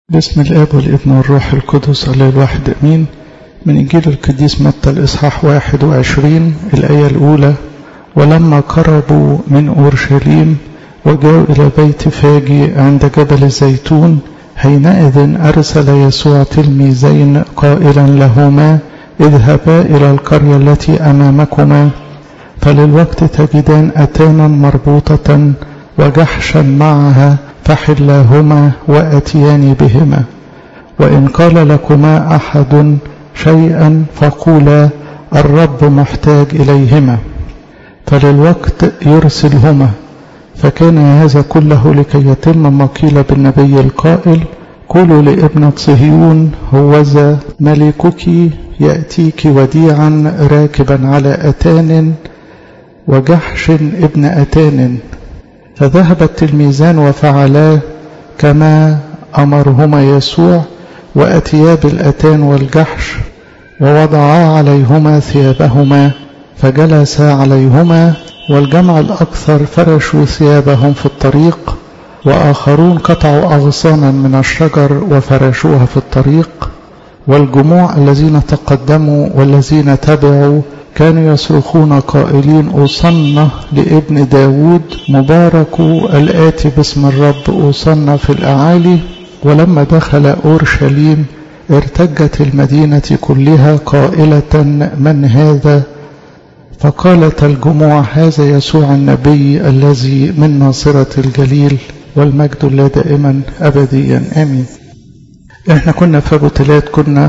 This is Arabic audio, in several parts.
باسم الآب والابن والروح القدس الله الواحد أمين. من إنجيل القديس متى الإصحاح 21 الآية الأولى: ولما قربوا من أورشليم وجاءوا إلى بيت فاجي عند جبل الزيتون، حينئذ أرسل يسوع تلميذين قائلا لهما: اذهبا إلى القرية التي أمامكما، فللوقت تجدان أتانا مربوطة وجحشا معها، فحلاهما وأتيان بهما. وإن قال لكما أحد شيئا فقولا: الرب محتاج إليهما، فللوقت يرسلهما. فكان هذا كله لكي يتم ما قيل بالنبي القائل: قولوا لابنة صهيون هوذا ملكك يأتيك وديعا راكبا على أتان وجحش ابن أتان. فذهب التلميذان وفعلا كما أمرهما يسوع، وأتيا بالأتان والجحش ووضعا عليهما ثيابهما، فجلسا عليهما. والجمع الأكثر فرشوا ثيابهم في الطريق، وآخرون قطعوا أغصانا من الشجر وفرشوها في الطريق. والجموع الذين تقدموا والذين تبعوا كانوا يصرخون قائلين: أوصنا لابن داود، مبارك الآتي باسم الرب، أوصنا في الأعالي. ولما دخل أورشليم ارتجت المدينة كلها قائلة: من هذا؟ فقالت الجموع: هذا يسوع النبي الذي من ناصرة الجليل، والمجد لله دائما أبديا آمين. احنا كنا في أبو تلات، كنا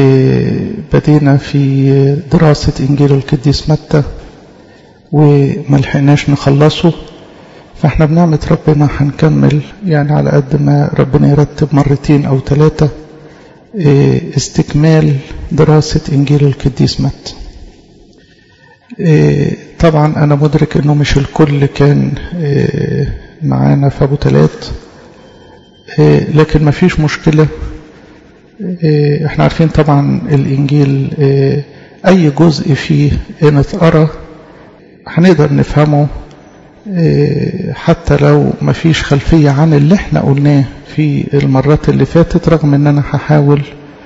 بدينا في دراسة إنجيل القديس متى وملحقناش نخلصه، فاحنا بنعمة ربنا هنكمل يعني على قد ما ربنا يرتب مرتين أو ثلاثة استكمال دراسة إنجيل القديس متى. طبعا أنا مدرك أنه مش الكل كان معانا في أبو تلات، لكن ما فيش مشكلة. احنا عارفين طبعا الإنجيل أي جزء فيه إن اتقرأ هنقدر نفهمه، حتى لو ما فيش خلفية عن اللي احنا قلناه في المرات اللي فاتت، رغم ان انا هحاول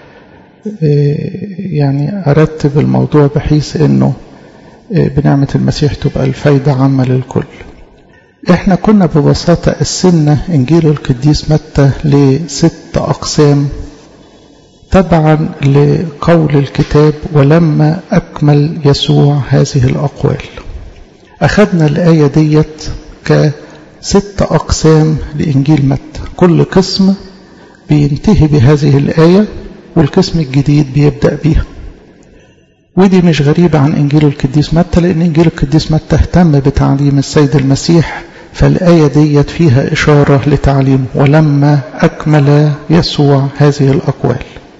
يعني أرتب الموضوع بحيث انه بنعمة المسيح تبقى الفايدة عامة للكل. احنا كنا ببساطة قسمنا إنجيل القديس متى ل6 أقسام تبعا لقول الكتاب: ولما أكمل يسوع هذه الأقوال. أخذنا الآية ديت ك6 أقسام لإنجيل متى، كل قسم بينتهي بهذه الآية والقسم الجديد بيبدأ بيها. ودي مش غريبة عن إنجيل القديس متى، لأن إنجيل القديس متى اهتم بتعليم السيد المسيح، فالآية ديت فيها إشارة لتعليمه: ولما أكمل يسوع هذه الأقوال.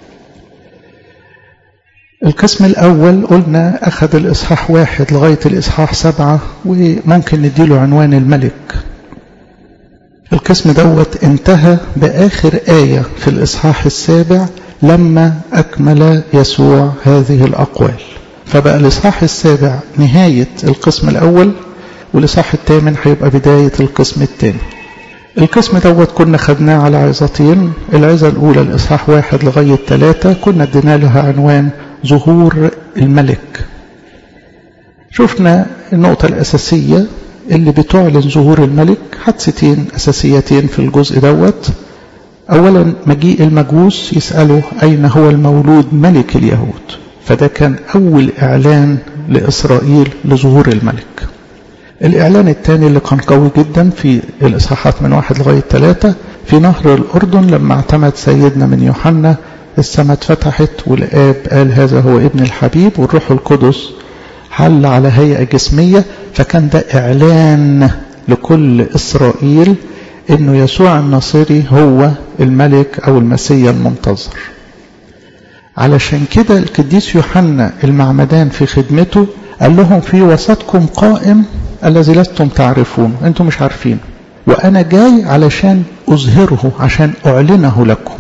القسم الأول قلنا أخذ الإصحاح 1 لغاية الإصحاح 7، وممكن نديله عنوان الملك. القسم دوت انتهى بآخر آية في الإصحاح 7: لما أكمل يسوع هذه الأقوال. فبقى الإصحاح 7 نهاية القسم الأول، والإصحاح 8 هيبقى بداية القسم الثاني. القسم دوت كنا خدناه على عظتين. العظة الأولى الإصحاح 1 لغاية 3 كنا ادينا لها عنوان ظهور الملك. شفنا النقطة الأساسية اللي بتعلن ظهور الملك، حادثتين أساسيتين في الجزء دوت. أولا مجيء المجوس يسأله: أين هو المولود ملك اليهود؟ فده كان أول إعلان لإسرائيل لظهور الملك. الإعلان الثاني اللي كان قوي جدا في الإصحاحات من 1 لغاية 3 في نهر الأردن، لما اعتمد سيدنا من يوحنا السماء اتفتحت والآب قال: هذا هو ابن الحبيب، والروح القدس حل على هيئة جسمية. فكان ده إعلان لكل إسرائيل إنه يسوع الناصري هو الملك أو المسيا المنتظر. علشان كده القديس يوحنا المعمدان في خدمته قال لهم: في وسطكم قائم الذي لستم تعرفون، أنتم مش عارفين، وأنا جاي علشان أظهره، عشان أعلنه لكم.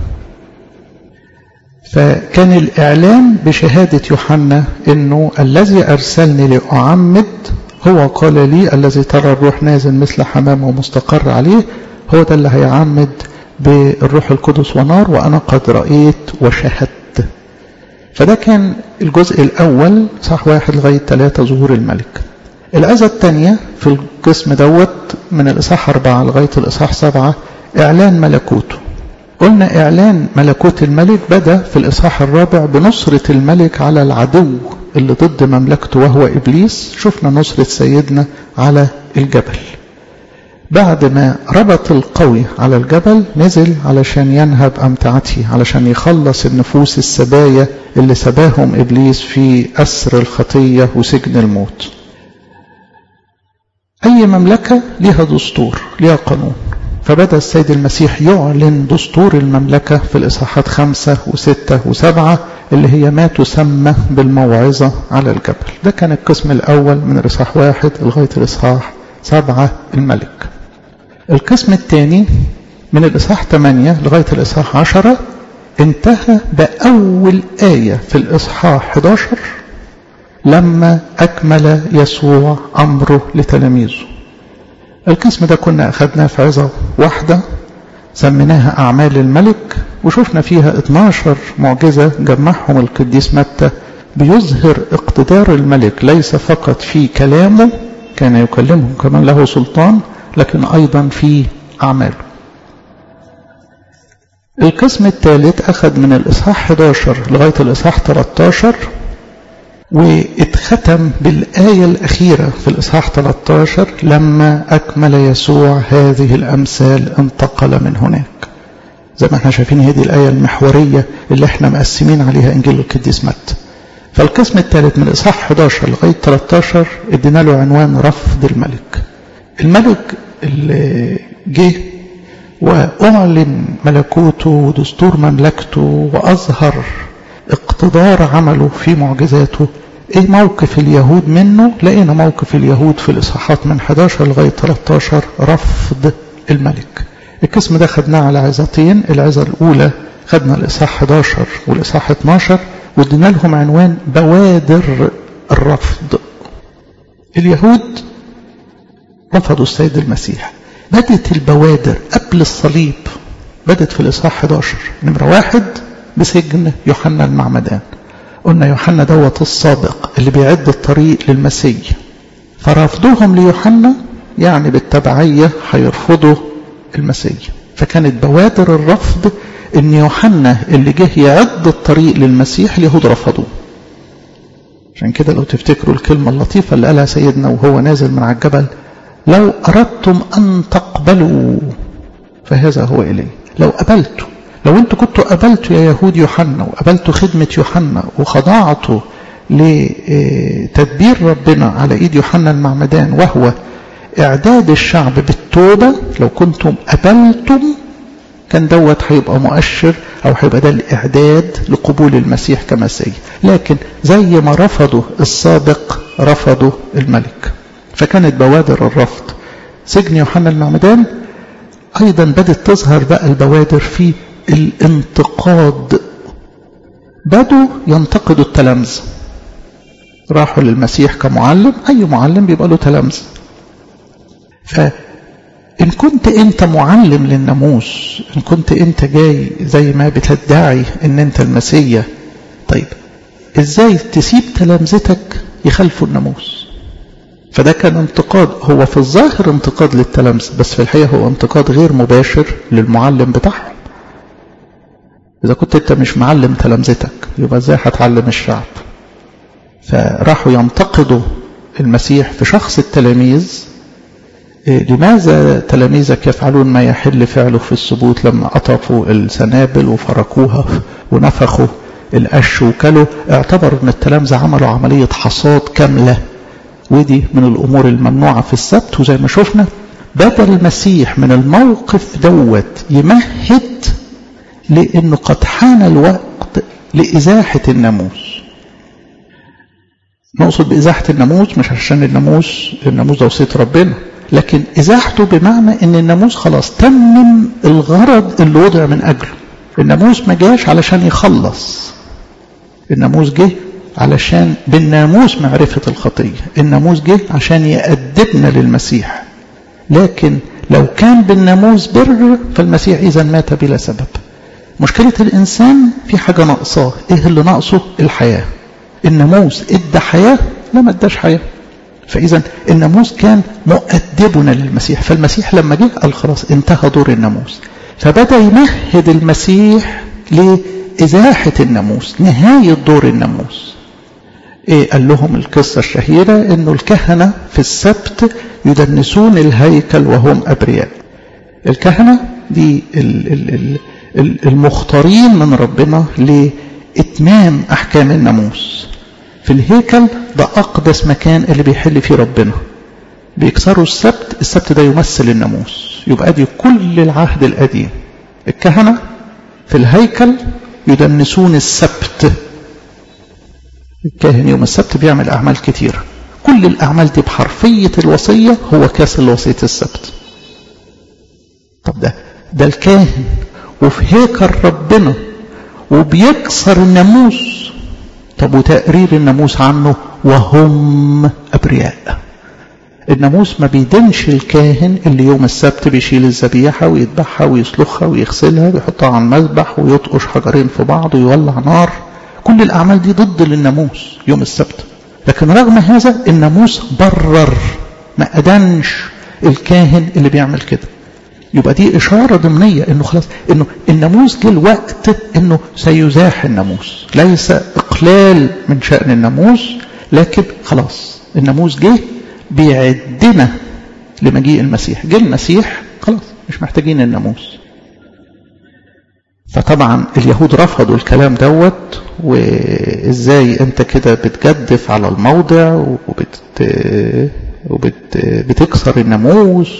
فكان الإعلان بشهادة يوحنا إنه الذي أرسلني لأعمد هو قال لي: الذي ترى الروح نازل مثل حمام ومستقر عليه، هو ده اللي هيعمد بالروح القدس ونار وأنا قد رأيت وشهدت. فده كان الجزء الأول صح 1 لغاية 3 ظهور الملك. الآية الثانية في القسم دوت من الإصحاح 4 لغاية الإصحاح 7 إعلان ملكوته. قلنا إعلان ملكوت الملك بدأ في الإصحاح 4 بنصرة الملك على العدو اللي ضد مملكته وهو إبليس. شفنا نصرة سيدنا على الجبل. بعد ما ربط القوي على الجبل نزل علشان ينهب أمتعته، علشان يخلص النفوس السبايا اللي سباهم إبليس في أسر الخطية وسجن الموت. أي مملكة لها دستور، لها قانون، فبدأ السيد المسيح يعلن دستور المملكة في الإصحاحات 5 و6 و7 اللي هي ما تسمى بالموعظة على الجبل. ده كان القسم الأول من الإصحاح 1 لغاية الإصحاح 7 الملك. القسم الثاني من الإصحاح 8 لغاية الإصحاح 10 انتهى بأول آية في الإصحاح 11 لما أكمل يسوع أمره لتلاميذه. القسم ده كنا أخذناه في عظة واحدة سميناها أعمال الملك، وشفنا فيها 12 معجزة جمعهم القديس متى بيظهر اقتدار الملك ليس فقط في كلامه، كان يكلمهم كمان له سلطان، لكن أيضا في أعماله. القسم الثالث أخذ من الإصحاح 11 لغاية الإصحاح 13 واتختم بالآية الأخيرة في الإصحاح 13 لما أكمل يسوع هذه الأمثال انتقل من هناك. زي ما احنا شايفين هذه الآية المحورية اللي احنا مقسمين عليها إنجيل القديس متى. فالقسم الثالث من الإصحاح 11 لغاية 13 ادينا له عنوان رفض الملك. الملك اللي جه وأعلن ملكوته ودستور مملكته وأظهر اقتدار عمله في معجزاته. ايه موقف اليهود منه؟ لقينا موقف اليهود في الإصحاحات من 11 لغاية 13 رفض الملك. القسم ده خدناه على عظتين. العظة الأولى خدنا الإصحاح 11 والإصحاح 12 وادينا لهم عنوان بوادر الرفض. اليهود رفضوا السيد المسيح. بدت البوادر قبل الصليب، بدت في الإصحاح 11. نمرة 1 بسجن يوحنا المعمدان. قلنا يوحنا دوت السابق اللي بيعد الطريق للمسيح، فرفضوهم ليوحنا يعني بالتبعية هيرفضوا المسيح. فكانت بوادر الرفض ان يوحنا اللي جه يعد الطريق للمسيح اليهود رفضوه. عشان كده لو تفتكروا الكلمة اللطيفة اللي قالها سيدنا وهو نازل من على الجبل: لو أردتم أن تقبلوا فهذا هو إليه. لو قبلتوا، لو انتوا كنتوا قبلتوا يا يهود يوحنا وقبلتوا خدمة يوحنا وخضعتوا لتدبير ربنا على ايد يوحنا المعمدان وهو اعداد الشعب بالتوبة، لو كنتم قبلتم كان دوت هيبقى مؤشر او هيبقى ده الاعداد لقبول المسيح كمسيح. لكن زي ما رفضوا السابق رفضوا الملك. فكانت بوادر الرفض سجن يوحنا المعمدان. ايضا بدت تظهر بقى البوادر في الانتقاد. بدوا ينتقدوا التلامذة. راحوا للمسيح كمعلم، اي معلم بيبقى له تلامذة. فإن كنت انت معلم للناموس، ان كنت انت جاي زي ما بتدعي ان انت المسيح، طيب ازاي تسيب تلامذتك يخالفوا الناموس؟ فده كان انتقاد، هو في الظاهر انتقاد للتلامذة، بس في الحقيقة هو انتقاد غير مباشر للمعلم بتاعهم. إذا كنت أنت مش معلم تلامذتك يبقى إزاي هتعلم الشعب؟ فراحوا ينتقدوا المسيح في شخص التلاميذ. لماذا تلاميذك يفعلون ما يحل فعله في السبوت لما قطفوا السنابل وفركوها ونفخوا القش وكلوا؟ اعتبروا أن التلامذة عملوا عملية حصاد كاملة، ودي من الأمور الممنوعة في السبت. وزي ما شفنا بدأ المسيح من الموقف دوت يمهد لأنه قد حان الوقت لإزاحة الناموس. نقصد بإزاحة الناموس مش عشان الناموس ده وصية ربنا، لكن إزاحته بمعنى أن الناموس خلاص تمم الغرض اللي وضع من أجله. الناموس ما جاش علشان يخلص، الناموس جه علشان بالناموس معرفة الخطية، الناموس جه عشان يقدمنا للمسيح. لكن لو كان بالناموس بر فالمسيح إذا مات بلا سبب. مشكلة الإنسان في حاجة ناقصاه. إيه اللي ناقصه؟ الحياة. الناموس إدى حياة، لا ما إداش حياة. فإذا الناموس كان مؤدبنا للمسيح، فالمسيح لما جه قال خلاص انتهى دور الناموس، فبدأ يمهد المسيح لإزاحة الناموس، نهاية دور الناموس. قال لهم القصة الشهيرة إنه الكهنة في السبت يدنسون الهيكل وهم أبرياء. الكهنة دي المختارين من ربنا لإتمام أحكام الناموس. في الهيكل ده أقدس مكان اللي بيحل فيه ربنا. بيكسروا السبت، السبت ده يمثل الناموس. يبقى دي كل العهد القديم. الكهنة في الهيكل يدنسون السبت. الكاهن يوم السبت بيعمل أعمال كتيرة، كل الأعمال دي بحرفية الوصية هو كاسر لوصية السبت. طب ده الكاهن وفي هيكل ربنا وبيكسر الناموس. طب وتقرير الناموس عنه وهم أبرياء. الناموس ما بيدنش الكاهن اللي يوم السبت بيشيل الذبيحة ويذبحها ويسلخها ويغسلها ويحطها على المذبح ويطقش حجرين في بعض ويولع نار. كل الأعمال دي ضد للناموس يوم السبت. لكن رغم هذا الناموس برر، ما أدنش الكاهن اللي بيعمل كده. يبقى دي إشارة ضمنية إنه خلاص إنه الناموس جه الوقت إنه سيزاح الناموس. ليس إقلال من شأن الناموس، لكن خلاص الناموس جه بيعدنا لمجيء المسيح. جه المسيح خلاص مش محتاجين الناموس. فطبعا اليهود رفضوا الكلام دوت، وإزاي أنت كده بتجدف على الموضع وبتكسر الناموس.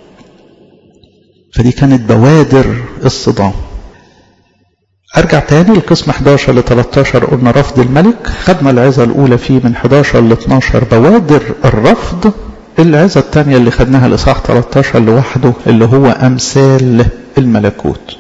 فدي كانت بوادر الصدام. أرجع تاني لقسم 11 ل 13. قلنا رفض الملك. خدنا العظة الأولى فيه من 11 ل 12 بوادر الرفض. العظة الثانية اللي خدناها لإصحاح 13 لوحده اللي هو أمثال الملكوت.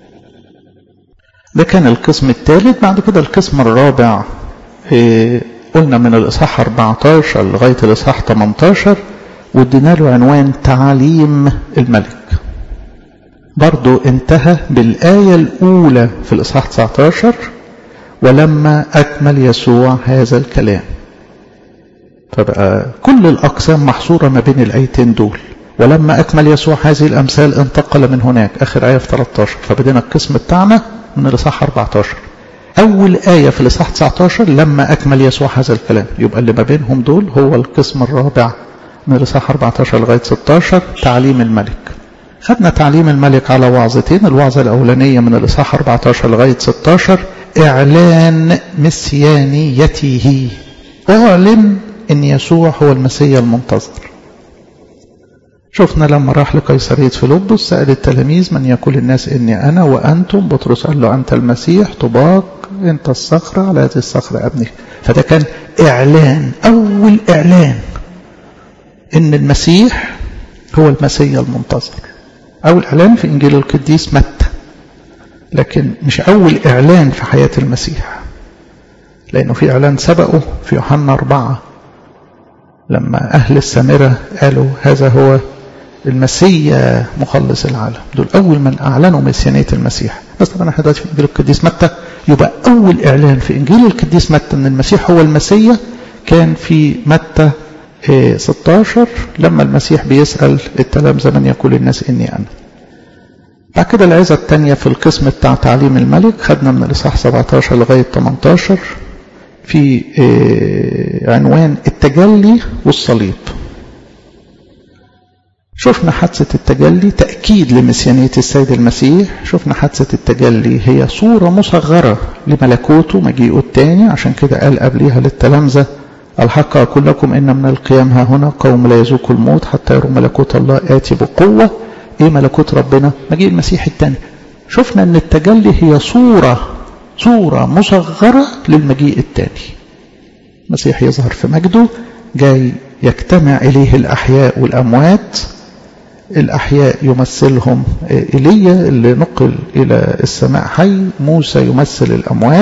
ده كان القسم الثالث. بعد كده القسم الرابع قلنا من الإصحاح 14 لغاية الإصحاح 18، وادينا له عنوان تعاليم الملك. برضو انتهى بالآية الأولى في الإصحاح 19 ولما أكمل يسوع هذا الكلام. فبقى كل الأقسام محصورة ما بين الآيتين دول. ولما أكمل يسوع هذه الأمثال انتقل من هناك، آخر آية في 13. فبدينا القسم بتاعنا من الإصحاح 14. أول آية في الإصحاح 19 لما أكمل يسوع هذا الكلام. يبقى اللي ما بينهم دول هو القسم الرابع من الإصحاح 14 لغاية 16 تعليم الملك. خدنا تعليم الملك على وعظتين. الوعظة الأولانية من الإصحاح 14 لغاية 16 إعلان مسيانيته. أعلن أن يسوع هو المسيا المنتظر. شفنا لما راح لقيصرية فيلبس سأل التلاميذ من يقول الناس إني أنا وأنتم؟ بطرس قال له أنت المسيح. طباق أنت الصخرة، على هذه الصخرة أبني. فده كان إعلان، أول إعلان إن المسيح هو المسيا المنتظر. أول إعلان في إنجيل القديس متى، لكن مش أول إعلان في حياة المسيح، لأنه في إعلان سبقه في يوحنا 4 لما أهل السامرة قالوا هذا هو المسيا مخلص العالم. دول أول من أعلنوا مسيانية المسيح. بس طبعا احنا دلوقتي في إنجيل القديس متى، يبقى أول إعلان في إنجيل القديس متى أن المسيح هو المسيا كان في متى 16 لما المسيح بيسأل التلامذة من يقول الناس إني أنا. بعد كده العظة الثانية في القسم بتاع تعليم الملك خدنا من الإصحاح 17 لغاية 18 في عنوان التجلي والصليب. شفنا حادثة التجلي تأكيد لمسيانية السيد المسيح. شفنا حادثة التجلي هي صورة مصغرة لملكوته مجيئه الثاني. عشان كده قال قبلها للتلامذة الحق أقول لكم إن من القيام ها هنا قوم لا يذوقوا الموت حتى يروا ملكوت الله آتي بقوة. إيه ملكوت ربنا؟ مجيء المسيح الثاني. شفنا أن التجلي هي صورة مصغرة للمجيء الثاني. المسيح يظهر في مجده، جاي يجتمع إليه الأحياء والأموات. الأحياء يمثلهم إيليا اللي نقل إلى السماء حي، موسى يمثل الأموات،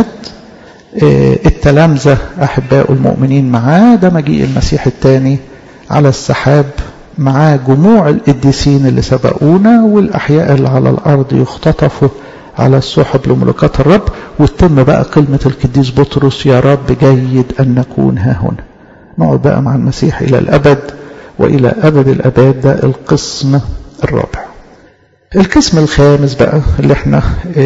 التلامذة أحباء المؤمنين معاه. ده مجيء المسيح الثاني على السحاب معاه جموع القديسين اللي سبقونا، والأحياء اللي على الأرض يختطفوا على السحب لملكات الرب، وتتم بقى كلمة القديس بطرس: يا رب جيد أن نكون ها هنا. نقعد بقى مع المسيح إلى الأبد وإلى أبد الأباد. ده القسم الرابع. القسم الخامس بقى اللي احنا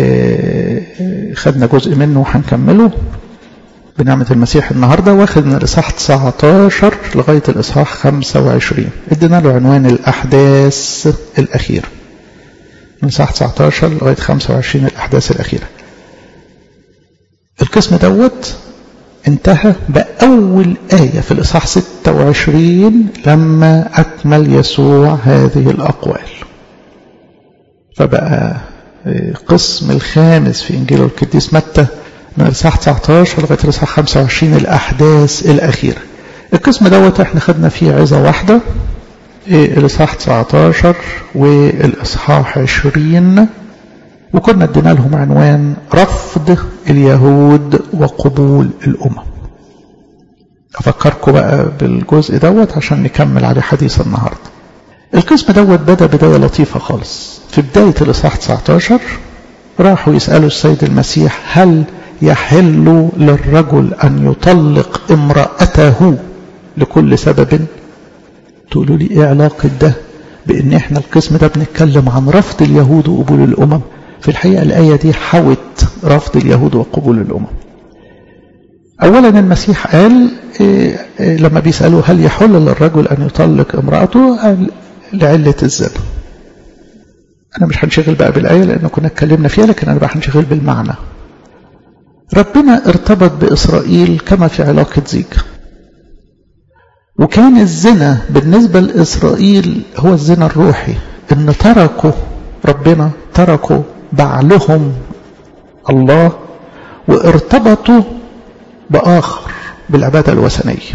خدنا جزء منه وهنكمله بنعمة المسيح النهاردة، واخد من الإصحاح 19 لغاية الإصحاح 25. ادينا له عنوان الأحداث الأخيرة. من الإصحاح 19 لغاية 25 الأحداث الأخيرة. القسم دوت انتهى بأول آية في الإصحاح 26 لما أكمل يسوع هذه الأقوال. فبقى القسم الخامس في إنجيل القديس متى من الإصحاح 19 لغاية الإصحاح 25 الأحداث الأخيرة. القسم دوت احنا خدنا فيه عظة واحدة، الإصحاح 19 والإصحاح 20، وكنا ادينا لهم عنوان رفض اليهود وقبول الأمم. أفكركم بقى بالجزء دوت عشان نكمل على حديث النهاردة. القسم دوت بدأ بداية لطيفة خالص. في بداية الإصحاح 19 راحوا يسألوا السيد المسيح: هل يحل للرجل أن يطلق امرأته لكل سبب؟ تقولوا لي ايه علاقة ده بان احنا القسم ده بنتكلم عن رفض اليهود وقبول الامم؟ في الحقيقة الآية دي حوت رفض اليهود وقبول الامم. اولا المسيح قال لما بيسألوا هل يحل للرجل ان يطلق امرأته، قال لعلة الزنا. انا مش هنشغل بقى بالآية لان كنا اتكلمنا فيها، لكن انا بقى هنشغل بالمعنى. ربنا ارتبط بإسرائيل كما في علاقة زيج، وكان الزنا بالنسبة لإسرائيل هو الزنا الروحي، ان تركوا ربنا، تركوا بعلهم الله وارتبطوا بآخر بالعبادة الوثنية.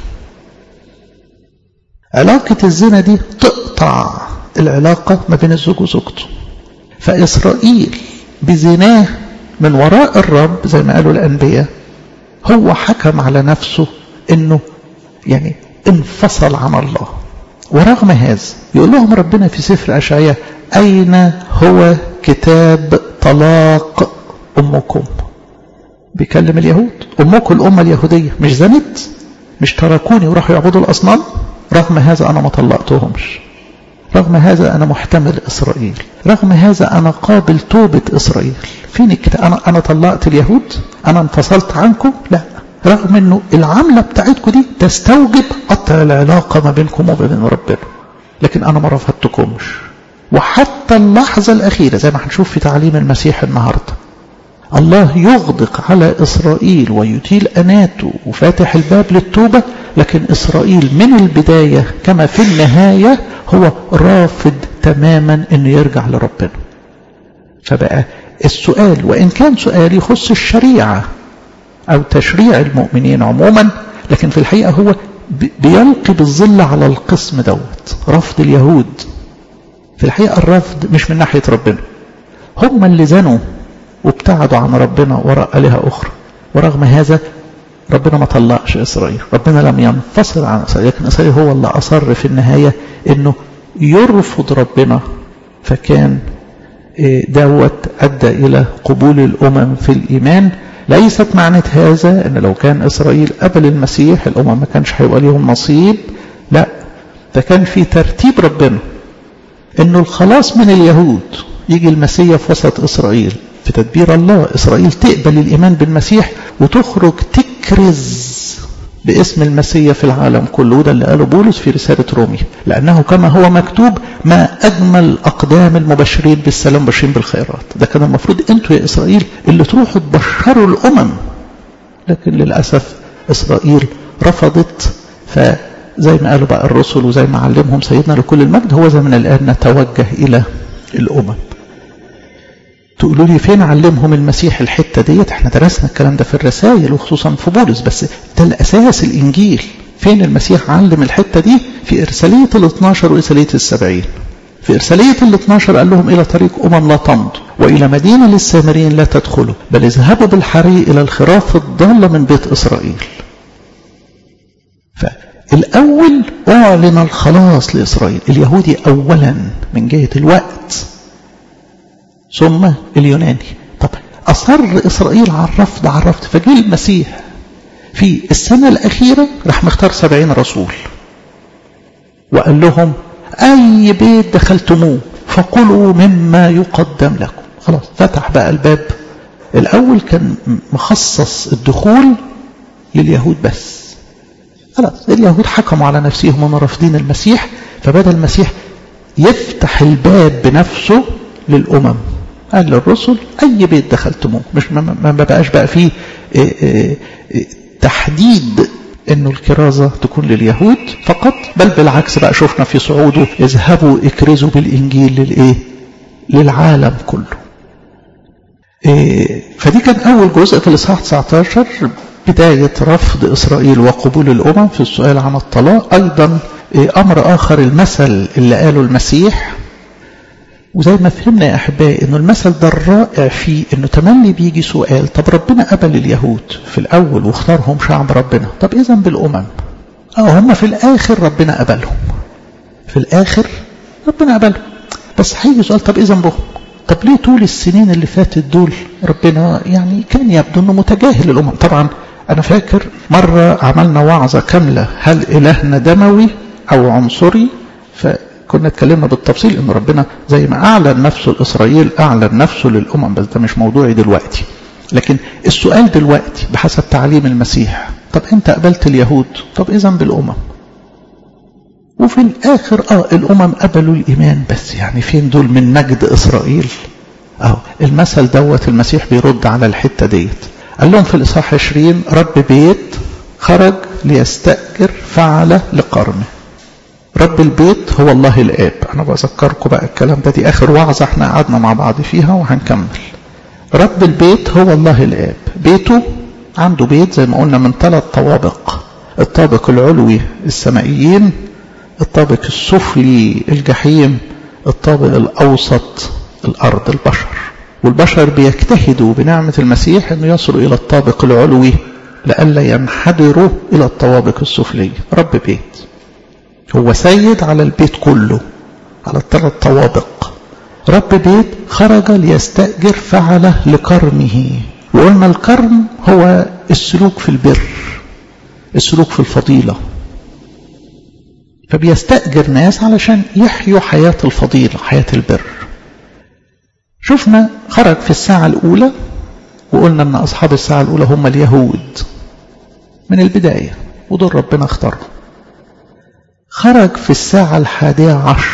علاقة الزنا دي تقطع العلاقة ما بين الزوج وزوجته. فإسرائيل بزناه من وراء الرب زي ما قالوا الأنبياء هو حكم على نفسه انه يعني انفصل عن الله. ورغم هذا يقول لهم ربنا في سفر أشعياء: أين هو كتاب طلاق أمكم؟ بيكلم اليهود. أمكم الأمة اليهودية مش زنت؟ مش تركوني وراحوا يعبدوا الأصنام؟ رغم هذا أنا ما طلقتهمش. رغم هذا أنا محتمل إسرائيل. رغم هذا أنا قابل توبة إسرائيل. فين الكتاب؟ أنا طلقت اليهود؟ أنا انفصلت عنكم؟ لا. رغم أنه العملة بتاعتكم دي تستوجب قطع العلاقة ما بينكم وبين ربنا، لكن أنا ما رفضتكمش. وحتى اللحظة الأخيرة زي ما هنشوف في تعليم المسيح النهاردة، الله يغدق على إسرائيل ويطيل أناته وفاتح الباب للتوبة، لكن إسرائيل من البداية كما في النهاية هو رافض تماما أنه يرجع لربنا. فبقى السؤال، وإن كان سؤال يخص الشريعة أو تشريع المؤمنين عموما، لكن في الحقيقة هو بيلقي بالظل على القسم دوت، رفض اليهود. في الحقيقة الرفض مش من ناحية ربنا، هم اللي زنوا وابتعدوا عن ربنا وراء آلهة أخرى. ورغم هذا ربنا ما طلقش إسرائيل، ربنا لم ينفصل عن إسرائيل، لكن إسرائيل هو اللي أصر في النهاية إنه يرفض ربنا. فكان دوت أدى إلى قبول الأمم في الإيمان. ليست معنى هذا أن لو كان إسرائيل قبل المسيح الأمم ما كانش هيبقى ليهم نصيب، لا، ده كان في ترتيب ربنا إنه الخلاص من اليهود يجي المسيح في وسط إسرائيل. في تدبير الله إسرائيل تقبل الإيمان بالمسيح وتخرج تكرز باسم المسيح في العالم كله. ده اللي قاله بولس في رسالة روميا: لأنه كما هو مكتوب ما أجمل أقدام المبشرين بالسلام بشرين بالخيرات. ده كان المفروض أنتوا يا إسرائيل اللي تروحوا تبشروا الأمم، لكن للأسف إسرائيل رفضت. فزي ما قالوا بقى الرسل وزي ما علمهم سيدنا لكل المجد: هو زي من الآن نتوجه إلى الأمم. تقولوا لي فين علمهم المسيح الحتة ديت؟ احنا درسنا الكلام ده في الرسائل وخصوصا في بولس، بس ده الأساس الإنجيل. فين المسيح علم الحتة دي؟ في إرسالية 12 وإرسالية 70. في إرسالية 12 قال لهم: إلى طريق أمم لا تمضوا، وإلى مدينة للسامريين لا تدخلوا، بل اذهبوا بالحري إلى الخراف الضالة من بيت إسرائيل. الأول أعلن الخلاص لإسرائيل، اليهودي أولا من جهة الوقت ثم اليوناني. طب أصر إسرائيل على الرفض فجاء المسيح في السنة الأخيرة راح مختار 70 رسول وقال لهم أي بيت دخلتموه فقلوا مما يقدم لكم. خلاص فتح بقى الباب. الأول كان مخصص الدخول لليهود بس، خلاص اليهود حكموا على نفسهم هم رافضين المسيح، فبدأ المسيح يفتح الباب بنفسه للأمم. قال للرسل أي بيت دخلتموه، مش ما بقاش بقى فيه تحديد انه الكرازة تكون لليهود فقط، بل بالعكس بقى شفنا في صعوده اذهبوا اكرزوا بالانجيل للعالم كله. فدي كان اول جزء في الاصحاح 19 بداية رفض اسرائيل وقبول الامم في السؤال عن الطلاق. ايضا امر اخر المثل اللي قاله المسيح، وزي ما فهمنا يا أحبائي أنه المثل ده الرائع فيه أنه تملي بيجي سؤال، طب ربنا قبل اليهود في الأول واختارهم شعب ربنا، طب إذن بالأمم هم في الآخر ربنا قبلهم، في الآخر ربنا قبلهم، بس هيجي سؤال طب إذن بهم، طب ليه طول السنين اللي فاتت دول ربنا يعني كان يبدو أنه متجاهل الأمم؟ طبعا أنا فاكر مرة عملنا وعظة كاملة هل إلهنا دموي أو عنصري، كنا اتكلمنا بالتفصيل ان ربنا زي ما اعلن نفسه لاسرائيل اعلن نفسه للامم، بس ده مش موضوعي دلوقتي. لكن السؤال دلوقتي بحسب تعليم المسيح، طب انت قبلت اليهود، طب اذن بالامم. وفي الاخر الامم قبلوا الايمان، بس يعني فين دول من مجد اسرائيل؟ المثل دوت المسيح بيرد على الحته ديت. قال لهم في الاصحاح 20 رب بيت خرج ليستأجر فعل لقرنه. رب البيت هو الله الآب. أنا بذكركم بقى الكلام ده، دي آخر وعظة احنا قعدنا مع بعض فيها وهنكمل. رب البيت هو الله الآب، بيته عنده بيت زي ما قلنا من 3 طوابق، الطابق العلوي السمائيين، الطابق السفلي الجحيم، الطابق الأوسط الأرض البشر. والبشر بيجتهدوا بنعمة المسيح أنه يصلوا إلى الطابق العلوي لئلا ينحدروا إلى الطوابق السفلية. رب بيت هو سيد على البيت كله، على ال3 طوابق. رب بيت خرج ليستأجر فعله لكرمه. وقلنا الكرم هو السلوك في البر، السلوك في الفضيلة، فبيستأجر ناس علشان يحيوا حياة الفضيلة، حياة البر. شفنا خرج في الساعة الأولى، وقلنا أن أصحاب الساعة الأولى هم اليهود من البداية، ودول ربنا اختارهم. خرج في الساعة 11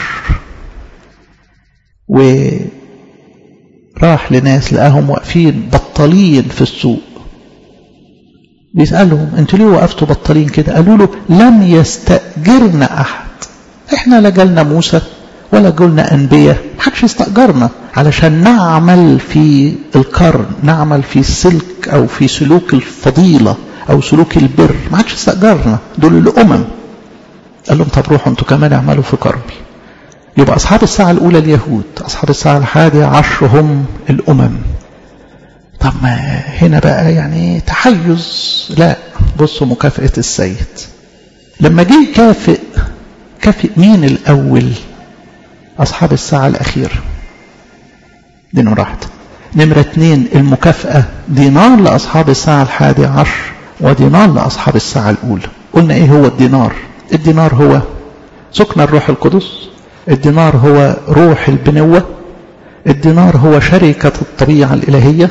وراح لناس لقاهم واقفين بطالين في السوق، بيسألهم انتوا ليه وقفتوا بطالين كده؟ قالوا له لم يستأجرنا أحد، احنا لا جالنا موسى ولا جالنا أنبياء، محدش يستأجرنا علشان نعمل في القرن، نعمل في السلك أو في سلوك الفضيلة أو سلوك البر، محدش يستأجرنا، دول الأمم. قال لهم طب روحوا انتوا كمان اعملوا في كرمي. يبقى أصحاب الساعة الأولى اليهود، أصحاب الساعة 11 هم الأمم. طب ما هنا بقى يعني تحيز؟ لا، بصوا مكافأة السيد لما جه كافئ مين الأول؟ أصحاب الساعة الأخيرة، دي نمرة 1. نمرة 2 المكافأة دينار لأصحاب الساعة 11 ودينار لأصحاب الساعة الأولى. قلنا إيه هو الدينار؟ الدينار هو سكن الروح القدس، الدينار هو روح البنوة، الدينار هو شركة الطبيعة الإلهية.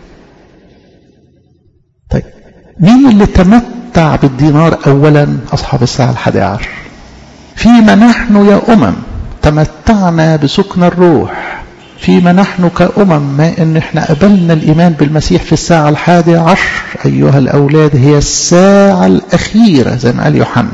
طيب مين اللي تمتع بالدينار أولا؟ أصحاب الساعة 11. فيما نحن يا تمتعنا بسكن الروح، فيما نحن كأمم ما إن احنا قبلنا الإيمان بالمسيح في الساعة 11 أيها الأولاد هي الساعة الأخيرة زي ما قال يوحنا.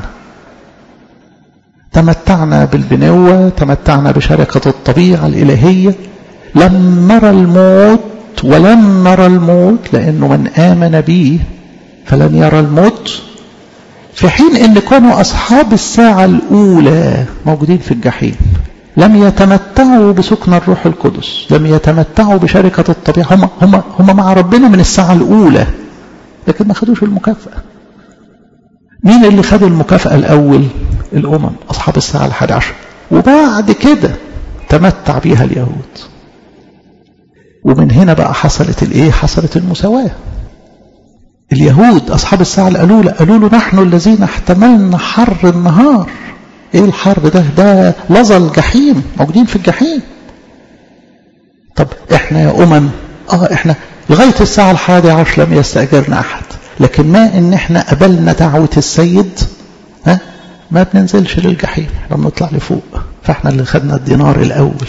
تمتعنا بالبنوة، تمتعنا بشركة الطبيعة الإلهية، لم نرى الموت ولن نرى الموت، لأنه من آمن به فلن يرى الموت. في حين أن كانوا أصحاب الساعة الأولى موجودين في الجحيم، لم يتمتعوا بسكن الروح القدس، لم يتمتعوا بشركة الطبيعة، هم مع ربنا من الساعة الأولى، لكن ما خدوش المكافأة. مين اللي خد المكافأة الأول؟ الأمم أصحاب الساعة 11. وبعد كده تمتع بيها اليهود. ومن هنا بقى حصلت الايه؟ حصلت المساواة. اليهود أصحاب الساعة الأولى قالوا له نحن الذين احتملنا حر النهار. ايه الحر ده؟ ده لظى الجحيم، موجودين في الجحيم. طب احنا يا احنا لغاية الساعة 11 لم يستأجرنا أحد، لكن ما ان احنا قبلنا دعوة السيد ما بننزلش للجحيم، احنا بنطلع لفوق، فاحنا اللي خدنا الدينار الأول.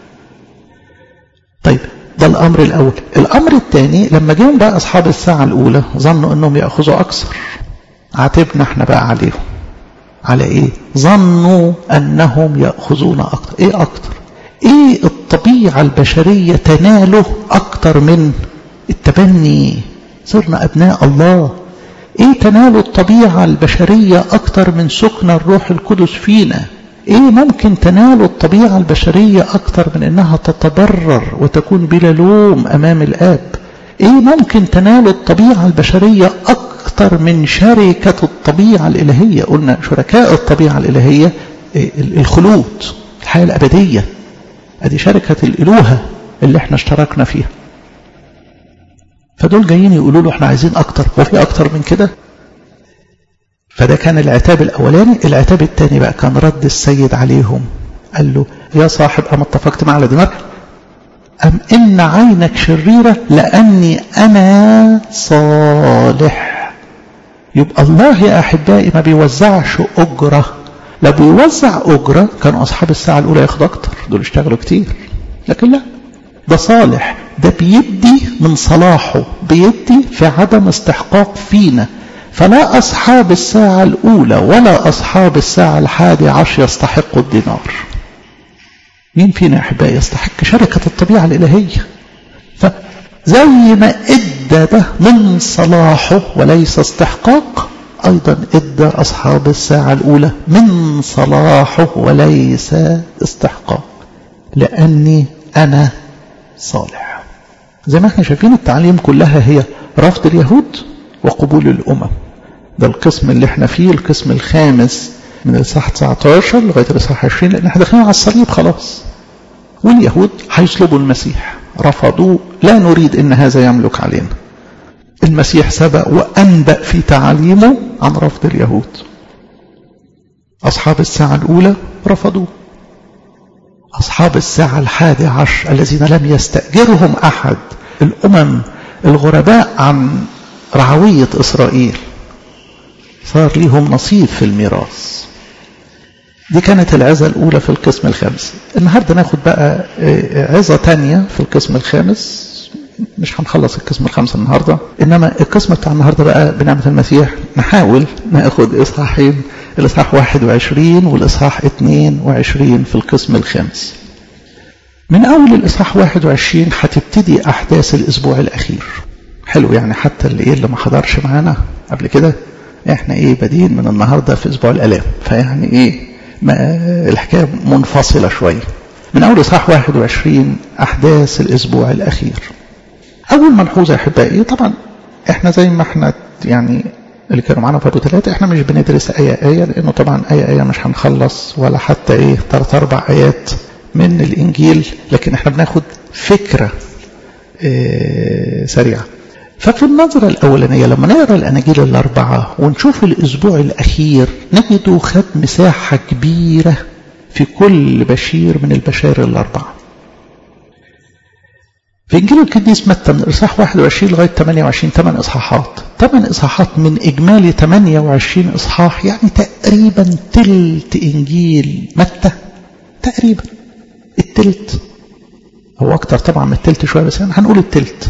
طيب ده الأمر الأول. الأمر الثاني لما جيهم بقى أصحاب الساعة الأولى ظنوا أنهم يأخذوا أكثر، عاتبنا احنا بقى عليهم. على إيه؟ ظنوا أنهم يأخذون أكثر. إيه أكثر؟ إيه الطبيعة البشرية تناله أكثر من التبني؟ صرنا أبناء الله. إيه تنال الطبيعة البشرية أكثر من سكن الروح القدس فينا؟ إيه ممكن تنال الطبيعة البشرية أكثر من أنها تتبرر وتكون بلا لوم أمام الآب؟ إيه ممكن تنال الطبيعة البشرية أكثر من شركة الطبيعة الإلهية؟ قلنا شركاء الطبيعة الإلهية الخلود، الحياة الأبدية. هذه شركة الإلوهة اللي احنا اشتركنا فيها. فدول جايين يقولوا له احنا عايزين أكتر، وفي أكتر من كده. فده كان العتاب الأولاني. العتاب الثاني بقى كان رد السيد عليهم، قال له يا صاحب أما اتفقت معي على دينار، أم إن عينك شريرة لأني أنا صالح. يبقى الله يا أحبائي ما بيوزعش أجرة. لو بيوزع أجرة كان أصحاب الساعة الأولى ياخدوا أكتر، دول اشتغلوا كتير. لكن لا، ده صالح، ده بيدي من صلاحه، بيدي في عدم استحقاق فينا. فلا أصحاب الساعة الأولى ولا أصحاب الساعة 11 يستحقوا الدينار. مين فينا يا أحبائي يستحق شركة الطبيعة الإلهية؟ فزي ما إدى ده من صلاحه وليس استحقاق، أيضا إدى أصحاب الساعة الأولى من صلاحه وليس استحقاق، لأني أنا صالح. زي ما احنا شايفين التعليم كلها هي رفض اليهود وقبول الأمم. ده القسم اللي احنا فيه، القسم الخامس من الإصحاح 19 لغاية الإصحاح 20، لأن احنا داخلين على الصليب خلاص. واليهود هيصلبوا المسيح، رفضوا، لا نريد ان هذا يملك علينا. المسيح سبق وأنبأ في تعاليمه عن رفض اليهود. أصحاب الساعة الأولى رفضوا. أصحاب الساعة 11 الذين لم يستأجرهم أحد، الأمم الغرباء عن رعوية إسرائيل، صار ليهم نصيب في الميراث. دي كانت العظة الأولى في القسم الخامس. النهاردة ناخد بقى عظة تانية في القسم الخامس. مش هنخلص القسم الخامس النهاردة، إنما القسم بتاع النهاردة بقى بنعمة المسيح نحاول ناخد إصحاحين، الإصحاح 21 والإصحاح 22 في القسم الخامس. من أول الإصحاح 21 هتبتدي أحداث الأسبوع الأخير. حلو يعني، حتى اللي ما حضرش معانا قبل كده، احنا بادين من النهاردة في أسبوع الآلام، فيعني ما الحكاية منفصلة شوية. من أول إصحاح 21 أحداث الأسبوع الأخير. أول ملحوظة يا أحبائي، طبعا احنا زي ما احنا يعني اللي كانوا معانا في 3 احنا مش بندرس آية، لأنه طبعا آية مش هنخلص، ولا حتى 3-4 آيات من الإنجيل، لكن احنا بناخد فكرة سريعة. ففي النظرة الأولانية لما نقرأ الأناجيل ال4 ونشوف الأسبوع الأخير، نجده خد مساحة كبيرة في كل بشير من البشائر ال4. في إنجيل القديس متى من الإصحاح 21 لغاية 28 8 إصحاحات. 8 إصحاحات من إجمالي 28 إصحاح، يعني تقريبا تلت إنجيل متى، تقريبا التلت، هو أكتر طبعا من التلت شوية، بس يعني هنقول التلت.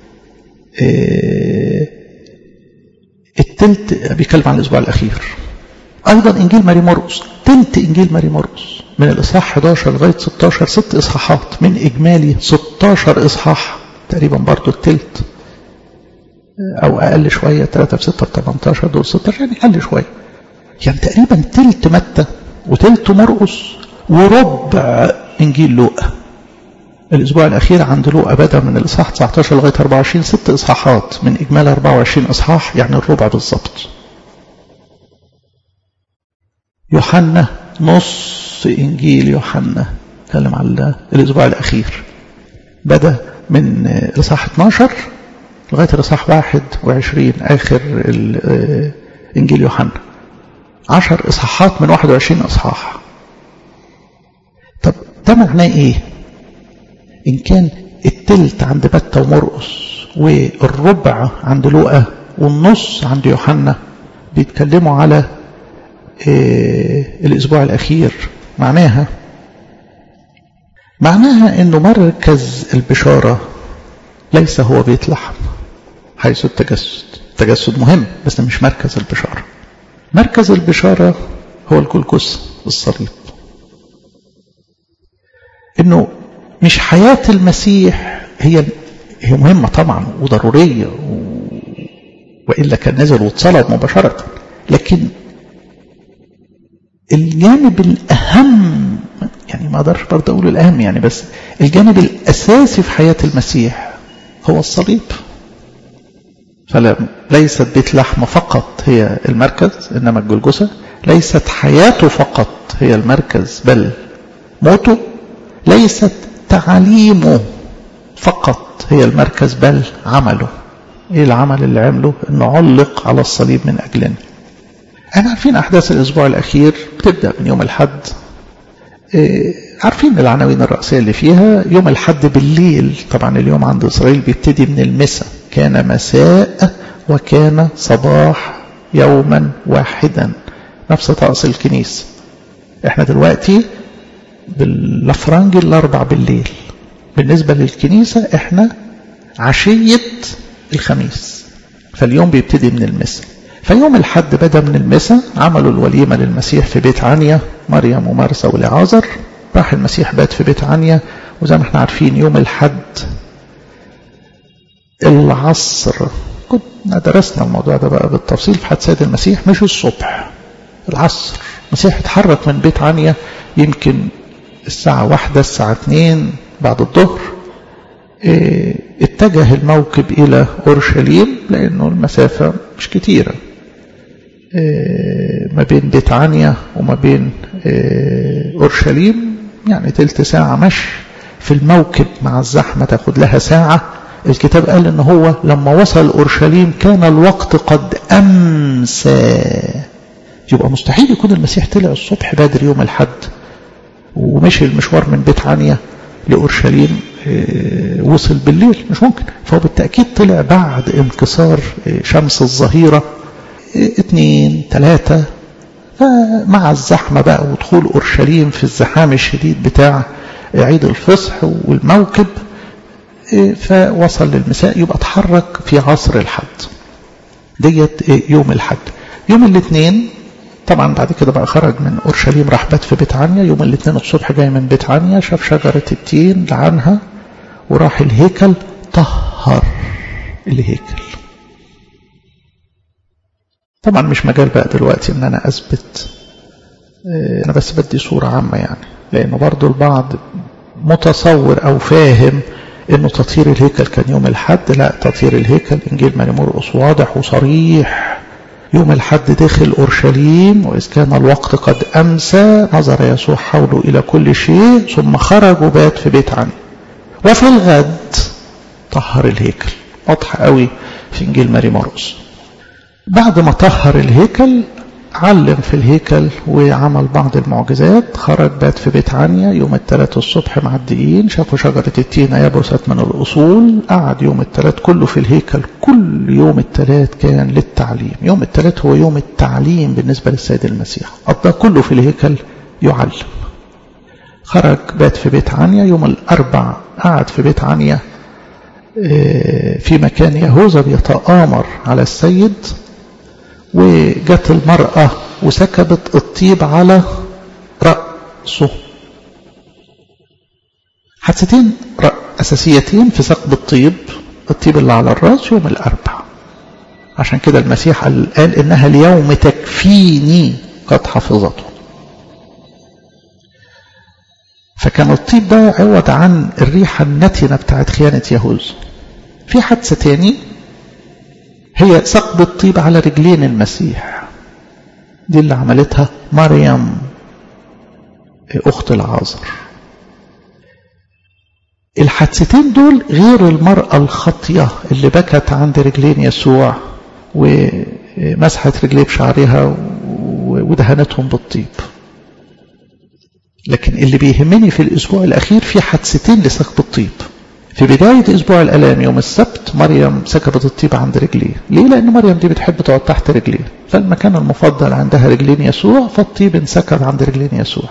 التلت بيتكلم عن الأسبوع الأخير. أيضا إنجيل ماري مرقس، تلت إنجيل ماري مرقس من الإصحاح 11 لغاية 16، 6 إصحاحات من إجمالي 16 إصحاح، تقريبا برضو التلت أو أقل شوية، 3 في 6 ب 18، دول 16 يعني أقل شوية. يعني تقريبا تلت متى وتلت مرقس وربع إنجيل لوقا. الأسبوع الأخير عند لوقا بدأ من الإصحاح 19 لغاية 24، 6 إصحاحات من إجمالي 24 إصحاح، يعني الربع بالضبط. يوحنا نص إنجيل يوحنا اتكلم على الأسبوع الأخير، بدأ من الإصحاح 12 لغاية الإصحاح 21 آخر إنجيل يوحنا، 10 إصحاحات من 21 إصحاح. طب ده معناه إيه؟ إن كان التلت عند متى ومرقس والربع عند لوقا والنص عند يوحنا بيتكلموا على الأسبوع الأخير، معناها إنه مركز البشارة ليس هو بيت لحم حيث التجسد مهم، بس مش مركز البشارة. مركز البشارة هو الجلجثة، الصليب. إنه مش حياة المسيح هي مهمة طبعا وضرورية، وإلا كان نزل واتصلب مباشرة، لكن الجانب الأهم، يعني ما أقدرش برضه أقول الأهم يعني، بس الجانب الأساسي في حياة المسيح هو الصليب. فليست بيت لحم فقط هي المركز، إنما الجلجثة ليست حياته فقط هي المركز، بل موته، ليست تعليمه فقط هي المركز، بل عمله. ايه العمل اللي عمله؟ انه علق على الصليب من اجلنا. احنا عارفين احداث الاسبوع الاخير بتبدا من يوم الاحد، عارفين العناوين الرئيسيه اللي فيها. يوم الاحد بالليل، طبعا اليوم عند اسرائيل بيبتدي من المساء، كان مساء وكان صباح يوما واحدا، نفس طقس الكنيسه. احنا دلوقتي باللفرنجي الاربع بالليل، بالنسبه للكنيسه احنا عشيه الخميس، فاليوم بيبتدي من المساء. فيوم الحد بدأ من المساء، عملوا الوليمة للمسيح في بيت عنيا، مريم ومرثا والعازر. راح المسيح بات في بيت عنيا، وزي ما احنا عارفين يوم الحد العصر، كنا درسنا الموضوع ده بقى بالتفصيل في حد سيد المسيح، مش الصبح، العصر. المسيح اتحرك من بيت عنيا يمكن الساعة 1 الساعة 2 بعد الظهر، اتجه الموكب إلى أورشليم، لأنه المسافة مش كتيرة ما بين بيت عنيا وما بين أورشليم، يعني تلت ساعة مشي في الموكب، مع الزحمة تاخد لها ساعة. الكتاب قال إن هو لما وصل أورشليم كان الوقت قد أمسى، يبقى مستحيل يكون المسيح طلع الصبح بدري يوم الحد ومشي المشوار من بيت عنيا لأورشليم وصل بالليل، مش ممكن. فهو بالتأكيد طلع بعد انكسار شمس الظهيرة 2 3، مع الزحمة بقى ودخول أورشليم في الزحام الشديد بتاع عيد الفصح والموكب، فوصل للمساء، يبقى اتحرك في عصر الحد. ديت يوم الحد. يوم الاثنين طبعا بعد كده بقى خرج من أورشليم، راح بات في بيت عنيا. يوم الاثنين الصبح جاي من بيت عنيا، شاف شجرة التين لعنها، وراح الهيكل طهر الهيكل. طبعا مش مجال بقى دلوقتي ان انا اثبت، انا بس بدي صورة عامة يعني، لانه برضو البعض متصور او فاهم انه تطهير الهيكل كان يوم الحد. لا، تطهير الهيكل انجيل ماري مرقس واضح وصريح، يوم الحد داخل أورشليم، وإذ كان الوقت قد أمسى نظر يسوع حوله إلى كل شيء، ثم خرج وبات في بيت عنيا، وفي الغد طهر الهيكل. واضح قوي في إنجيل ماري مرقس. بعد ما طهر الهيكل علم في الهيكل وعمل بعض المعجزات. خرج بات في بيت عنيا يوم الثلاث الصبح معديين، شافوا شجرة التين يبست من الأصول. قعد يوم الثلاث كله في الهيكل، كل يوم الثلاث كان للتعليم. يوم الثلاث هو يوم التعليم بالنسبة للسيد المسيح، قضى كله في الهيكل يعلم. خرج بات في بيت عنيا. يوم الأربع قعد في بيت عنيا في مكان يهوذا بيتآمر على السيد، وجت المرأة وسكبت الطيب على رأسه. حادثتين أساسيتين في سكب الطيب اللي على الرأس يوم الأربع. عشان كده المسيح قال إنها اليوم تكفيني قد حفظته. فكان الطيب ده عوض عن الريحة النتنة بتاعت خيانة يهوذا. في حادثة تاني هي سكب الطيب على رجلين المسيح. دي اللي عملتها مريم أخت العازر. الحادثتين دول غير المرأة الخاطية اللي بكت عند رجلين يسوع ومسحت رجليه بشعرها ودهنتهم بالطيب. لكن اللي بيهمني في الأسبوع الأخير في حادثتين لسكب الطيب. في بداية أسبوع الآلام يوم السبت مريم سكبت الطيب عند رجليه. ليه؟ لأن مريم دي بتحب تقعد تحت رجليه، فالمكان المفضل عندها رجلين يسوع، فالطيب انسكب عند رجلين يسوع.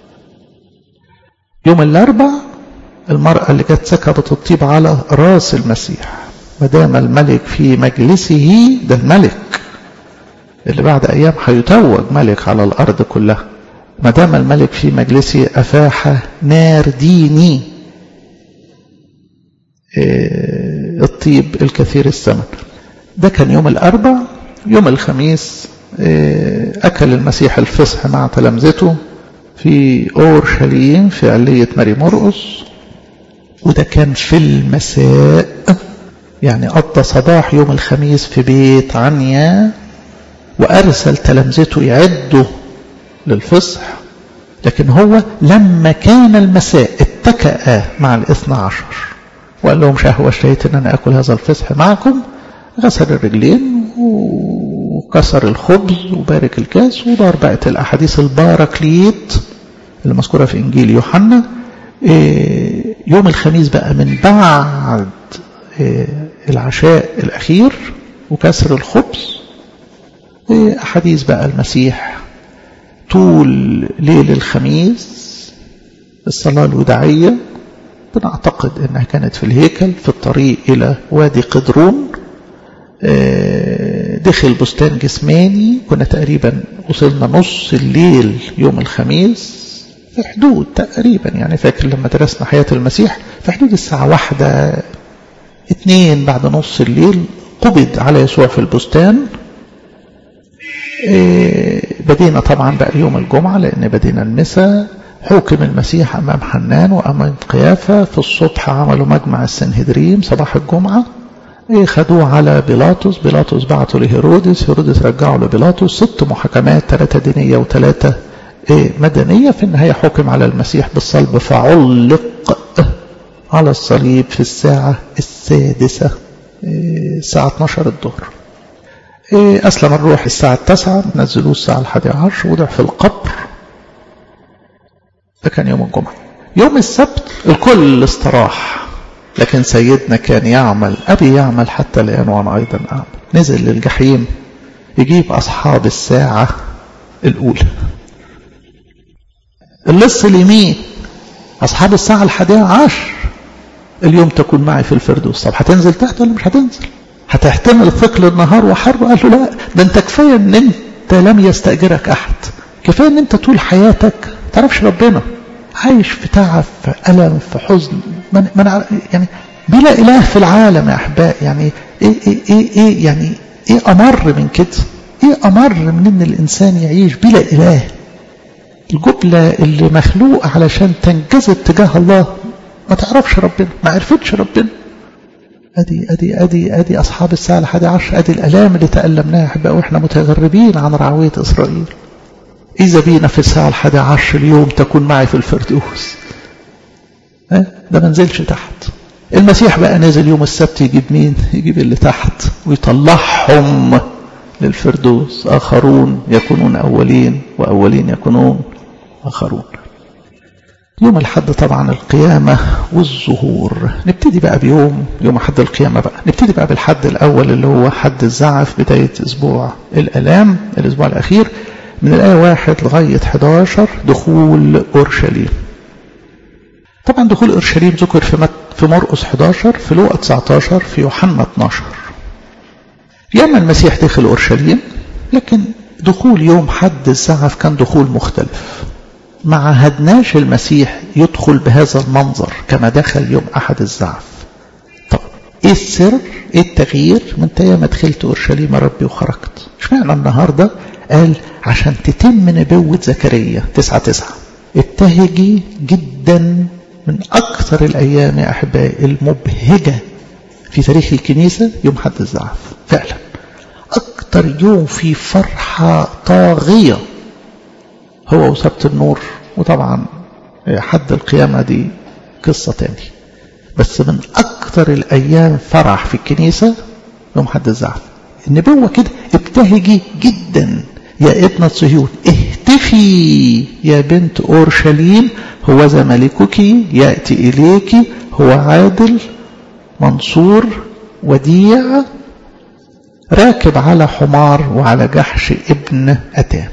يوم الأربع المرأة اللي جت سكبت الطيب على راس المسيح. مدام الملك في مجلسه، ده الملك اللي بعد أيام هيتوج ملك على الأرض كلها. مدام الملك في مجلسه أفاح نار ديني الطيب الكثير الثمن. ده كان يوم الأربع. يوم الخميس أكل المسيح الفصح مع تلامذته في أورشليم في علية ماري مرقس، وده كان في المساء، يعني قضى صباح يوم الخميس في بيت عنيا، وأرسل تلامذته يعدوا للفصح. لكن هو لما كان المساء اتكأ مع 12 وقال لهم شهوة اشتهيت ان انا اكل هذا الفصح معكم. غسل الرجلين وكسر الخبز وبارك الكاس ودار بقت الاحاديث الباركليت اللي مذكوره في انجيل يوحنا. يوم الخميس بقى من بعد العشاء الاخير وكسر الخبز، احاديث بقى المسيح طول ليل الخميس. الصلاة الوداعية بنعتقد انها كانت في الهيكل في الطريق الى وادي قدرون. دخل بستان جسماني، كنا تقريبا وصلنا نص الليل يوم الخميس، في حدود تقريبا يعني فاكر لما درسنا حياة المسيح في حدود الساعة 1-2 بعد نص الليل قبض على يسوع في البستان. بدينا طبعا بقى يوم الجمعة لأن بدينا المساء. حكم المسيح أمام حنان وأمام قيافة. في الصبح عملوا مجمع السنهدريم صباح الجمعة. خدوه على بيلاطس. بيلاطس بعته لهيرودس. هيرودس رجعوا لبيلاطس. 6 محاكمات، 3 دينية و3 مدنية. في النهاية حكم على المسيح بالصلب فعلق على الصليب في الساعة 6 الساعة 12 الظهر. أسلم الروح الساعة 9، نزلوه الساعة 11، وضع في القبر. ده كان يوم الجمعة. يوم السبت الكل استراح، لكن سيدنا كان يعمل. أبي يعمل حتى الآن وأنا أيضا أعمل. نزل للجحيم يجيب أصحاب الساعة الأولى، اللص اليمين، أصحاب الساعة 11. اليوم تكون معي في الفردوس. طب هتنزل تحت ولا مش هتنزل؟ هتحتمل ثقل النهار وحره؟ قال له لا، ده انت كفاية ان انت لم يستأجرك احد، كفاية ان انت طول حياتك تعرفش ربنا، عايش في تعب، في ألم، في حزن، يعني بلا إله في العالم يا أحباء. يعني إيه يعني إيه أمر من كده؟ إيه أمر من إن الإنسان يعيش بلا إله؟ الجبلة اللي مخلوق علشان تنجذب تجاه الله ما تعرفش ربنا، ما عرفتش ربنا. أدي أصحاب الساعة 11. أدي الألام اللي تألمناها أحباء وإحنا متغربين عن رعوية إسرائيل. إذا بينا في الساعة 11 اليوم تكون معي في الفردوس. ده منزلش تحت. المسيح بقى نازل يوم السبت يجيب مين؟ يجيب اللي تحت ويطلعهم للفردوس. آخرون يكونون أولين وأولين يكونون آخرون. يوم الحد طبعا القيامة والظهور. نبتدي بقى يوم حد القيامة بقى. نبتدي بقى بالحد الأول اللي هو حد الزعف، بداية أسبوع الألام، الأسبوع الأخير، من الآية 1 لغاية 11 دخول أورشليم. طبعا دخول أورشليم ذكر في مرقس 11، في لوقا 19، في يوحنا 12. ياما المسيح دخل أورشليم، لكن دخول يوم حد الزعف كان دخول مختلف. ما عهدناش المسيح يدخل بهذا المنظر كما دخل يوم أحد الزعف. طب ايه السر؟ ايه التغيير؟ من انت ياما دخلت أورشليم يا ربي وخرجت. اشمعنى النهارده؟ قال عشان تتم نبوة زكريا 9:9. ابتهجي جدا، من أكثر الأيام يا أحبائي المبهجة في تاريخ الكنيسة يوم حد الزعف. فعلا أكتر يوم في فرحة طاغية هو وسبت النور. وطبعا حد القيامة دي قصة تاني، بس من أكتر الأيام فرح في الكنيسة يوم حد الزعف. النبوة كده: ابتهجي جدا يا ابنة صهيون، اهتفي يا بنت أورشليم، هو ذا ملكك يأتي إليك، هو عادل منصور وديع راكب على حمار وعلى جحش ابن أتان.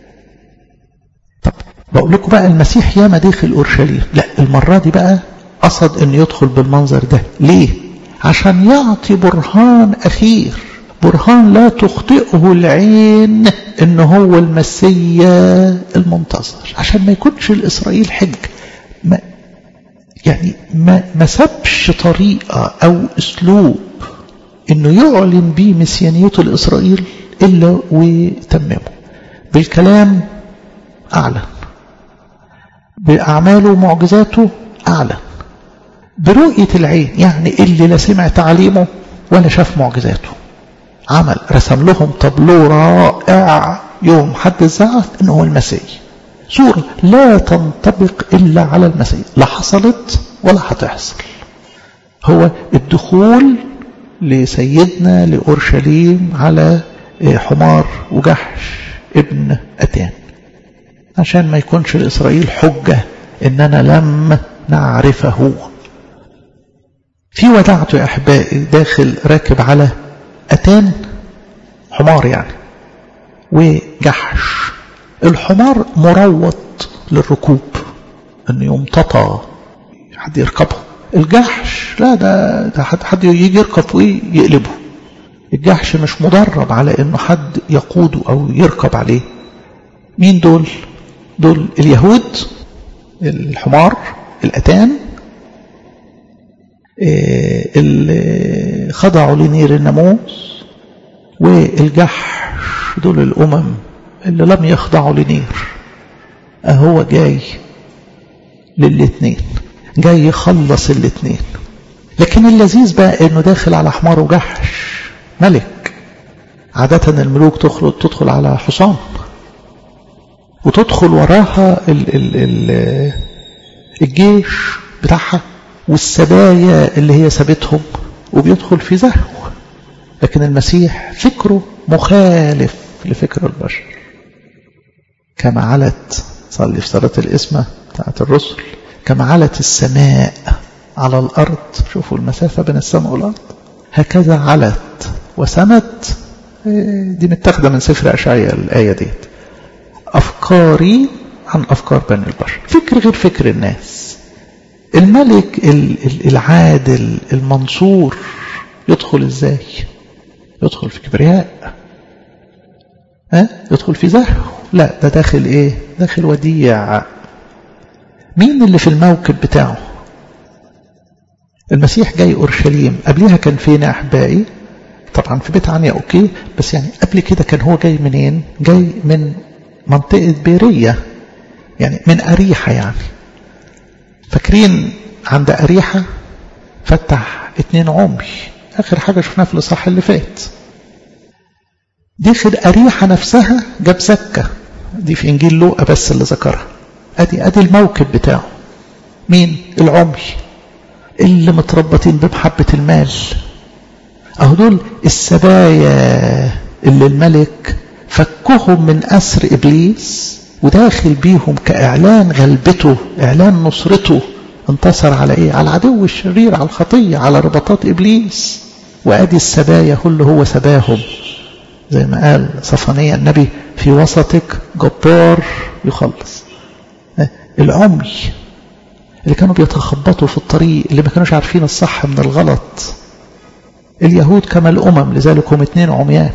طب بقول لكم بقى المسيح ياما داخل أورشليم، لا المرة دي بقى قصد أن يدخل بالمنظر ده. ليه؟ عشان يعطي برهان أخير، برهان لا تخطئه العين إن هو المسيا المنتظر، عشان ما يكونش الإسرائيل حج. ما سابش طريقة أو أسلوب إنه يعلن بيه مسيانيته لإسرائيل إلا وتممه. بالكلام أعلن، بأعماله ومعجزاته أعلن، برؤية العين، يعني اللي لا سمع تعليمه ولا شاف معجزاته. عمل رسم لهم طابلو رائع يوم حد الزعف إنه هو المسيح، صورة لا تنطبق إلا على المسيح، لا حصلت ولا هتحصل. هو الدخول لسيدنا لأورشليم على حمار وجحش ابن أتان، عشان ما يكونش لإسرائيل حجة إننا لم نعرفه. في ودعته يا أحبائي داخل راكب على أتان، حمار يعني، وجحش. الحمار مروط للركوب، انه يمتطى حد يركبه. الجحش لا، ده حد يجي يركب ويقلبه. الجحش مش مدرب على انه حد يقوده او يركب عليه. مين دول؟ دول اليهود، الحمار، الأتان، اللي خضعوا لنير الناموس، والجحش دول الأمم اللي لم يخضعوا لنير. هو جاي للاتنين، جاي يخلص الاتنين. لكن اللذيذ بقى انه داخل على حمار وجحش، ملك. عادة الملوك تدخل على حصان، وتدخل وراها الجيش بتاعها والسبايا اللي هي سابتهم، وبيدخل في زهو. لكن المسيح فكره مخالف لفكر البشر. كما علت، صلي في صلاة الإسمة بتاعت الرسل، كما علت السماء على الأرض، شوفوا المسافة بين السماء والأرض، هكذا علت وسمت. دي متاخدة من سفر أشعياء الآية دي. أفكاري عن أفكار بني البشر، فكر غير فكر الناس. الملك العادل المنصور يدخل ازاي؟ يدخل في كبرياء، يدخل في زهو؟ لا، ده داخل ايه؟ داخل وديع. مين اللي في الموكب بتاعه؟ المسيح جاي أورشليم. قبلها كان فين يا أحبائي؟ طبعا في بيت عنيا، أوكي، بس يعني قبل كده كان هو جاي منين؟ جاي من منطقة بيرية، يعني من أريحة. يعني فاكرين عند أريحة فتح 2 عمي، آخر حاجة شفناها في الإصحاح اللي فات. داخل أريحة نفسها جاب سكة، دي في إنجيل لوقا بس اللي ذكرها. أدي الموكب بتاعه. مين؟ العمي اللي متربطين بمحبة المال. أهو دول السبايا اللي الملك فكهم من أسر إبليس وداخل بيهم كإعلان غلبته، إعلان نصرته. انتصر على إيه؟ على العدو الشرير، على الخطية، على رباطات إبليس. وأدي السبايا هو سباهم، زي ما قال صفانيا النبي: في وسطك جبار يخلص. العمي اللي كانوا بيتخبطوا في الطريق، اللي ما كانوش عارفين الصح من الغلط. اليهود كما الأمم، لذلك هم 2 عميان.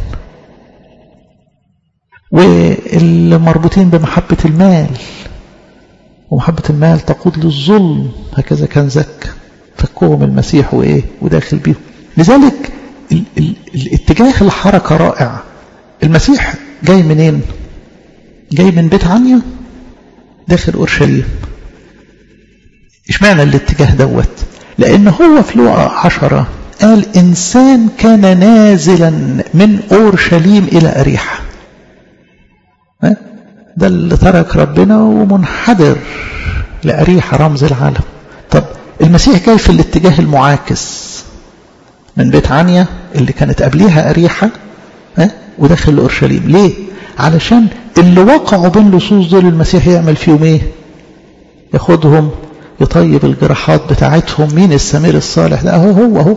واللي مربوطين بمحبة المال، ومحبة المال تقود للظلم، هكذا كان زكى. فكهم المسيح وإيه؟ وداخل بيهم. لذلك الاتجاه الحركة رائع. المسيح جاي منين؟ جاي من بيت عنيا داخل أورشليم. إيش معنى الاتجاه دوت؟ لأن هو في لوقا 10 قال إنسان كان نازلا من أورشليم إلى أريحة. ده اللي ترك ربنا ومنحدر لأريحة رمز العالم. طب المسيح جاي في الاتجاه المعاكس من بيت عنيا اللي كانت قبليها أريحة وداخل أورشليم. ليه؟ علشان اللي وقعوا بين لصوص دول المسيح يعمل فيهم ايه؟ ياخدهم يطيب الجراحات بتاعتهم. مين السمير الصالح ده؟ هو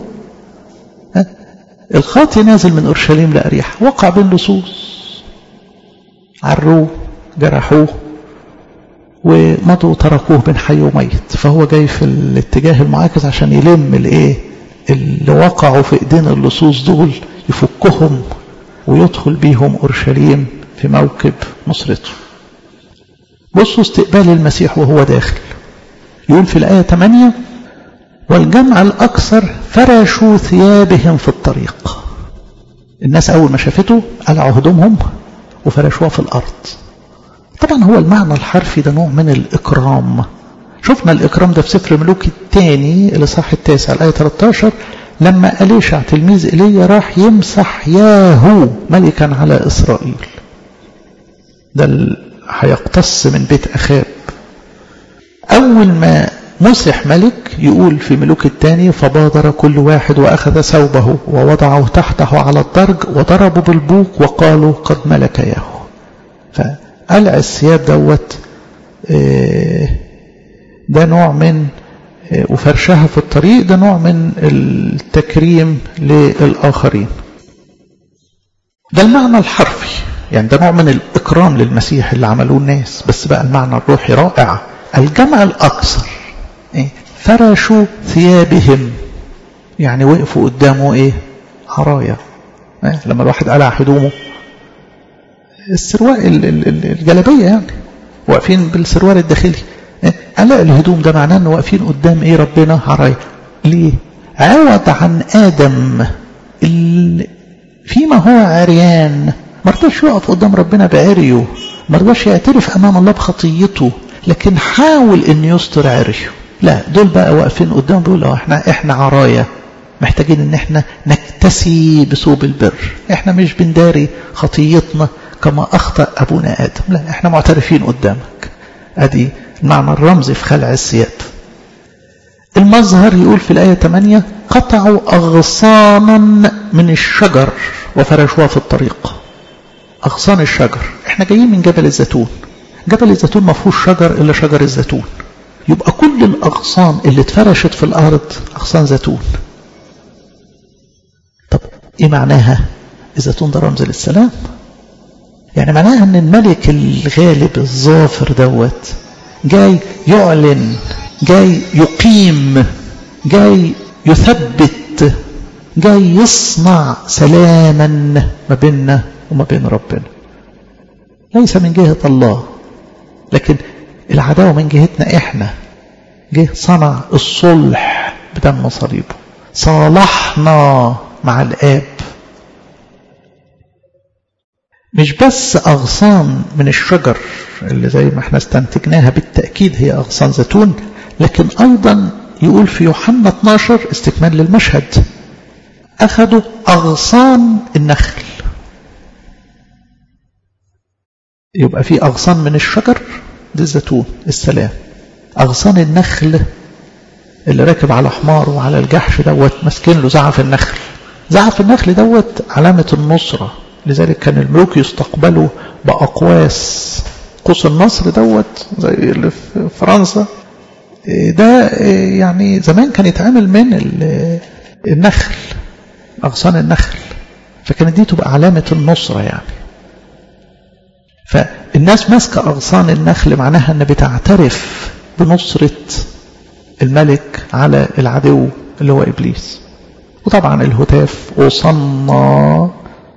الخاطي نازل من أورشليم لأريحة، وقع بين لصوص، عروه جرحوه ومضوا تركوه بين حي وميت. فهو جاي في الاتجاه المعاكس عشان يلم الايه اللي وقعوا في ايدين اللصوص دول، يفكهم ويدخل بيهم أورشليم في موكب نصرته. بصوا استقبال المسيح وهو داخل. يقول في الآية 8: والجمع الأكثر فرشوا ثيابهم في الطريق. الناس أول ما شافته قلعوا هدومهم وفرشوها في الأرض. طبعا هو المعنى الحرفي ده نوع من الإكرام. شفنا الإكرام ده في سفر ملوك الثاني الإصحاح 9 الآية 13 لما أليشع تلميذ إيليا راح يمسح ياهو ملكا على إسرائيل. ده هيقتص من بيت أخاب. أول ما مسح ملك يقول في ملوك الثاني: فبادر كل واحد وأخذ ثوبه ووضعه تحته على الدرج وضربوا بالبوق وقالوا قد ملك ياهو. فقلع الثياب دوت ده نوع من وفرشها في الطريق، ده نوع من التكريم للآخرين. ده المعنى الحرفي، يعني ده نوع من الإكرام للمسيح اللي عملوه الناس. بس بقى المعنى الروحي رائع. الجمع الأكثر فرشوا ثيابهم، يعني وقفوا قدامه عرايا. لما الواحد قلع هدومه السروال الجلابية يعني واقفين بالسروال الداخلي، قلع الهدوم ده معناه انه واقفين قدام ربنا عرايا. ليه؟ عوض عن آدم فيما هو عريان، ما رضاش يقف قدام ربنا بعريه، ما رضاش يعترف امام الله بخطيته، لكن حاول ان يستر عريه. لا، دول بقى واقفين قدام بيقولوا احنا عرايا، محتاجين ان احنا نكتسي بثوب البر. احنا مش بنداري خطيتنا كما اخطأ ابونا ادم، لا احنا معترفين قدامك. ادي المعنى الرمزي في خلع الثياب. المظهر يقول في الآية 8: قطعوا أغصانا من الشجر وفرشوها في الطريق. أغصان الشجر، احنا جايين من جبل الزيتون. جبل الزيتون ما فيهوش شجر إلا شجر الزيتون، يبقى كل الأغصان اللي اتفرشت في الأرض أغصان زيتون. طب ايه معناها؟ الزيتون ده رمز للسلام، يعني معناها ان الملك الغالب الظافر دوت جاي يعلن، جاي يقيم، جاي يثبت، جاي يصنع سلاما ما بيننا وما بين ربنا. ليس من جهة الله، لكن العداوة من جهتنا احنا. جه صنع الصلح بدم صليبه، صالحنا مع الآب. مش بس أغصان من الشجر اللي زي ما احنا استنتجناها بالتأكيد هي أغصان زيتون، لكن أيضا يقول في يوحنا 12 استكمال للمشهد: أخذوا أغصان النخل. يبقى في أغصان من الشجر دي الزيتون السلام، أغصان النخل اللي راكب على حمار وعلى الجحش دوت ماسكين له زعف النخل. زعف النخل دوت علامة النصرة، لذلك كان الملوك يستقبلوا بأقواس. قوس النصر دوت زي اللي في فرنسا ده يعني زمان كان يتعمل من النخل، أغصان النخل، فكانت دي تبقى علامة النصرة يعني. فالناس ماسكة أغصان النخل معناها أن بتعترف بنصرة الملك على العدو اللي هو إبليس. وطبعا الهتاف: وصلنا،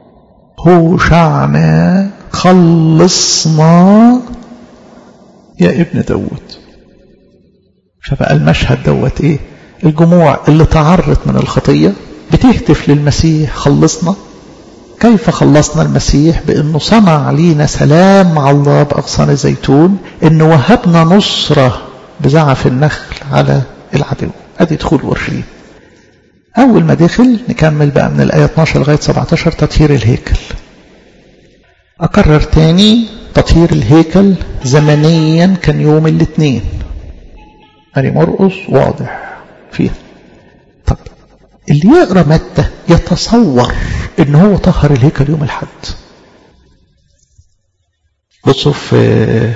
هوشعنا، خلصنا يا ابن داود. فبقى المشهد دوت الجموع اللي تعرت من الخطية بتهتف للمسيح: خلصنا. كيف خلصنا المسيح؟ بأنه صنع لينا سلام مع الله بأغصان الزيتون، أنه وهبنا نصرة بزعف النخل على العدو. أدي دخول أورشليم. أول ما دخل نكمل بقى من الآية 12 لغاية 17 تطهير الهيكل. أكرر تاني تطهير الهيكل زمنيا كان يوم الاثنين. ماري مرقس واضح فيها. طب اللي يقرأ متى يتصور إن هو طهر الهيكل يوم الحد. بصوا في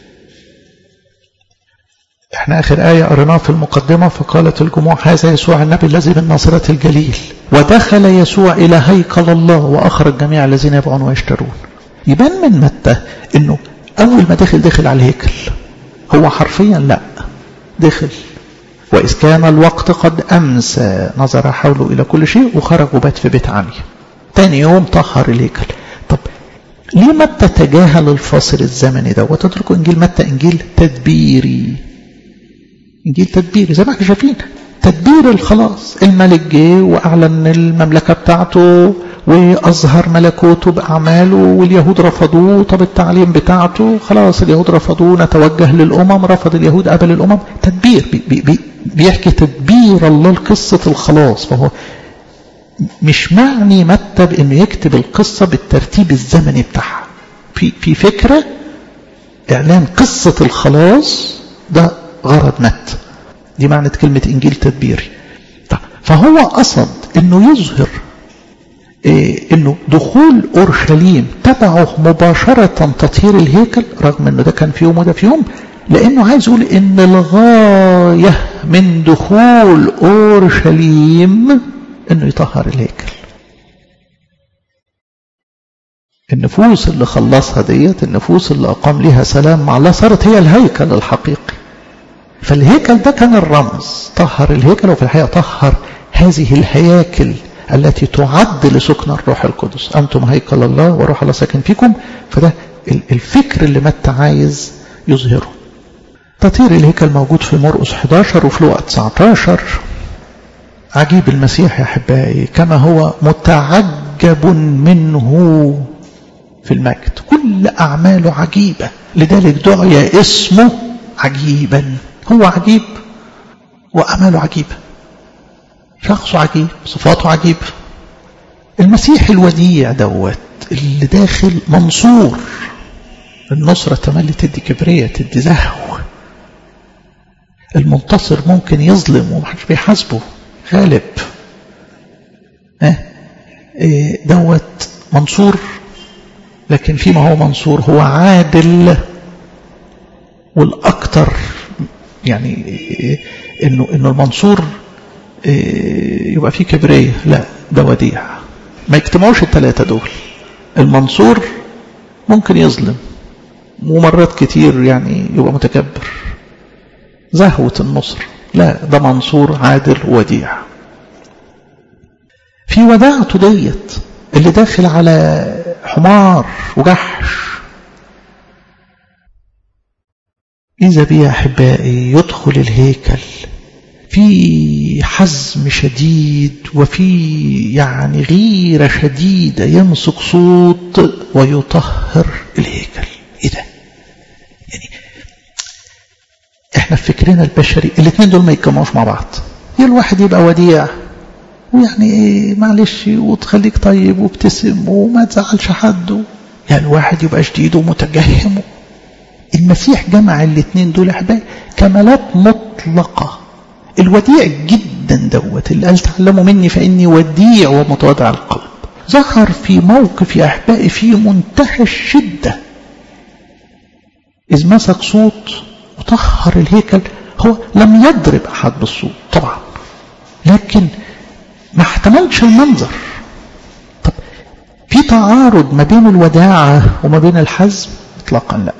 احنا آخر آية قريناها في المقدمة، فقالت الجموع هذا يسوع النبي الذي من ناصرة الجليل. ودخل يسوع إلى هيكل الله وأخرج جميع الذين يبيعون ويشترون. يبان من متى إنه أول ما دخل على الهيكل. هو حرفيا لا دخل، وإذ كان الوقت قد أمسى نظر حوله إلى كل شيء وخرج وبات في بيت عني. تاني يوم طهر الهيكل. طب ليه متى تجاهل الفاصل الزمني ده؟ وتتركوا إنجيل متى إنجيل تدبيري، إنجيل تدبيري زي ما احنا شايفين. تدبير الخلاص، الملك جه وأعلن المملكة بتاعته وأظهر ملكوته بأعماله، واليهود رفضوه. طب التعليم بتاعته خلاص اليهود رفضوه، نتوجه للأمم، رفض اليهود قبل الأمم. تدبير بيحكي تدبير الله لقصة الخلاص. فهو مش معني متى بأنه يكتب القصة بالترتيب الزمني بتاعها. في فكرة إعلان قصة الخلاص ده غرض متى. دي معنى كلمة إنجيل تدبيري. فهو قصد أنه يظهر أنه دخول أورشليم تبعه مباشرة تطهير الهيكل، رغم أنه ده كان في يوم وده في يوم، لأنه عايز يقول أن الغاية من دخول أورشليم أنه يطهر الهيكل. النفوس اللي خلصها ديت، النفوس اللي أقام لها سلام مع الله، صارت هي الهيكل الحقيقي. فالهيكل ده كان الرمز، طهر الهيكل، وفي الحقيقة طهر هذه الهياكل التي تعد لسكن الروح القدس. أنتم هيكل الله وروح الله ساكن فيكم. فده الفكر اللي متى عايز يظهره. تطهير الهيكل موجود في مرقس 11 وفي لوقا 19. عجيب المسيح يا أحبائي كما هو متعجب منه في المجد، كل أعماله عجيبة، لذلك دعي اسمه عجيبا. هو عجيب وأعماله عجيبة، شخصه عجيب، صفاته عجيب. المسيح الوديع دوت اللي داخل منصور. النصرة تملي تدي كبرية، تدي زهو. المنتصر ممكن يظلم ومحدش بيحاسبه، غالب. دوت منصور، لكن فيما هو منصور هو عادل. والأكثر يعني إنه المنصور يبقى فيه كبرية، لا ده وديع. ما يجتمعوش الثلاثة دول. المنصور ممكن يظلم ومرات كتير يعني يبقى متكبر، زهوة النصر. لا ده منصور عادل وديع. في وداعته ديت اللي داخل على حمار وجحش. إذا بي أحبائي يدخل الهيكل في حزم شديد وفي يعني غيرة شديدة، يمسك صوت ويطهر الهيكل. إيه ده؟ يعني إحنا في فكرنا البشري الاثنين دول ما يتجمعوش مع بعض. الواحد يبقى وديع ويعني معلش وتخليك طيب وابتسم وما تزعلش حد، يعني الواحد يبقى شديد ومتجهم. المسيح جمع الاثنين دول أحبائي كمالات مطلقة. الوديع جدا دوت اللي قال تعلموا مني فإني وديع ومتواضع القلب، ظهر في موقف يا أحبائي في منتهى الشدة، إذ مسك صوت وطهر الهيكل. هو لم يضرب أحد بالصوت طبعا، لكن ما احتملش المنظر. طب في تعارض ما بين الوداعة وما بين الحزم؟ اطلاقا لا.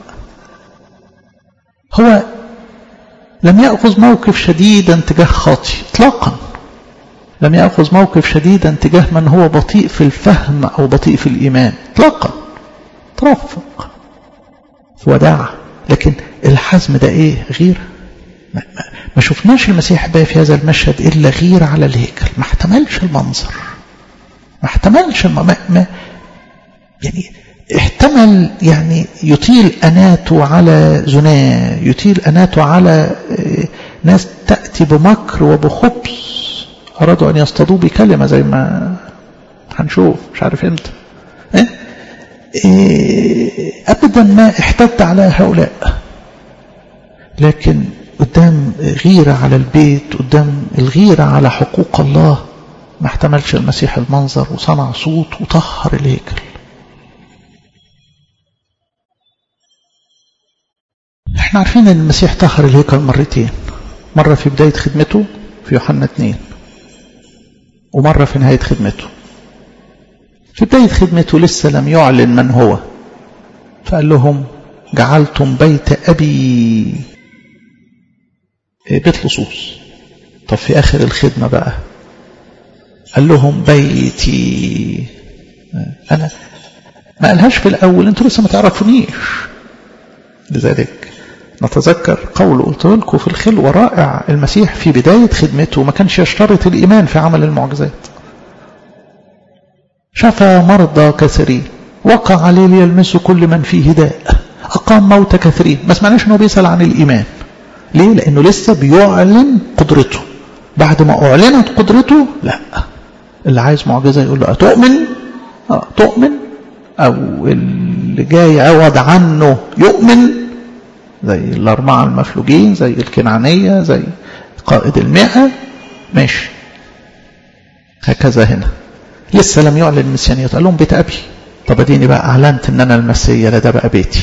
هو لم يأخذ موقف شديدا تجاه خاطئ اطلاقا، لم يأخذ موقف شديدا تجاه من هو بطيء في الفهم أو بطيء في الإيمان اطلاقا. ترفق في وداعة. لكن الحزم ده ايه؟ غير. ما شفناش المسيح بقى في هذا المشهد إلا غير على الهيكل. ما احتملش المنظر، ما احتملش يعني احتمل يعني يطيل أناته على زناه، يطيل أناته على ناس تأتي بمكر وبخبث أرادوا أن يصطادوا بكلمة زي ما هنشوف مش عارف امتى. أبدا ما احتد على هؤلاء، لكن قدام غيرة على البيت، قدام الغيرة على حقوق الله، ما احتملش المسيح المنظر وصنع صوت وطهر الهيكل. احنا عارفين ان المسيح طهر الهيكل مرتين، مرة في بداية خدمته في يوحنا 2، ومرة في نهاية خدمته. في بداية خدمته لسه لم يعلن من هو، فقال لهم جعلتم بيت أبي بيت لصوص. طب في آخر الخدمة بقى قال لهم بيتي أنا. ما قالهاش في الأول أنتوا لسه ما تعرفونيش. لذلك نتذكر قول قلت لكم في الخلوة رائع، المسيح في بداية خدمته ما كانش يشترط الإيمان في عمل المعجزات. شفى مرضى كثيرين، وقع عليه ليلمسوا كل من فيه داء، أقام موتى كثيرين. ما سمعناش أنه بيسأل عن الإيمان. ليه؟ لأنه لسه بيعلن قدرته. بعد ما أعلنت قدرته لا، اللي عايز معجزة يقول له أتؤمن؟ تؤمن، أو اللي جاي عوض عنه يؤمن، زي الأربعة المفلوجين، زي الكنعانية، زي قائد 100، ماشي. هكذا هنا لسه لم يعلن المسيانية، قال لهم بيت أبي. طب اديني بقى أعلنت إن أنا المسيح، لا ده بقى بيتي.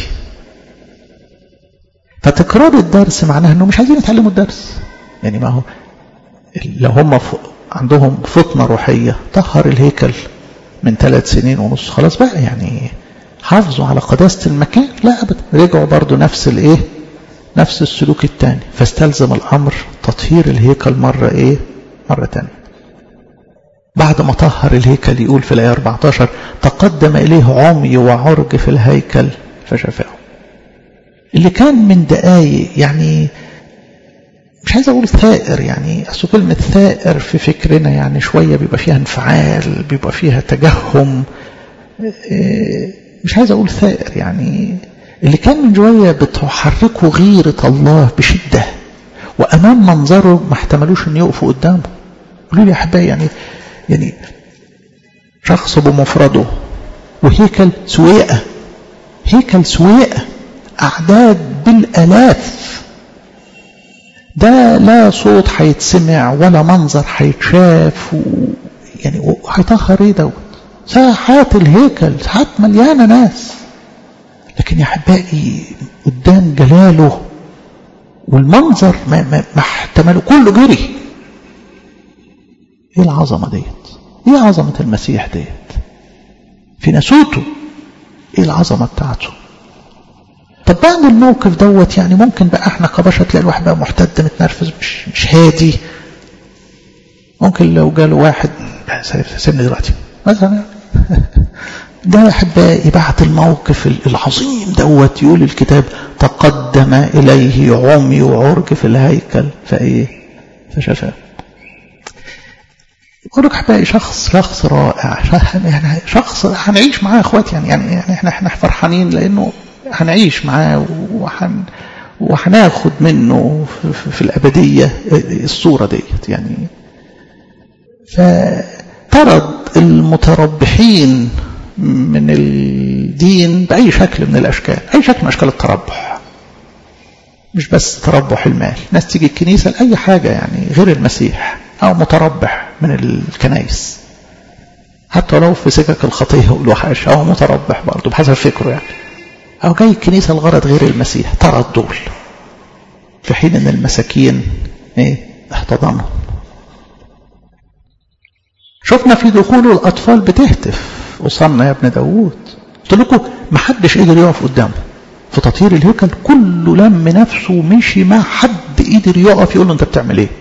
فتكرار الدرس معناه أنه مش عايزين يتعلموا الدرس. يعني ما هو لو هم عندهم فطنة روحية، طهر الهيكل من 3 سنين ونص، خلاص بقى يعني حافظوا على قداسة المكان. لا أبدا، رجعوا برضو نفس السلوك الثاني. فاستلزم الأمر تطهير الهيكل مرة تانية. بعد ما طهر الهيكل يقول في الآية 14 تقدم إليه عمي وعرج في الهيكل فشفاه. اللي كان من دقايق، يعني مش عايز أقول ثائر، يعني أصل كلمة ثائر في فكرنا يعني شوية بيبقى فيها انفعال، بيبقى فيها تجهم، مش عايز أقول ثائر، يعني اللي كان من شوية بتحركه غيرة الله بشدة، وأمام منظره ما احتملوش أن يقفوا قدامه. قولوا لي يا أحبائي، يعني شخص بمفرده وهيكل سويقة، هيكل سويقة، أعداد بالآلاف، ده لا صوت هيتسمع ولا منظر هيتشاف، يعني هيطهر ايه دوت؟ ساحات الهيكل ساحات مليانة ناس، لكن يا أحبائي قدام جلاله والمنظر ما احتمله، كله جري. ايه العظمة ديت؟ ايه عظمة المسيح ديت في ناسوته؟ ايه العظمة بتاعته؟ طب بعد الموقف دوت يعني ممكن بقى احنا كبشر تلاقي الواحد بقى محتد متنرفز مش هادي. ممكن لو جاله واحد سيبني دلوقتي مثلا ده يا احبائي بعد الموقف العظيم دوت يقول الكتاب تقدم اليه عمي وعرج في الهيكل فشفاه. يقول لك احبائي شخص رائع، يعني شخص هنعيش معاه اخواتي، يعني احنا فرحانين لانه هنعيش معاه وهناخد منه في الأبدية الصورة ديت. يعني فطرد المتربحين من الدين بأي شكل من الأشكال، أي شكل من أشكال التربح، مش بس تربح المال. ناس تيجي الكنيسة لأي حاجة يعني غير المسيح، أو متربح من الكنائس، حتى لو في سكك الخطية والوحش، أو متربح برضه بحسب فكره يعني، أو جاي الكنيسة الغرض غير المسيح. طرد دول، في حين أن المساكين احتضنهم. شفنا في دخوله الأطفال بتهتف وصلنا يا ابن داود. قلت لكم ما حدش قدر يقف قدامه في تطهير الهيكل، كله لم نفسه مشي، ما حد قدر يقف يقول له انت بتعمل ايه.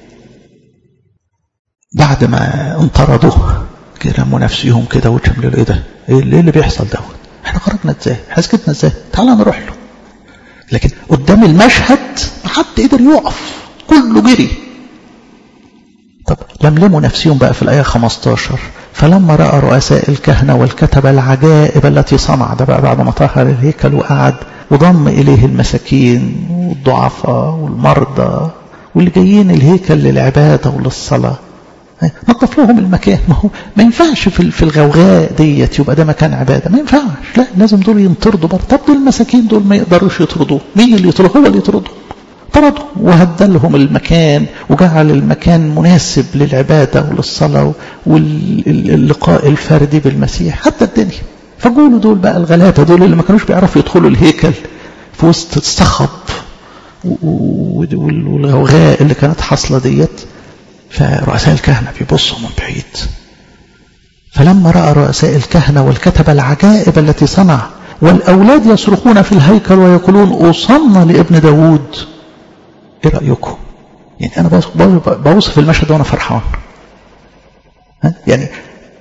بعد ما انطردوه رموا نفسهم كده وتشملوا له ايه ده، ايه اللي بيحصل دوت، احنا خرجنا ازاي، حسكتنا ازاي، تعالى نروح له. لكن قدام المشهد ما حد قدر يقف، كله جري. طب لملموا نفسهم بقى في الآية 15 فلما رأى رؤساء الكهنة والكتبة العجائب التي صنع، ده بقى بعد ما طهر الهيكل وقعد وضم إليه المساكين والضعفاء والمرضى واللي جايين الهيكل للعبادة وللصلاة، نظف لهم المكان. ما ينفعش في الغوغاء ديت يبقى ده مكان عبادة، ما ينفعش، لا لازم دول ينطردوا بره. طب دول المساكين دول ما يقدروش يطردوه، مين اللي يطرده؟ هو اللي يطرده. طردوا وهدى لهم المكان وجعل المكان مناسب للعبادة وللصلاة واللقاء الفردي بالمسيح حتى الدنيا. فقولوا دول بقى الغلابة دول اللي ما كانوش بيعرفوا يدخلوا الهيكل في وسط الصخب والغوغاء اللي كانت حاصلة ديت، فرؤساء الكهنة بيبصوا من بعيد. فلما رأى رؤساء الكهنة والكتبة العجائب التي صنع والأولاد يصرخون في الهيكل ويقولون أوصلنا لابن داود، ايه رأيكم؟ يعني أنا بوصف المشهد وأنا فرحان. يعني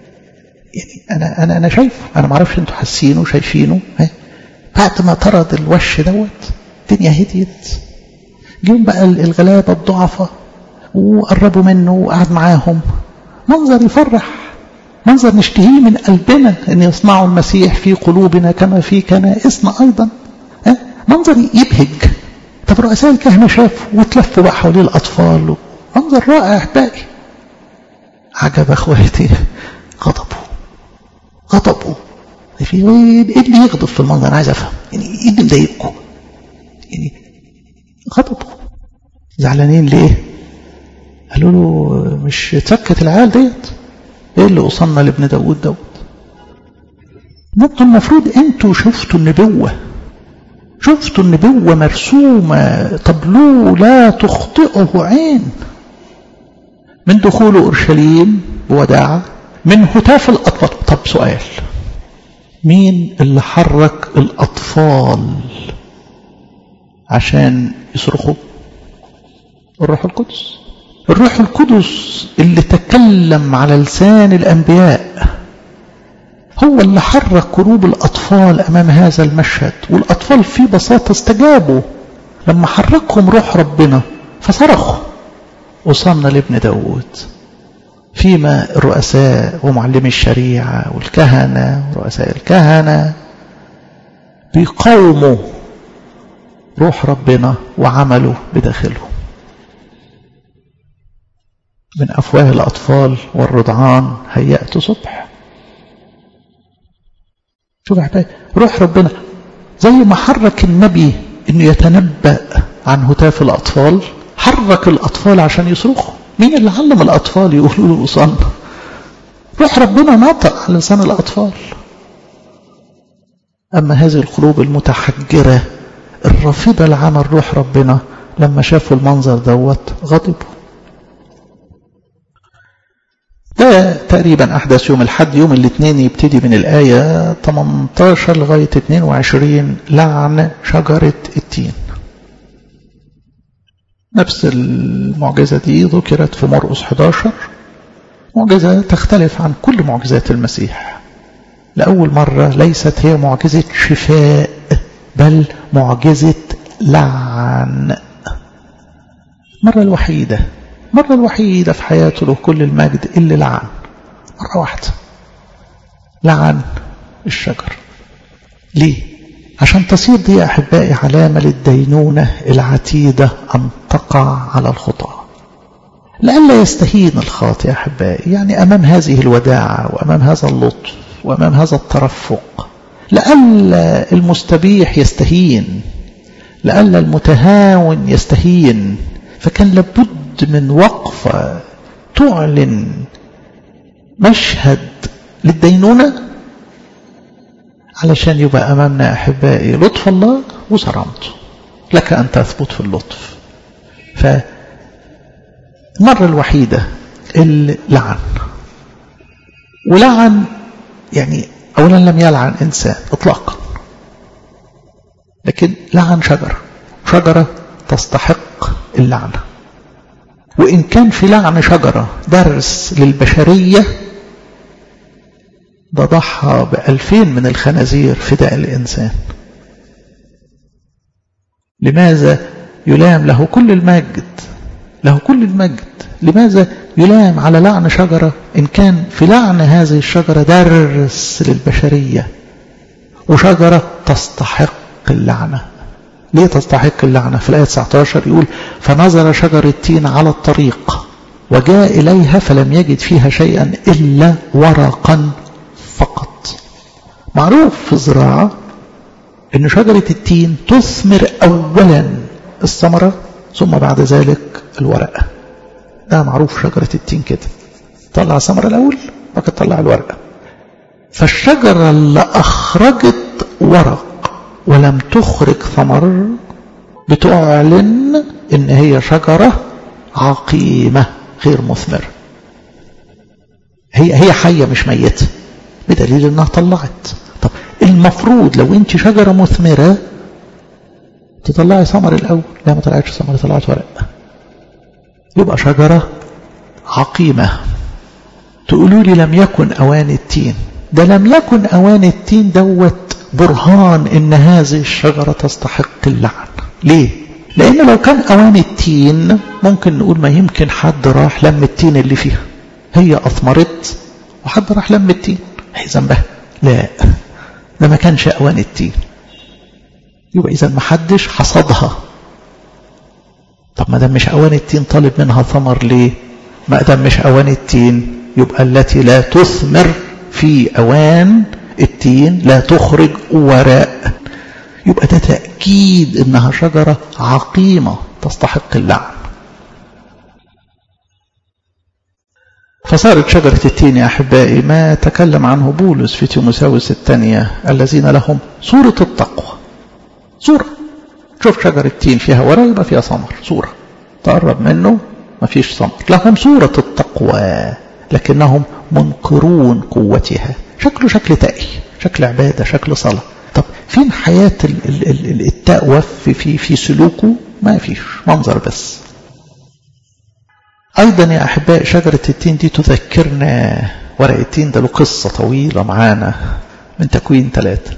أنا شايفه، أنا ما اعرفش أنتوا حاسينه وشايفينه. بعد ما طرد الوش دوت الدنيا هديت، جيهم بقى الغلابة الضعفاء وقربوا منه وقعد معاهم. منظر يفرح، منظر نشتهيه من قلبنا أن يصنعوا المسيح في قلوبنا كما في كنائسنا أيضا. منظر يبهج. طب رؤساء الكهنة شافوا وتلفوا بقى حواليه الأطفال، منظر رائع باقي. عجب أخواتي، غضبوا. ايه اللي يغضب في المنظر؟ انا عايز افهم، يعني ايه اللي مضايقكم؟ يعني غضبوا، زعلانين ليه؟ قالوا له مش تسكت العيال ديت؟ ايه اللي وصلنا لابن داود دوت؟ انتوا المفروض انتوا شفتوا النبوة مرسومة، طبلوه لا تخطئه عين. من دخول أورشليم بوداعة، من هتاف الأطفال. طب سؤال، مين اللي حرك الأطفال عشان يصرخوا؟ الروح القدس اللي تكلم على لسان الأنبياء هو اللي حرك قلوب الأطفال أمام هذا المشهد. والأطفال في بساطة استجابوا لما حركهم روح ربنا فصرخوا وصلنا لابن داود. فيما الرؤساء ومعلمي الشريعة والكهنة ورؤساء الكهنة بيقاوموا روح ربنا وعملوا بداخلهم. من أفواه الأطفال والرضعان هيأت صبح. شوف يا حبايبي، روح ربنا زي ما حرك النبي انه يتنبأ عن هتاف الأطفال، حرك الأطفال عشان يصرخوا. مين اللي علم الأطفال يقولوا له وصلنا؟ روح ربنا ناطق على لسان الأطفال. أما هذه القلوب المتحجرة الرافضة لعمل روح ربنا لما شافوا المنظر دوت غضبوا. ده تقريبا أحداث يوم الحد. يوم الاثنين يبتدي من الآية 18 لغاية 22 لعن شجرة التين. نفس المعجزة دي ذكرت في مرقس 11، معجزة تختلف عن كل معجزات المسيح. لأول مرة ليست هي معجزة شفاء بل معجزة لعن. مرة الوحيدة في حياته له كل المجد اللي لعن، مرة واحدة لعن الشجر. ليه؟ عشان تصير دي يا أحبائي علامة للدينونة العتيدة أن تقع على الخطاة، لئلا يستهين الخاطئ يا أحبائي. يعني أمام هذه الوداعة وأمام هذا اللطف وأمام هذا الترفق، لئلا المستبيح يستهين، لئلا المتهاون يستهين. فكان لابد من وقفة تعلن مشهد للدينونة علشان يبقى أمامنا أحبائي لطف الله وصرامته. لك أن تثبت في اللطف. فالمرة الوحيدة اللي لعن، ولعن يعني أولا لم يلعن إنسان إطلاقا، لكن لعن شجرة تستحق اللعنة. وإن كان في لعن شجرة درس للبشرية، ده ضحى ب2000 من الخنازير فداء الإنسان. لماذا يلام له كل المجد؟ لماذا يلام على لعن شجرة إن كان في لعن هذه الشجرة درس للبشرية، وشجرة تستحق اللعنة؟ ليه تستحق اللعنة؟ في الآية 19 يقول: فنظر شجر التين على الطريق وجاء إليها فلم يجد فيها شيئا إلا ورقا فقط. معروف في الزراعة إن شجرة التين تثمر أولا الثمرة ثم بعد ذلك الورقة. ده معروف شجرة التين كده، طلع الثمرة الأول وبعد تطلع الورقة. فالشجرة اللي أخرجت ورق ولم تخرج ثمر بتعلن إن هي شجرة عقيمة غير مثمرة. هي حية مش ميتة، بدليل إنها طلعت. طب المفروض لو أنت شجرة مثمرة تطلعي ثمر الأول، لا ما طلعتش ثمر، طلعت ورق، يبقى شجرة عقيمة. تقولوا لي لم يكن أوان التين. ده لم يكن أوان التين دوت برهان إن هذه الشجرة تستحق اللعن. ليه؟ لأن لو كان أوان التين ممكن نقول ما يمكن حد راح لم التين اللي فيها، هي أثمرت وحد راح لم التين، هي ذنبها. لا، ده ما كانش أوان التين، يبقى إذا ما حدش حصدها. طب ما دام مش أوان التين طالب منها ثمر ليه؟ ما دام مش أوان التين يبقى التي لا تثمر في أوان التين لا تخرج ورق، يبقى ده تأكيد إنها شجرة عقيمة تستحق اللعن. فصارت شجرة التين يا أحبائي ما تكلم عنه بولس في تيموثاوس الثانية، الذين لهم صورة التقوى. صورة، شوف شجرة التين فيها ورق يبقى فيها ثمر، صورة تقرب منه ما فيش ثمر. لهم صورة التقوى لكنهم منكرون قوتها. شكله شكل تقي، شكل عبادة، شكل صلاة. طب فين حياة التقوى في سلوكه؟ ما فيش، منظر بس. أيضا يا أحباء شجرة التين دي تذكرنا، ورق التين ده له قصة طويلة معانا من تكوين 3.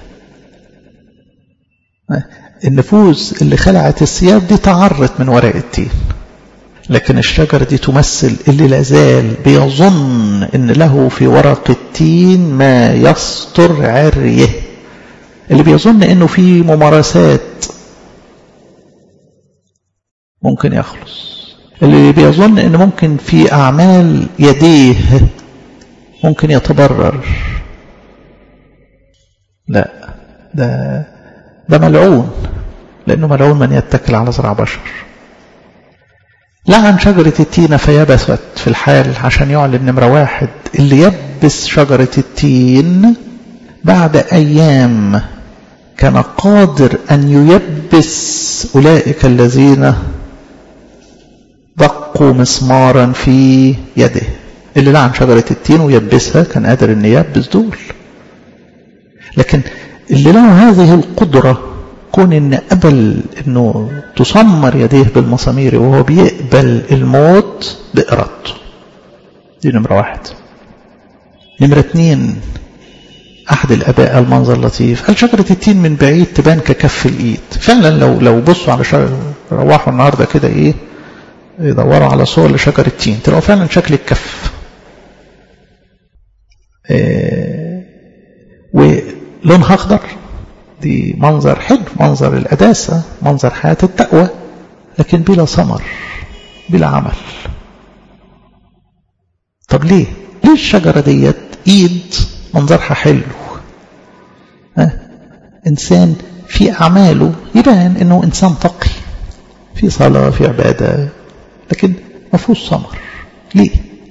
النفوس اللي خلعت الثياب دي تعرت من ورق التين، لكن الشجرة دي تمثل اللي لازال بيظن ان له في ورق التين ما يستر عريه، اللي بيظن انه في ممارسات ممكن يخلص، اللي بيظن انه ممكن في اعمال يديه ممكن يتبرر. لا، ده ملعون، لانه ملعون من يتكل على زرع بشر. لعن شجرة التين فيبست في الحال عشان يعلن نمرة 1 اللي يبس شجرة التين بعد أيام كان قادر أن ييبس أولئك الذين دقوا مسمارا في يده. اللي لعن شجرة التين ويبسها كان قادر أن ييبس دول، لكن اللي له هذه القدرة كون ان قبل انه تسمر يديه بالمسامير وهو بيقبل الموت بإرادته. دي نمرة 1. نمرة 2 احد الاباء المنظر لطيف قال شجرة التين من بعيد تبان ككف الايد. فعلا لو بصوا على شجرة، روحوا النهارده كده يدوروا على صور لشجرة التين تلاقوا فعلا شكل الكف، ولونها اخضر. دي منظر حلو، منظر القداسة، منظر حياة التقوى، لكن بلا ثمر، بلا عمل. طب ليه الشجرة ديت ايد منظرها حلو، انسان في اعماله يبان انه انسان تقي، في صلاة، في عبادة، لكن ما فيهوش ثمر. ليه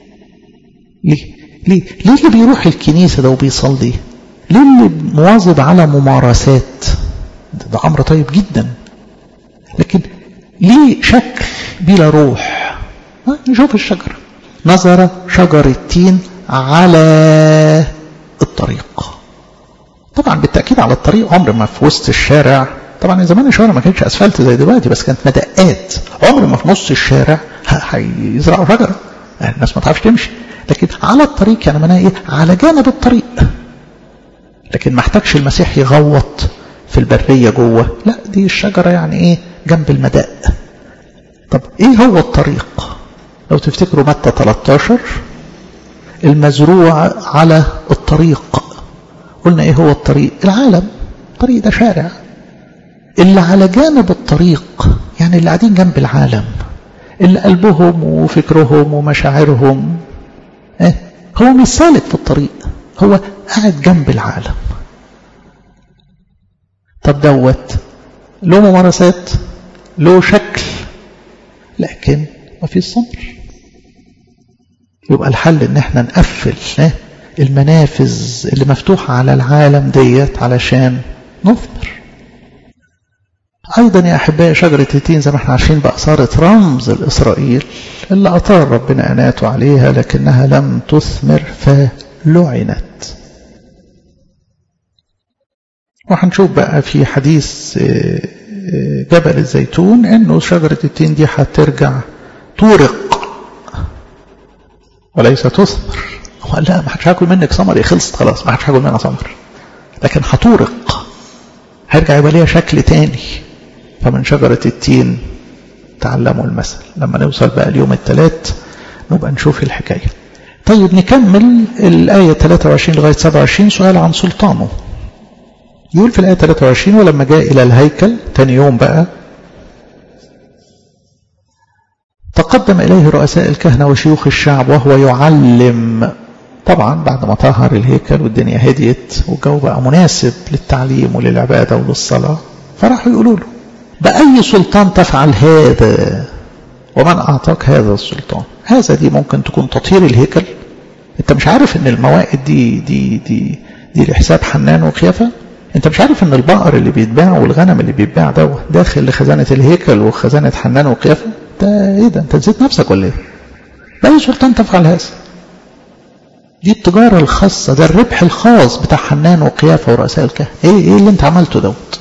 اللي بيروح الكنيسة ده وبيصلي؟ ليه اللي مواظب على ممارسات؟ ده أمر طيب جدا، لكن ليه شكل بلا روح؟ نشوف الشجرة. نظر شجر التين على الطريق. طبعا بالتأكيد على الطريق، عمر ما في وسط الشارع. طبعا زمان الشوارع ما كانتش أسفلت زي دلوقتي، بس كانت مدقات. عمر ما في نص الشارع هيزرعوا شجرة، الناس ما تعرفش تمشي. لكن على الطريق يعني معناها على جانب الطريق، لكن ما احتاجش المسيح يغوط في البرية جوه. لا، دي الشجرة يعني جنب المدق. طب هو الطريق؟ لو تفتكروا متى 13 المزروع على الطريق، قلنا هو الطريق؟ العالم. الطريق ده شارع. اللي على جانب الطريق يعني اللي قاعدين جنب العالم، اللي قلبهم وفكرهم ومشاعرهم هو مش سالك في الطريق، هو قاعد جنب العالم. طب دوت له ممارسات، له شكل، لكن ما فيش صبر. يبقى الحل ان احنا نقفل المنافذ اللي مفتوحة على العالم ديت علشان نثمر. ايضا يا احبائي شجرة التين زي ما احنا عارفين بقى صارت رمز لإسرائيل اللي اطار ربنا اناته عليها لكنها لم تثمر فلعنت. وهنشوف بقى في حديث جبل الزيتون انه شجرة التين دي هترجع تورق وليس تثمر. هو لا، ما حدش هاكل منك ثمر، خلصت خلاص، ما حدش هاكل منها ثمر، لكن هتورق، هيرجع يبقى ليها شكل تاني. فمن شجرة التين تعلموا المثل. لما نوصل بقى اليوم الثلاث نبقى نشوف الحكاية. طيب نكمل الآية 23 لغاية 27. سؤال عن سلطانه. يقول في الآية 23: ولما جاء إلى الهيكل تاني يوم بقى تقدم إليه رؤساء الكهنة وشيوخ الشعب وهو يعلم. طبعا بعد ما طهر الهيكل والدنيا هديت والجو بقى مناسب للتعليم وللعبادة وللصلاة، فراحوا يقولوا له: بأي سلطان تفعل هذا؟ ومن أعطاك هذا السلطان؟ هذا دي ممكن تكون تطهير الهيكل. انت مش عارف ان الموائد دي لحساب حنان وقيافة؟ انت مش عارف ان البقر اللي بيتباع والغنم اللي بيتباع ده داخل لخزانة الهيكل وخزانة حنان وقيافة؟ ده ايه ده؟ انت نسيت نفسك ولا ايه؟ بأي سلطان تفعل هذا؟ دي التجارة الخاصة، ده الربح الخاص بتاع حنان وقيافة ورؤساء الكهنة. ايه اللي انت عملته دوت؟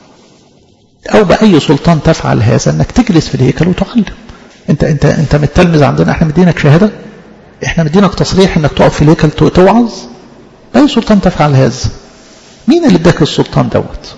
او بأي سلطان تفعل هذا؟ انك تجلس في الهيكل وتعلم. انت متلمذ عندنا، احنا مدينك شهادة، احنا مدينك تصريح انك تقف في الهيكل توعظ. بأي سلطان تفعل هذا؟ مين اللي اداك السلطان دوت؟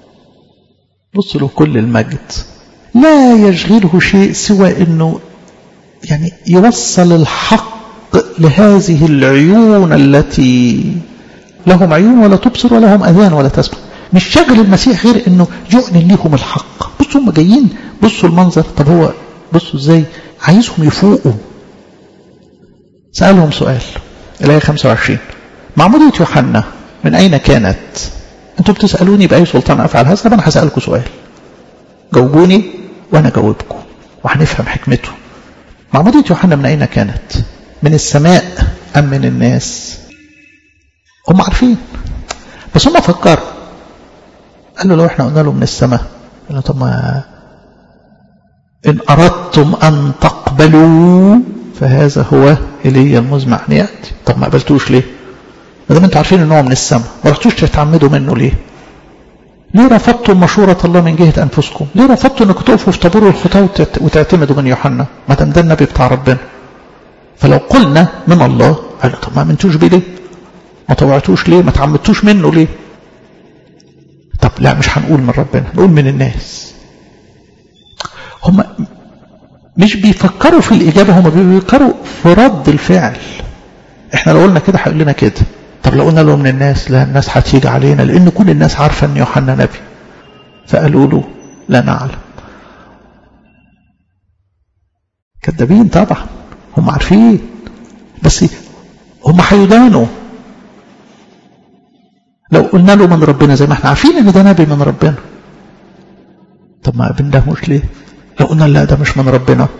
بص له كل المجد، لا يشغله شيء سوى انه يعني يوصل الحق لهذه العيون التي لهم عيون ولا تبصر ولهم اذان ولا تسمع. مش شغل المسيح غير انه يعلن لهم الحق. بصوا هم جايين، بصوا المنظر. طب هو بصوا ازاي عايزهم يفوقوا. سألهم سؤال، الآية 25: معمودية يوحنا من أين كانت؟ أنتم بتسألوني بأي سلطان أفعل هذا؟ طب أنا هسألكم سؤال، جاوبوني وأنا جاوبكم وهنفهم حكمته. معمودية يوحنا من أين كانت؟ من السماء أم من الناس؟ هم عارفين، بس هم فكروا. قالوا لو احنا قلنا له من السماء، قالوا طب ما إن أردتم أن تقبلوا فهذا هو إلي المزمع أن يأتي. طب ما قبلتوش ليه؟ ما دام انتوا عارفين ان هو من السماء، ما رحتوش تتعمدوا منه ليه؟ ليه رفضتوا مشورة الله من جهة أنفسكم؟ ليه رفضتوا انكم تقفوا في طابور الخطاة وتعتمدوا من يوحنا؟ ما دام ده النبي بتاع ربنا. فلو قلنا من الله، قال طب ما امنتوش بيه ليه؟ ما طوعتوش ليه؟ ما تعمدتوش منه ليه؟ طب لا، مش هنقول من ربنا، نقول من الناس. هم مش بيفكروا في الإجابة، هم بيفكروا في رد الفعل. احنا لو قلنا كده هيقول لنا كده. طب لو قلنا له من الناس، لا، الناس هتيجي علينا لأن كل الناس عارفة أن يوحنا نبي. فقالوا له لا نعلم. كذابين طبعا، هم عارفين، بس هم هيدانوا. لو قلنا له من ربنا زي ما احنا عارفين ان ده نبي من ربنا، طب ما قبلناهوش ليه؟ لو قلنا لا ده مش من ربنا،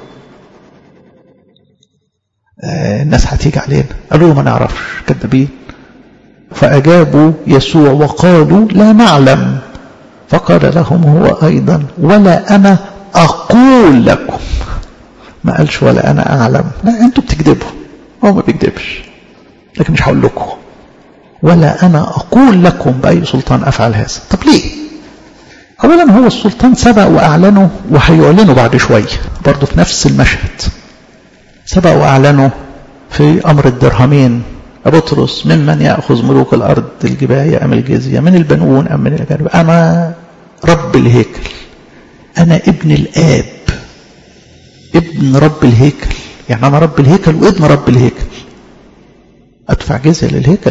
الناس هتيجي علينا. قالوا له ما نعرفش، كذابين. فأجابوا يسوع وقالوا لا نعلم. فقال لهم هو أيضا ولا أنا أقول لكم. ما قالش ولا أنا أعلم، لا، أنتوا بتكذبوا، هو ما بيكذبش، لكن مش هقول لكم. ولا أنا أقول لكم بأي سلطان أفعل هذا. طب ليه؟ أولا هو السلطان سبق وأعلنه وهيعلنه بعد شوية برضه في نفس المشهد. سبق وأعلنه في أمر الدرهمين: بطرس ممن يأخذ ملوك الأرض الجباية أم الجزية، من البنون أم من الأجانب؟ أنا رب الهيكل، أنا ابن الآب، ابن رب الهيكل. يعني أنا رب الهيكل وابن رب الهيكل، أدفع جزية للهيكل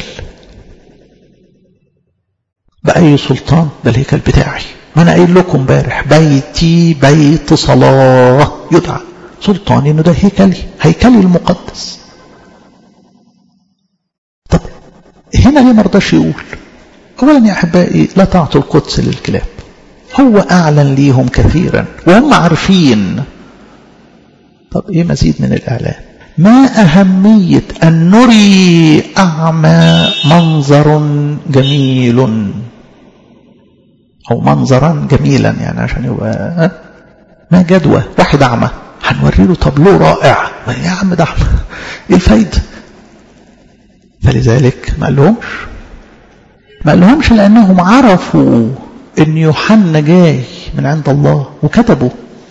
بأي سلطان؟ ده الهيكل بتاعي. ما أنا قايل لكم امبارح بيتي بيت صلاة يدعى. سلطاني انه ده هيكلي المقدس. طب هنا ليه مرضاش يقول؟ اولا يا احبائي لا تعطوا القدس للكلاب، هو اعلن ليهم كثيرا وهم عارفين. طب ايه مزيد من الاعلان؟ ما اهمية ان نري اعمى منظر جميل او منظرا جميلا، يعني عشان يبقى ما جدوى واحد اعمى هنوري له طابلوه رائع، يا عم ده اعمى ايه الفايده؟ فلذلك ما قالهمش لانهم عرفوا ان يوحنا جاي من عند الله وكتبوا.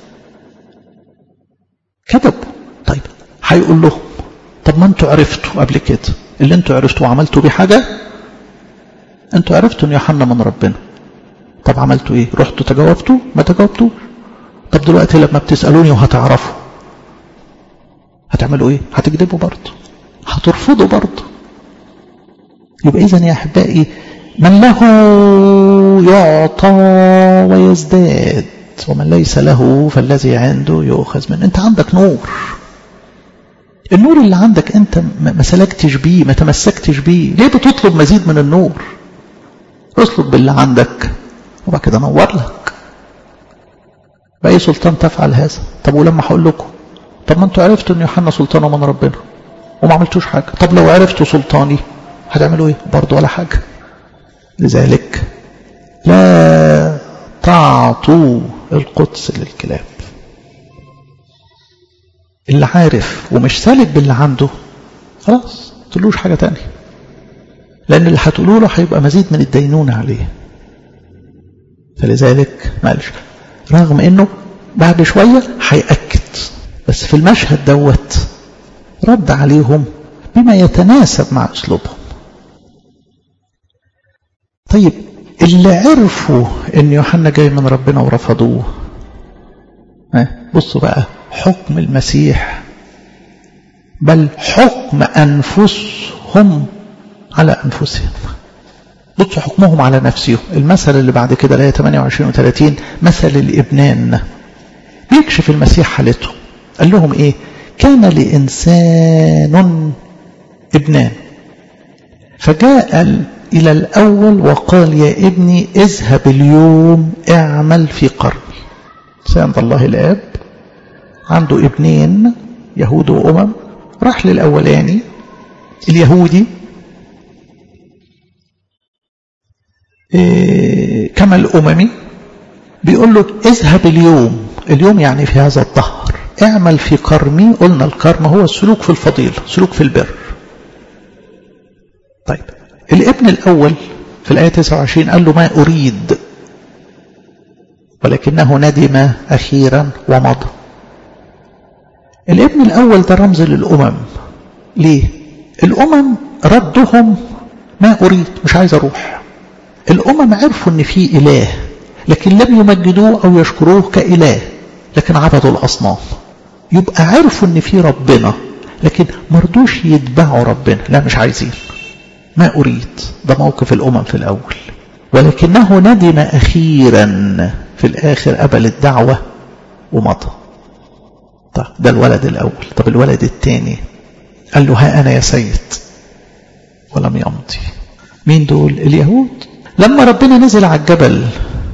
طيب هيقول لهم طب ما انتوا عرفتوا قبل كده، اللي انتوا عرفتوا وعملتوا بيه حاجه؟ انتوا عرفتوا ان يوحنا من ربنا، طب عملتوا ايه؟ رحتوا تجاوبتوا؟ ما تجاوبتوا. طب دلوقتي لما بتسألوني وهتعرفوا هتعملوا ايه؟ هتكذبوا برضه، هترفضوا برضه. يبقى اذن يا احبائي من له يعطى ويزداد، ومن ليس له فالذي عنده يؤخذ منه. انت عندك نور، النور اللي عندك انت ما سلكتش بيه، ما تمسكتش بيه، ليه بتطلب مزيد من النور؟ اطلب باللي عندك وبعد كده نور لك. بأي سلطان تفعل هذا؟ طب ولما هقول لكم طب ما انتوا عرفتوا ان يوحنا سلطانه من ربنا وما عملتوش حاجه، طب لو عرفتوا سلطاني هتعملوا ايه؟ برضه ولا حاجه. لذلك لا تعطوا القدس للكلاب. اللي عارف ومش سالك باللي عنده خلاص ما تقولوش حاجه تانية، لان اللي هتقولوا له هيبقى مزيد من الدينونه عليه. فلذلك معلش، رغم انه بعد شويه هيأكد، بس في المشهد دوت رد عليهم بما يتناسب مع اسلوبهم. طيب اللي عرفوا ان يوحنا جاي من ربنا ورفضوه، بصوا بقى حكم المسيح، بل حكم انفسهم على انفسهم. بصوا حكمهم على نفسهم. المثل اللي بعد كده الآية 28 و30 مثل الابنان، بيكشف المسيح حالته. قال لهم ايه؟ كان لإنسان ابنان فجاء إلى الأول وقال يا ابني اذهب اليوم اعمل في قرني. سيد الله الآب عنده ابنين يهود وأمم، راح للأولاني اليهودي كما الأممي، بيقول له اذهب اليوم يعني في هذا الظهر اعمل في كرمي. قلنا الكرم هو السلوك في الفضيلة، سلوك في البر. طيب الابن الأول في الآية 29 قال له ما أريد، ولكنه ندم أخيرا ومضى. الابن الأول ده رمز للأمم. ليه؟ الأمم ردهم ما أريد، مش عايز أروح. الأمم عرفوا أن في إله، لكن لم يمجدوه أو يشكروه كإله، لكن عبدوا الأصنام. يبقى عرفوا أن في ربنا، لكن مرضوش يتبعوا ربنا، لا مش عايزين. ما أريد، ده موقف الأمم في الأول. ولكنه ندم أخيرا، في الآخر قبل الدعوة ومضى. طب ده الولد الأول. طب الولد الثاني قال له ها أنا يا سيد، ولم يمضي. مين دول؟ اليهود. لما ربنا نزل على الجبل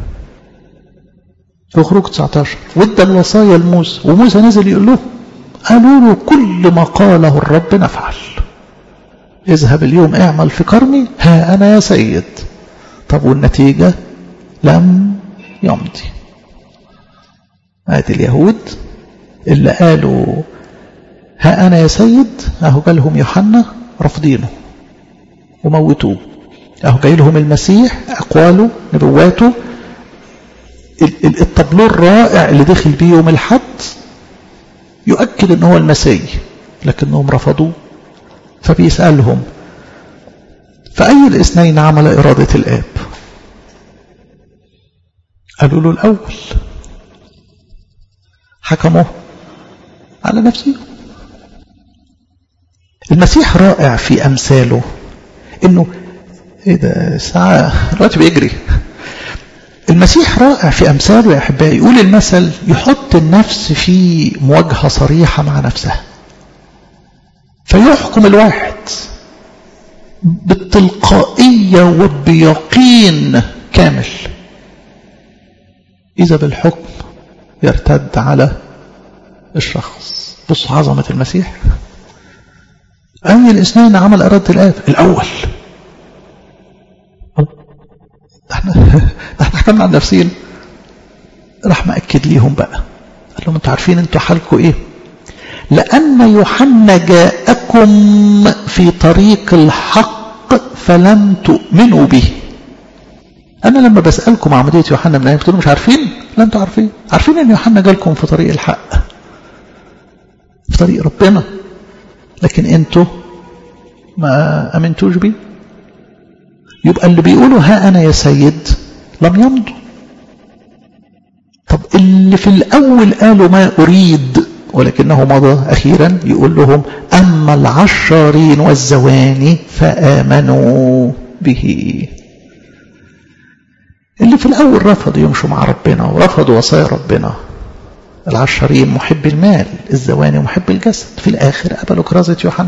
في خروج 19 وادى الوصايا لموسى، وموسى نزل يقول له، قالوا له كل ما قاله الرب نفعل. اذهب اليوم اعمل في كرمي، ها أنا يا سيد. طب والنتيجة؟ لم يمضي. ادي اليهود اللي قالوا ها أنا يا سيد، اهو جالهم يوحنا رفضينه وموتوه، اهو جاي لهم المسيح أقواله نبواته الطابلوه الرائع اللي دخل بيه يوم الحد يؤكد ان هو المسيح، لكنهم رفضوه. فبيسألهم فأي الاثنين عمل إرادة الآب؟ قالوا له الأول. حكموه على نفسه. المسيح رائع في أمثاله، إنه إيه ده ساعة الوقت بيجري. المسيح رائع في أمثاله يا أحبائي. يقول المثل يحط النفس في مواجهة صريحة مع نفسها، فيحكم الواحد بالتلقائية وبيقين كامل، إذا بالحكم يرتد على الشخص. بص عظمة المسيح. أي الاثنين عمل إرادة الآب الأول. احنا حكمنا عن نفسين. راح مأكد ليهم بقى، قال لهم انتوا عارفين انتوا حالكم ايه؟ لأن يوحنا جاءكم في طريق الحق فلم تؤمنوا به. أنا لما بسألكم عملية يوحنا من أين بتقولوا مش عارفين؟ لا انتوا عارفين. عارفين ان يوحنا جالكم في طريق الحق، في طريق ربنا، لكن انتوا ما أمنتوش بيه. يبقى اللي بيقولوا ها أنا يا سيد لم يمضوا. طب اللي في الأول قالوا ما أريد ولكنه مضى أخيرا، يقول لهم أما العشارين والزواني فآمنوا به. اللي في الأول رفضوا يمشوا مع ربنا ورفضوا وصايا ربنا، العشارين محب المال، الزواني محب الجسد، في الآخر قبلوا كرازة يوحنا.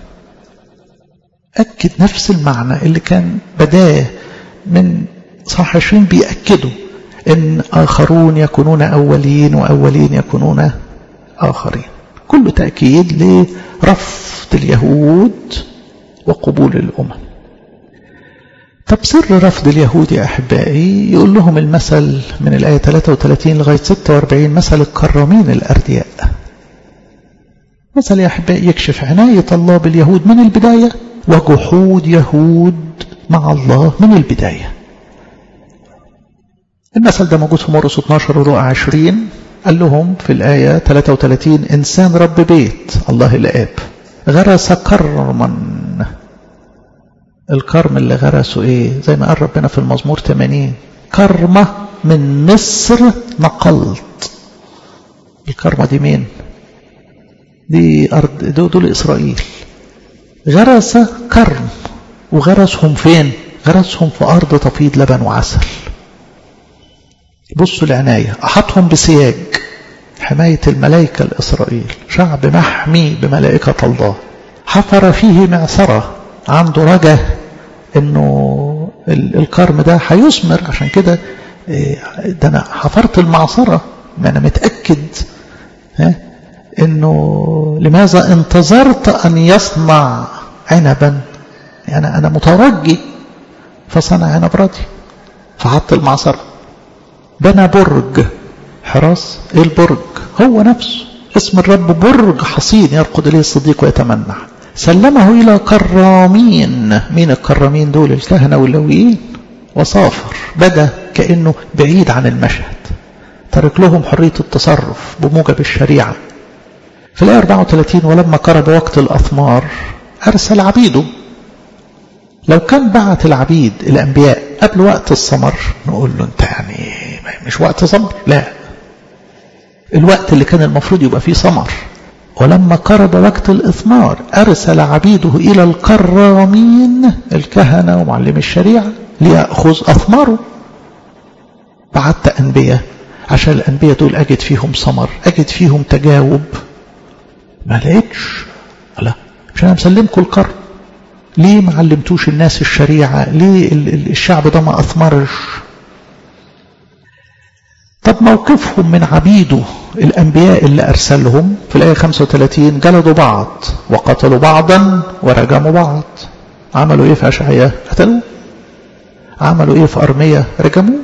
أكد نفس المعنى اللي كان بداه من صح 20 بيأكدوا إن آخرون يكونون أولين وأولين يكونون آخرين. كل تأكيد لرفض اليهود وقبول الأمم. طب سر رفض اليهود يا أحبائي، يقول لهم المثل من الآية 33 لغاية 46، مثل الكرامين الأردياء. مثل يا أحبائي يكشف عناية الله باليهود من البداية وجحود يهود مع الله من البداية. المثل ده موجود في مرقس 12 ورقع 20. قال لهم في الآية 33 إنسان رب بيت الله الآب غرس كرما. الكرم اللي غرسه إيه؟ زي ما قال ربنا في المزمور 80 كرمة من مصر نقلت. الكرمة دي مين؟ دي أرض دول إسرائيل. غرس كرم، وغرسهم فين؟ غرسهم في أرض تفيض لبن وعسل. بصوا العناية، أحطهم بسياج حماية الملائكة الإسرائيل، شعب محمي بملائكة الله. حفر فيه معصرة، عنده رجاء إنه الكرم ده هيثمر. عشان كده ده أنا حفرت المعصرة، ما أنا متأكد إنه لماذا انتظرت أن يصنع عنبا، يعني أنا مترجي فصنع عنب راضي، فحط المعصرة. بنى برج حراس. ايه البرج؟ هو نفسه اسم الرب برج حصين يرقد اليه الصديق ويتمنع. سلمه الى كرامين. مين الكرامين دول؟ الكهنة واللويين. وصافر، بدا كأنه بعيد عن المشهد، ترك لهم حرية التصرف بموجب الشريعة. في الآية 34 ولما قرب وقت الأثمار أرسل عبيده. لو كان بعت العبيد الأنبياء قبل وقت الثمر نقول له انت يعني مش وقت ثمر، لا، الوقت اللي كان المفروض يبقى فيه ثمر. ولما قرب وقت الإثمار أرسل عبيده إلى الكرامين، الكهنة ومعلم الشريعة، ليأخذ أثماره. بعت أنبياء عشان الأنبياء دول أجد فيهم ثمر، أجد فيهم تجاوب. ما لقيتش، لا، مش أنا مسلمكم الكرم. ليه ما علمتوش الناس الشريعة؟ ليه الشعب ده ما أثمرش؟ طب موقفهم من عبيده الأنبياء اللي أرسلهم في الآية 35 جلدوا بعض وقتلوا بعضا ورجموا بعض. عملوا إيه في أشعياء؟ قتلوا. عملوا إيه في أرميا؟ رجموا.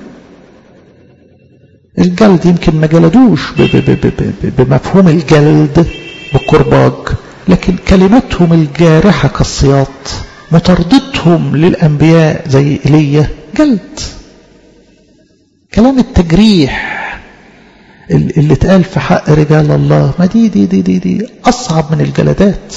الجلد يمكن ما جلدوش بمفهوم الجلد بالكرباج، لكن كلمتهم الجارحة كالسياط، مطاردتهم للأنبياء زي إيليا جلد. كلام التجريح اللي اتقال في حق رجال الله، ما دي أصعب من الجلدات.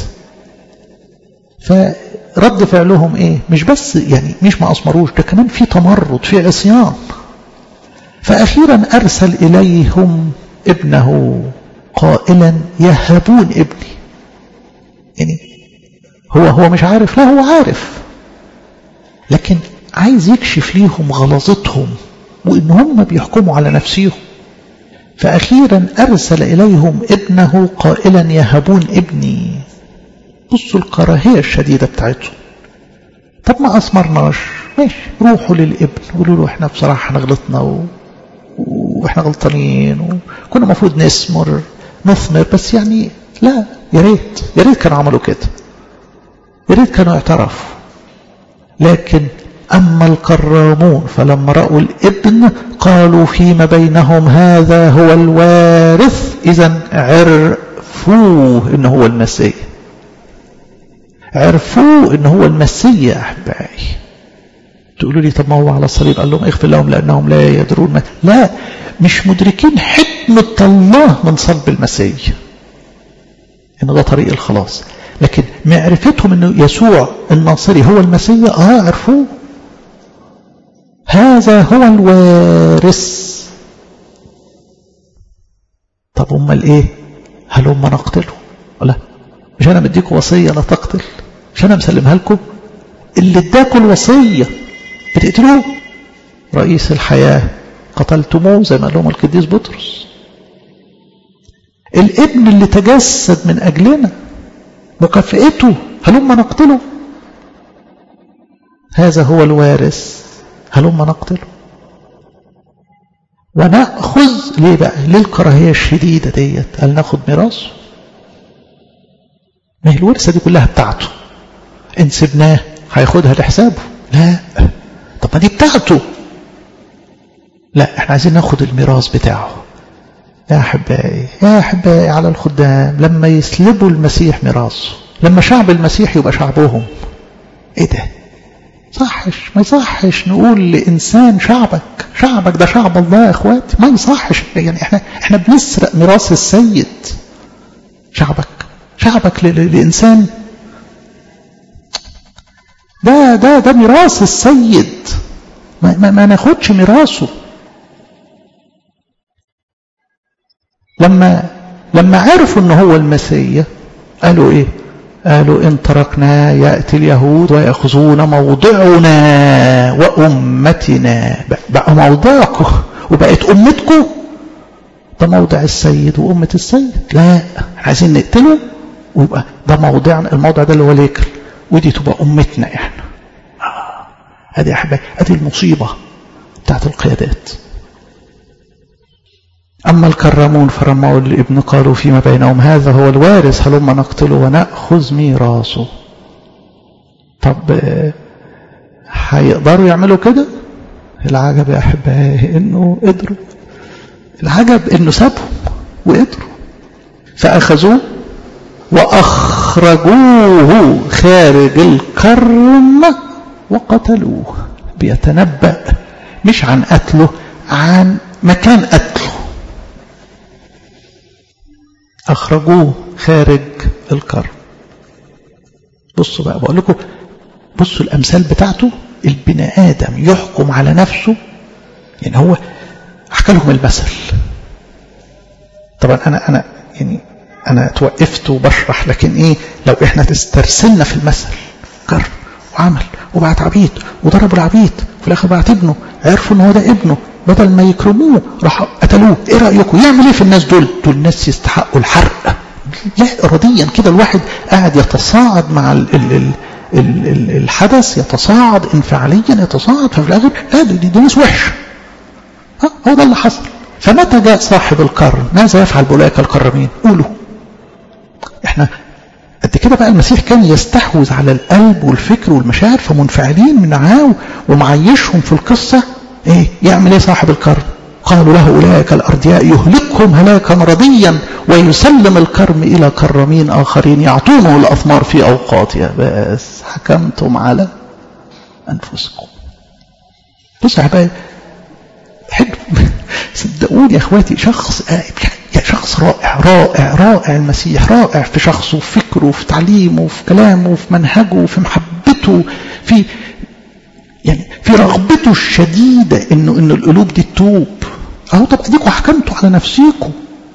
فرد فعلهم إيه؟ مش بس يعني مش ما أصمروش، ده كمان في تمرد، في عصيان. فأخيرا أرسل إليهم ابنه قائلا يهبون ابني. يعني هو مش عارف، لا هو عارف، لكن عايز يكشف ليهم غلظتهم وإن هم بيحكموا على نفسهم. فأخيرا أرسل إليهم ابنه قائلا يهبون ابني. بصوا الكراهية الشديدة بتاعتهم. طب ما أثمرناش، ماشي روحوا للابن قولوا له احنا بصراحة احنا غلطنا واحنا غلطانين وكنا المفروض نثمر، بس يعني لا، يا ريت كانوا عملوا كده، يا ريت كانوا اعترفوا. لكن أما الكرامون فلما رأوا الابن قالوا فيما بينهم هذا هو الوارث. إذن عرفوه إنه هو المسيح، عرفوه إنه هو المسيح. أحبائي تقولوا لي طب ما هو على الصليب قال لهم اغفر لهم لأنهم لا يدرون لا، مش مدركين حكمة الله من صلب المسيح إنه ده طريق الخلاص. لكن معرفتهم إنه يسوع الناصري هو المسيح عرفوه. هذا هو الوارث. طب امال ايه؟ هل هم نقتله؟ لا، مش انا مديكم وصيه لا تقتل، مش انا مسلمها لكم؟ اللي اداكم الوصيه بتقتلوه. رئيس الحياه قتلتموه زي ما قال لهم القديس بطرس. الابن اللي تجسد من اجلنا مكافئته هل هم نقتله؟ هذا هو الوارث هلما نقتله ونأخذ. ليه بقى؟ ليه الكراهية الشديدة ديت؟ قال ناخد ميراثه. ما هي الورثة دي كلها بتاعته، إن سبناه هياخدها لحسابه. لا، طب ما دي بتاعته. لا، احنا عايزين ناخد الميراث بتاعه. يا أحبائي على الخدام لما يسلبوا المسيح ميراثه، لما شعب المسيح يبقى شعبهم. ايه ده؟ صحش ما يصحش نقول لإنسان شعبك ده شعب الله يا اخواتي، ما يصحش. يعني احنا بنسرق ميراث السيد. شعبك لإنسان ده ميراث السيد، ما ناخدش ميراثه. لما عرفوا ان هو المسيح قالوا ايه؟ قالوا إن تركنا يأتي اليهود ويأخذون موضعنا وأمتنا. بقى موضعكم وبقت أمتكم، ده موضع السيد وأمة السيد. لا، عايزين نقتله ويبقى ده موضعنا، الموضع ده اللي هو الهيكل، ودي تبقى أمتنا احنا. هذه يا حبايبي هذه المصيبة بتاعت القيادات. أما الكرامون فرموا الابن قالوا فيما بينهم هذا هو الوارث هلما نقتله ونأخذ ميراثه. طب هيقدروا يعملوا كده؟ العجب يا أحبائي إنه قدروا، العجب إنه سابهم وقدروا. فأخذوه وأخرجوه خارج الكرم وقتلوه. بيتنبأ مش عن قتله، عن مكان قتله. أخرجوه خارج الكرم. بصوا بقى بقول لكم، بصوا الأمثال بتاعته. البني آدم يحكم على نفسه، يعني هو أحكى لهم المثل. طبعا أنا توقفت وبشرح، لكن إيه لو إحنا تسترسلنا في المثل؟ كرم وعمل وبعت عبيد وضربوا العبيد، في الآخر بعت ابنه، عرفوا إن هو ده ابنه، بدل ما يكرموه راحوا قتلوه. ايه رأيكم يعمل ايه في الناس دول الناس يستحقوا الحرق. لا اراديا كده الواحد قاعد يتصاعد مع الحدث، يتصاعد انفعاليا، يتصاعد، ففي الاخر دي ناس وحشه. هو ده اللي حصل. فمتى جاء صاحب الكرم ماذا يفعل بأولئك الكرمين؟ قولوا. احنا قد كده بقى المسيح كان يستحوذ على القلب والفكر والمشاعر، فمنفعلين معاه ومعيشهم في القصه. ايه يعمل ايه صاحب الكرم؟ قالوا له أولئك الأردياء يهلكهم هلاكا رديا ويسلم الكرم إلى كرمين آخرين يعطونه الأثمار في أوقاتها. بس حكمتم على أنفسكم. بصوا يا حبايبي، صدقوني يا اخواتي، شخص رائع المسيح، رائع في شخصه وفي فكره وفي تعليمه وفي كلامه وفي منهجه وفي محبته، في رغبته الشديدة إنه القلوب دي تتوب. أهو طب أديكوا حكمتوا على نفسيكم،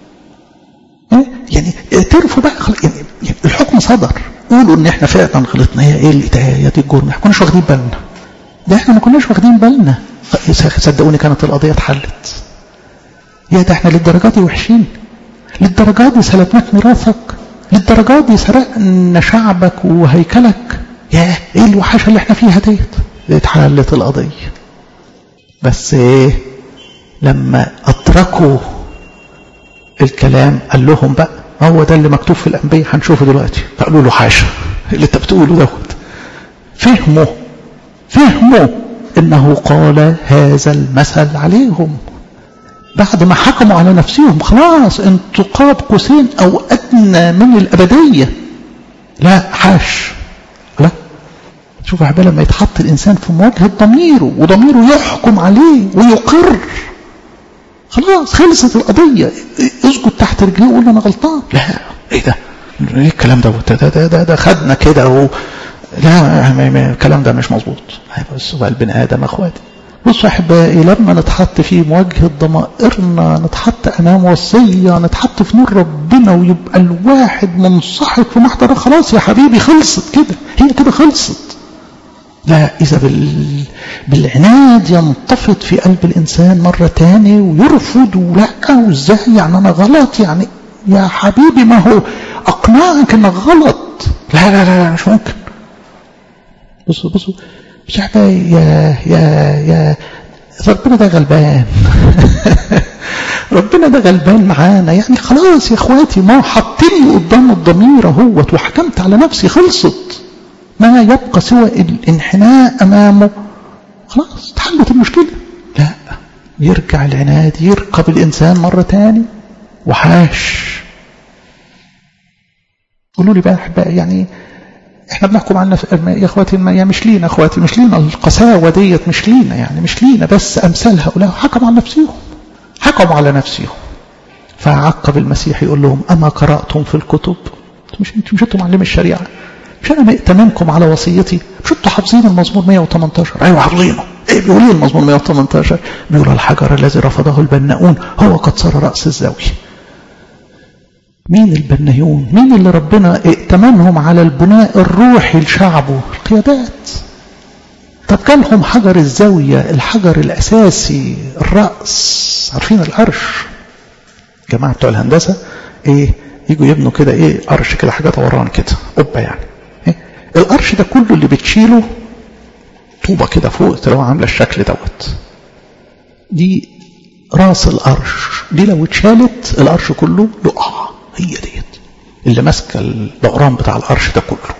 يعني اعترفوا بقى. يعني الحكم صدر، قولوا إن إحنا فعلا غلطنا. هي إيه الإتاية دي الجرم؟ ما كناش واخدين بالنا. ده احنا ما كناش واخدين بالنا. صدقوني كانت القضية اتحلت. يا ده احنا للدرجة دي وحشين، للدرجة دي سلبناك ميراثك، للدرجة دي سرقنا شعبك وهيكلك. يا ايه الوحشة اللي احنا فيها ديت. اتحلت القضية. بس ايه لما ادركوا الكلام قال لهم بقى هو ده اللي مكتوب في الانبياء هنشوفه دلوقتي. فقالوا له حاشا اللي انت بتقوله دوت. فهموا انه قال هذا المثل عليهم بعد ما حكموا على نفسهم. خلاص انتوا قاب قوسين او ادنى من الابديه. لا حاش. لا شوف يا حبايبي لما يتحط الانسان في مواجهه ضميره وضميره يحكم عليه ويقر، خلاص خلصت القضيه. اسجد تحت رجليه وقول انا غلطان. لا ايه ده؟ ايه الكلام ده خدنا كده لا الكلام ده مش مظبوط. بصوا بقى البني ادم اخواتي، بصوا احبائي لما نتحط في مواجهه ضمائرنا، نتحط امام وصيه، نتحط في نور ربنا ويبقى الواحد منصحك في محضر، خلاص يا حبيبي خلصت كده، هي كده خلصت. لا اذا بالعناد ينتفض في قلب الانسان مره تاني ويرفض ولا وازاي يعني انا غلط، يعني يا حبيبي ما هو اقنعك انك غلط. لا مش ممكن. بصوا شعبا يا ربنا ده غلبان. ربنا ده غلبان معانا. يعني خلاص يا اخواتي ما حطني قدام الضمير اهوت وحكمت على نفسي، خلصت. ما يبقى سوى الانحناء امامه، خلاص اتحلت المشكله. لا يرجع العناد يركب الانسان مره تاني وحاش. قولوا لي بقى احبائي يعني احنا بنحكم عنا يا اخواتي يا مش لينا اخواتي، مش لينا القساوه ديت، مش لينا يعني مش لينا، بس امثال هؤلاء حكموا على نفسهم، حكموا على نفسهم. فعقب المسيح يقول لهم اما قراتم في الكتب؟ مش انتوا معلم الشريعه؟ مش انا مأتمنكم على وصيتي؟ مش انتوا حافظين المزمور 118؟ ايوه حافظينه. ايه بيقول ايه المزمور 118؟ بيقول الحجر الذي رفضه البناؤون هو قد صار راس الزاويه. مين البنايون؟ مين اللي ربنا ائتمنهم على البناء الروحي لشعبه؟ القيادات. طب جالهم حجر الزاوية، الحجر الأساسي، الرأس. عارفين القرش؟ جماعة بتوع الهندسة ايه يجوا يبنوا كده ايه قرش كده، حاجة دوران كده، قبة يعني. إيه؟ القرش ده كله اللي بتشيله طوبة كده فوق تلاقوها عاملة الشكل دوت. دي راس القرش دي، لو اتشالت القرش كله يقع. هي ديت اللي ماسكه الدوران بتاع القرش ده كله.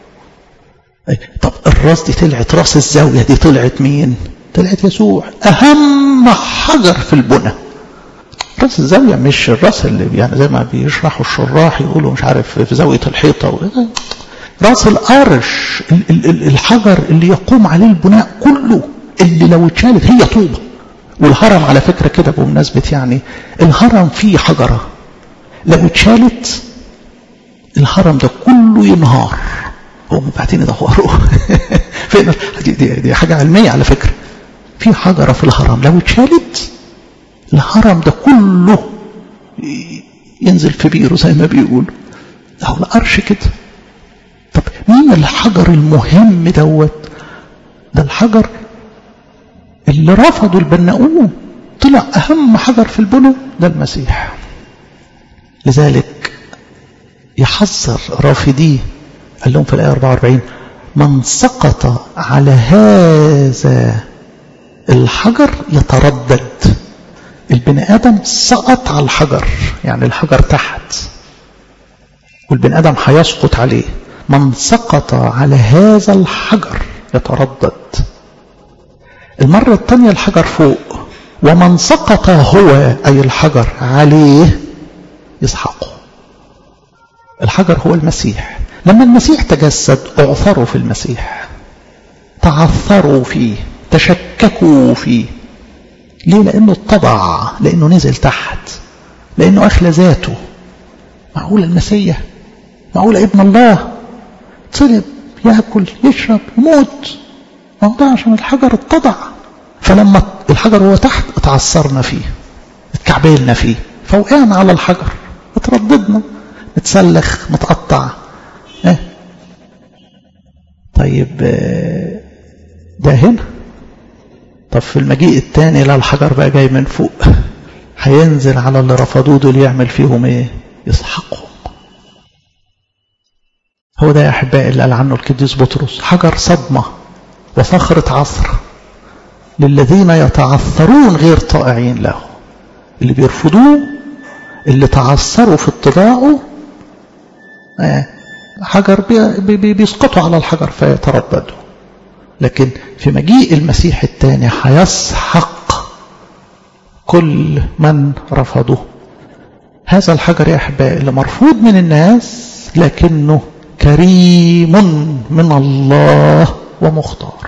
طب الراس دي طلعت، راس الزاويه دي طلعت مين؟ طلعت يسوع، اهم حجر في البنى. راس الزاويه مش الراس اللي يعني زي ما بيشرحوا الشراح يقولوا مش عارف في زاويه الحيطه راس القرش، الحجر اللي يقوم عليه البناء كله، اللي لو اتشالت هي طوبه. والهرم على فكره كده بمناسبه يعني الهرم فيه حجره، لو اتشالت الهرم ده كله ينهار. هو بعدين يدوروا فين دي حاجه علميه على فكره. في حجره في الهرم لو اتشالت الهرم ده كله ينزل في بيره زي ما بيقولوا. اهو القرش كده. طب مين الحجر المهم دوت؟ ده الحجر اللي رفضوا البناؤون، طلع اهم حجر في البنى ده المسيح. لذلك يحذر رافضيه، قال لهم في الآية 44 من سقط على هذا الحجر يتردد. البني آدم سقط على الحجر، يعني الحجر تحت والبني آدم هيسقط عليه. من سقط على هذا الحجر يتردد. المرة الثانية الحجر فوق. ومن سقط هو أي الحجر عليه يسحقه. الحجر هو المسيح. لما المسيح تجسد اعثروا في المسيح، تعثروا فيه، تشككوا فيه. ليه؟ لأنه اتضع، لأنه نزل تحت، لأنه أخلى ذاته. معقول المسيح، معقول ابن الله صلب يأكل يشرب يموت؟ ما هو ده عشان الحجر اتضع. فلما الحجر هو تحت اتعثرنا فيه، اتكعبلنا فيه، فوقعنا على الحجر، اترددنا، متسلخ، متقطع. طيب ده هنا طب في المجيء الثاني لا، الحجر بقى جاي من فوق، هينزل على اللي رفضوه دول يعمل فيهم ايه؟ يسحقهم. هو ده يا احبائي اللي قال عنه القديس بطرس: حجر صدمة وصخرة عصر للذين يتعثرون غير طائعين له. اللي بيرفضوه، اللي تعثروا في اتباعه، حجر بيسقطوا على الحجر فيترددوا. لكن في مجيء المسيح الثاني هيسحق كل من رفضه. هذا الحجر يا أحبائي اللي مرفوض من الناس لكنه كريم من الله ومختار.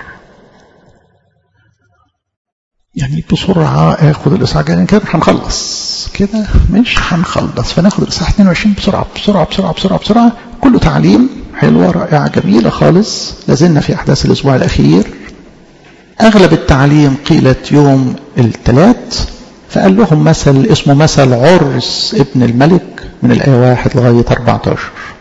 يعني بسرعة اخد الإصحاح كده هنخلص كده، مش هنخلص، فناخد الإصحاح 22 بسرعة بسرعة بسرعة بسرعة بسرعة. كله تعليم حلوة رائعة جميلة خالص. لازلنا في أحداث الأسبوع الأخير. أغلب التعليم قيلت يوم الثلاث، فقال لهم مثل اسمه مثل عرس ابن الملك من الآية 1 لغاية 14.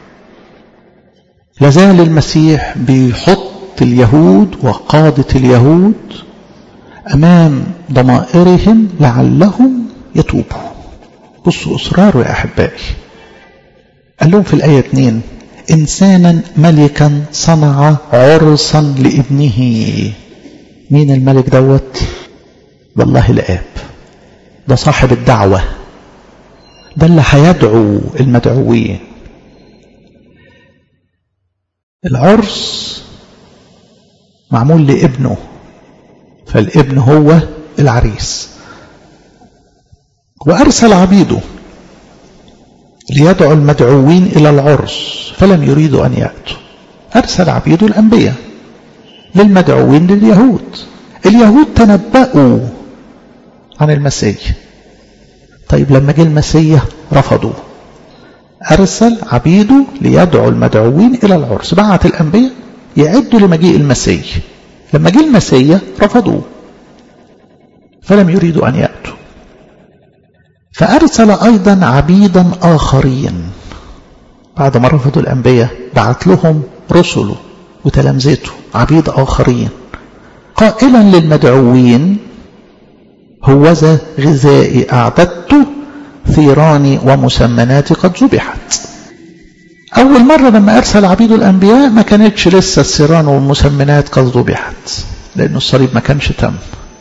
لازال المسيح بيحط اليهود وقادة اليهود أمام ضمائرهم لعلهم يتوبوا. بصوا إصراره يا أحبائي. قال لهم في الآية 2: إنسانا ملكا صنع عرسا لابنه. مين الملك دوت؟ والله الآب. ده صاحب الدعوة، ده اللي هيدعو المدعوين. العرس معمول لابنه، فالابن هو العريس. وأرسل عبيده ليدعو المدعوين إلى العرس فلم يريدوا أن يأتوا. أرسل عبيده الأنبياء للمدعوين لليهود. اليهود تنبأوا عن المسيح. طيب لما جه المسيح رفضوا. أرسل عبيده ليدعو المدعوين إلى العرس، بعت الأنبياء يعدوا لمجيء المسيح. لما جه المسيح رفضوه فلم يريدوا أن يأتوا. فأرسل أيضا عبيدا آخرين. بعد ما رفضوا الأنبياء بعت لهم رسله وتلامذته عبيد آخرين، قائلا للمدعوين: هوذا غذائي أعددته، ثيراني ومسمناتي قد ذبحت. أول مرة لما أرسل عبيد الأنبياء ما كانتش لسه الثيران والمسمنات قد ذبحت، لأنه الصليب ما كانش تم.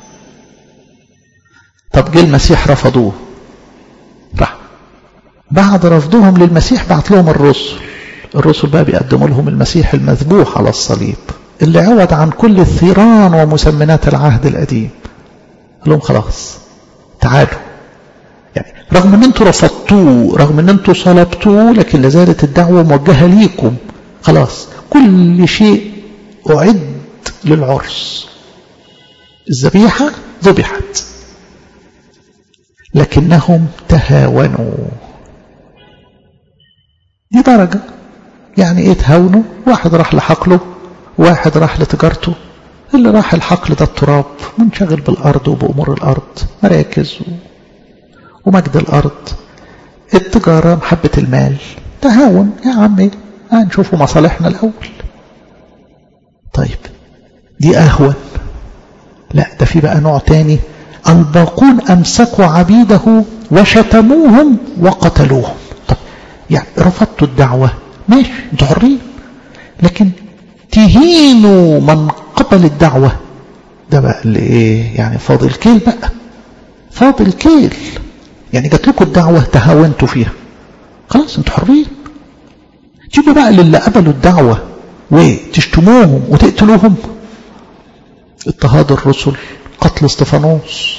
طب جه المسيح رفضوه، راح بعد رفضهم للمسيح بعت لهم الرسل بقى بيقدموا لهم المسيح المذبوح على الصليب اللي عوض عن كل الثيران ومسمنات العهد القديم. قال لهم خلاص تعالوا، يعني رغم ان انتوا رفضتوه، رغم ان انتوا صلبتوه، لكن لازالت الدعوة موجهة ليكم. خلاص كل شيء أعد للعرس. الذبيحة ذبحت لكنهم تهاونوا. دي درجة. يعني ايه تهاونوا؟ واحد راح لحقله، واحد راح لتجارته. اللي راح الحقل ده التراب، منشغل بالأرض وبأمور الأرض، مراكز ومجد الأرض. التجارة محبة المال، تهاون. يا عمي هنشوفوا مصالحنا الأول. طيب دي أهون. لا، ده في بقى نوع تاني. الباقون أمسكوا عبيده وشتموهم وقتلوهم. طب يعني رفضتوا الدعوة ماشي، انتوا حرين، لكن تهينوا من قبل الدعوة، ده بقى اللي ايه؟ يعني فاضل كيل بقى، فاضل كيل. يعني جات لكم الدعوة تهاونتوا فيها، خلاص انتوا حرين. تيجوا بقى للي قبلوا الدعوة وتشتموهم وتقتلوهم. اضطهاد الرسل، قتل استفانوس.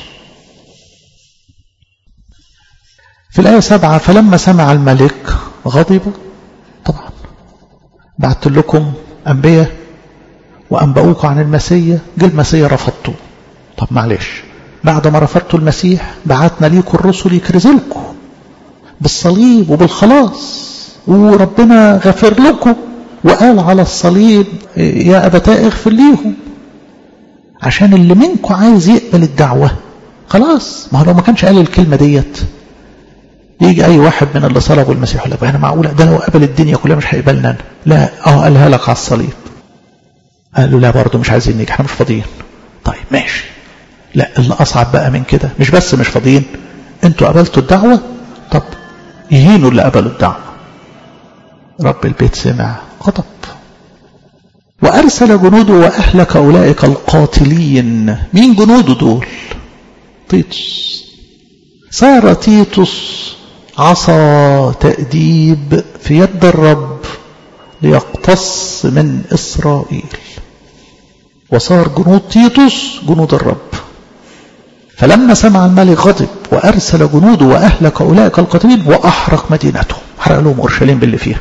في الآية 7: فلما سمع الملك غضب. طبعا بعت لكم أنبياء وأنبأوكم عن المسيح، جه المسيح رفضتوه. طب معلش، بعد ما رفضتوا المسيح بعتنا ليكم الرسل يكرزلكم بالصليب وبالخلاص، وربنا غفر لكم وقال على الصليب: يا أبتاء اغفر ليهم. عشان اللي منكم عايز يقبل الدعوة خلاص. ما هو لو ما كانش قال الكلمة ديت يجي أي واحد من اللي صلبوا المسيح يقول لك: أنا معقولة ده لو قبل الدنيا كلها مش هيقبلنا أنا؟ لا، قالها لك على الصليب. قالوا لا برضه مش عايزين نيجي، احنا مش فاضيين. طيب ماشي، لا، اللي أصعب بقى من كده، مش بس مش فاضيين، انتوا قبلتوا الدعوة، طب يهينوا اللي قبلوا الدعوة. رب البيت سمع غضب وأرسل جنوده وأهلك أولئك القاتلين. مين جنوده دول؟ تيتوس. صار تيتوس عصا تأديب في يد الرب ليقتص من إسرائيل، وصار جنود تيتوس جنود الرب. فلما سمع الملك غضب وأرسل جنوده وأهلك أولئك القاتلين وأحرق مدينته، حرق لهم أورشليم باللي فيها.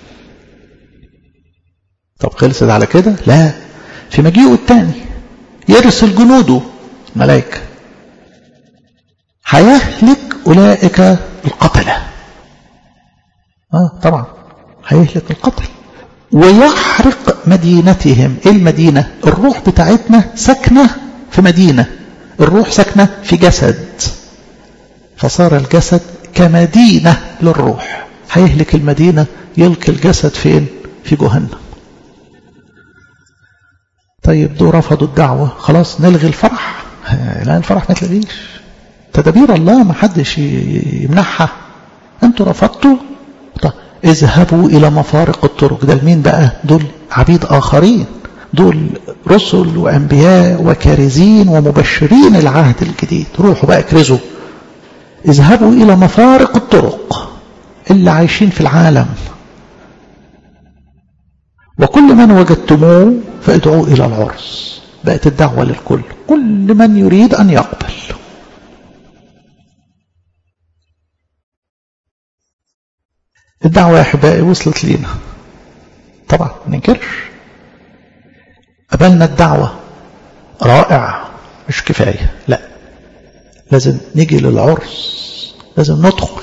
طب خلصت على كده؟ لا، في مجيئه الثاني يرسل جنوده ملائكة هيهلك أولئك القتلة. طبعا هيهلك القتل ويحرق مدينتهم. ايه المدينة؟ الروح بتاعتنا ساكنة في مدينة، الروح ساكنة في جسد، فصار الجسد كمدينة للروح. هيهلك المدينة، يلقي الجسد فين؟ في جهنم. طيب دول رفضوا الدعوة، خلاص نلغي الفرح؟ لا، الفرح ما تلغيش، تدابير الله ما حدش يمنعها. انتوا رفضتوا، طيب اذهبوا الى مفارق الطرق. ده لمين بقى؟ دول عبيد اخرين، دول رسل وانبياء وكارزين ومبشرين العهد الجديد. روحوا بقى اكرزوا. اذهبوا الى مفارق الطرق، اللي عايشين في العالم، وكل من وجدتموه فادعوا الى العرس. بقت الدعوة للكل، كل من يريد ان يقبل. الدعوة يا أحبائي وصلت لينا، طبعا ما ننكرش، قبلنا الدعوة، رائع، مش كفاية، لا، لازم نيجي للعرس، لازم ندخل.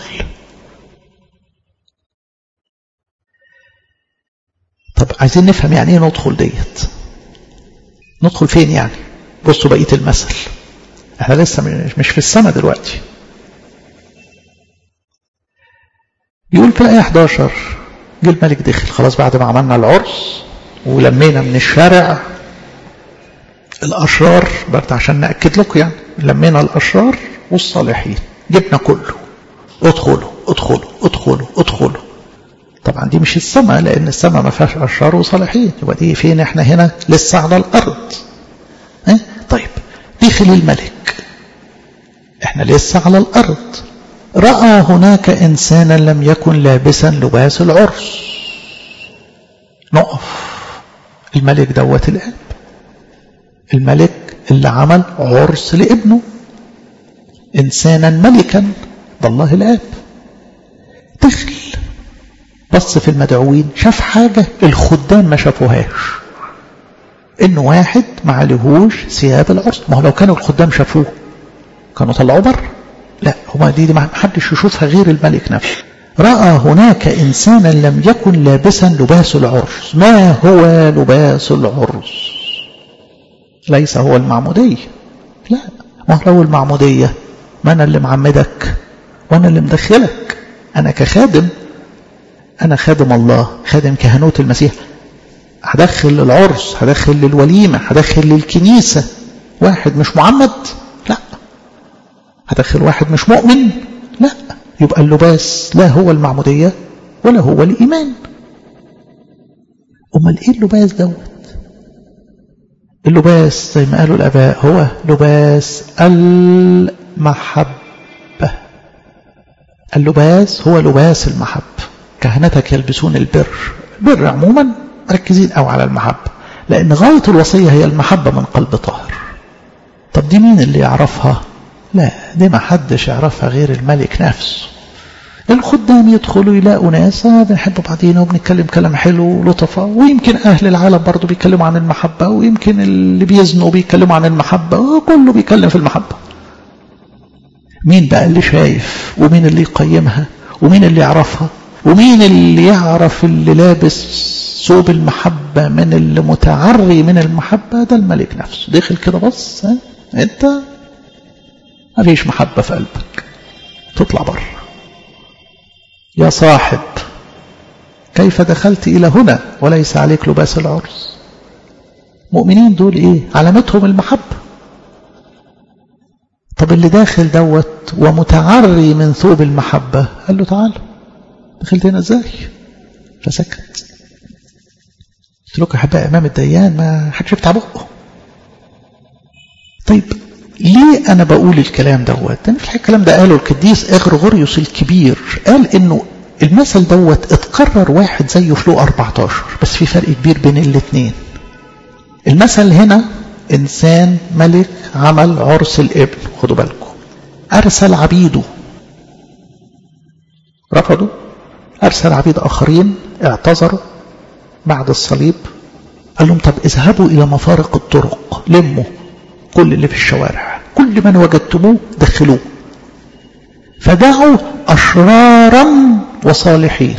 طب عايزين نفهم يعني ايه ندخل ديت. ندخل فين يعني؟ بصوا بقية المثل، احنا لسه مش في السماء دلوقتي. يقول في الآية 11 جه الملك دخل، خلاص بعد ما عملنا العرس ولمينا من الشارع الأشرار، برضه عشان نأكد لكم يعني، لمينا الأشرار والصالحين، جبنا كله، ادخلوا ادخلوا ادخلوا ادخلوا. طبعا دي مش السماء، لأن السماء ما فيهاش أشرار وصالحين، يبقى دي فين؟ احنا هنا لسه على الأرض. طيب دخل الملك، احنا لسه على الأرض. رأى هناك إنسانا لم يكن لابسا لباس العرس. نقف، الملك دوت الآب، الملك اللي عمل عرس لابنه، إنسانا ملكا، ده الله الآب. دخل، بص في المدعوين، شاف حاجة الخدام ما شافوهاش، إنه واحد ما عليهوش ثياب العرس. ما هو لو كانوا الخدام شافوه كانوا طلعوا بره، لا، هما دي ما حدش يشوفها غير الملك نفسه. رأى هناك إنسانا لم يكن لابسا لباس العرس. ما هو لباس العرس؟ ليس هو المعمودية، لا، ما هو المعمودية ما أنا اللي معمدك وأنا اللي مدخلك، أنا كخادم، أنا خادم الله، خادم كهنوت المسيح، هدخل للعرس، هدخل للوليمة، هدخل للكنيسة واحد مش معمد، لا، هدخل واحد مش مؤمن، لا. يبقى اللباس لا هو المعمودية ولا هو الإيمان. أمال إيه اللباس دوت؟ اللباس زي ما قالوا الآباء هو لباس المحبة. اللباس هو لباس المحبة. كهنتك يلبسون البر. البر عموما مركزين أو على المحبة، لأن غاية الوصية هي المحبة من قلب طاهر. طب دي مين اللي يعرفها؟ لا، دي ما حدش يعرفها غير الملك نفسه. الخدام يدخلوا يلاقوا ناس بنحب بعضينا وبنتكلم كلام حلو ولطفة، ويمكن أهل العالم برضو بيتكلموا عن المحبة، ويمكن اللي بيزنوا بيتكلموا عن المحبة، وكله بيتكلم في المحبة. مين بقى اللي شايف؟ ومين اللي يقيمها؟ ومين اللي يعرفها؟ ومين اللي يعرف اللي لابس ثوب المحبة من اللي متعري من المحبة؟ ده الملك نفسه. دخل كده بص، انت ما فيش محبة في قلبك، تطلع بره. يا صاحب، كيف دخلت إلى هنا وليس عليك لباس العرس؟ مؤمنين دول إيه؟ علامتهم المحبة. طب اللي داخل دوت ومتعري من ثوب المحبة، قال له تعال دخلت هنا ازاي؟ فسكت. قلت لكم احبائي امام الديان ما حدش يفتح بقه. طيب ليه انا بقول الكلام دوت؟ لان في الكلام ده قاله القديس اغريغوريوس الكبير، قال انه المثل دوت اتكرر واحد زيه في لوقا 14، بس في فرق كبير بين الاثنين. المثل هنا انسان ملك عمل عرس الابن، خدوا بالكم، ارسل عبيده رفضوا، ارسل عبيد اخرين اعتذروا بعد الصليب، قال لهم طب اذهبوا الى مفارق الطرق، لموا كل اللي في الشوارع، كل من وجدتموه دخلوه، فدعوا اشرارا وصالحين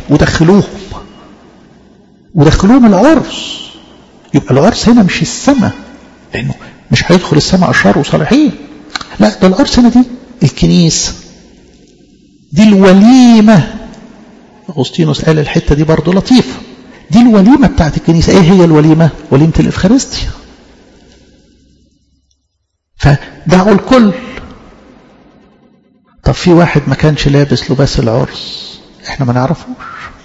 ودخلوهم العرس. يبقى العرس هنا مش السماء، لانه مش هيدخل السماء اشرار وصالحين، لا ده العرس هنا دي الكنيسه، دي الوليمه. أغسطينوس قال الحته دي برضه لطيفه، دي الوليمه بتاعت الكنيسه. ايه هي الوليمه؟ وليمه الافخارستيا. فدعوا الكل. طب في واحد ما كانش لابس لباس العرس، احنا ما نعرفوش،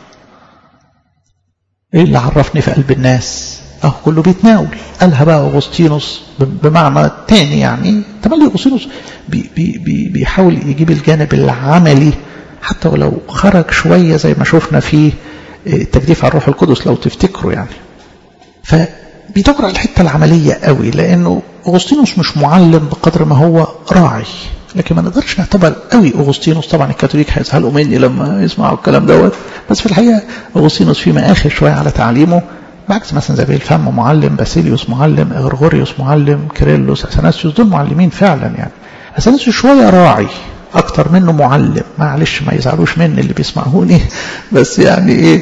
ايه اللي عرفني في قلب الناس؟ اهو كله بيتناول. قالها بقى أغسطينوس بمعنى تاني، يعني تملي أغسطينوس بيحاول يجيب الجانب العملي، حتى ولو خرج شوية زي ما شفنا في التجديف على الروح القدس لو تفتكروا يعني. فبيدور على الحتة العملية قوي، لأنه أغسطينوس مش معلم بقدر ما هو راعي، لكن ما نقدرش نعتبر قوي أغسطينوس. طبعا الكاثوليك هيزعلوا مني لما يسمعوا الكلام دوت، بس في الحقيقة أغسطينوس في مآخر شوية على تعليمه، بعكس مثلا زي الفم معلم، باسيليوس معلم، اغريغوريوس معلم، كيرلس، اثناسيوس، دول معلمين فعلا يعني. اثناسيوس شوية راعي اكتر منه معلم، معلش ما يزعلوش مني اللي بيسمعوني، بس يعني ايه،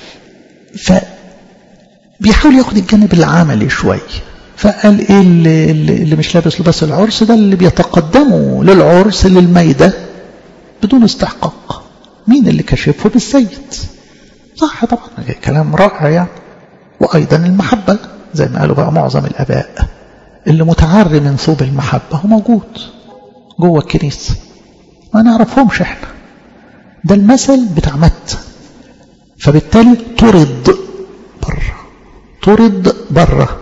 فبيحاول ياخد الجانب العملي شوية. فقال ايه اللي مش لابس لباس العرس ده؟ اللي بيتقدموا للعرس للميدة بدون استحقاق. مين اللي كشفه؟ بالسيد. صح طبعا، كلام رائع يعني. وأيضا المحبة زي ما قالوا بقى معظم الآباء، اللي متعري من ثوب المحبة هو موجود جوه الكنيسة، ما نعرفهمش احنا. ده المثل بتاع متى، فبالتالي طرد بره.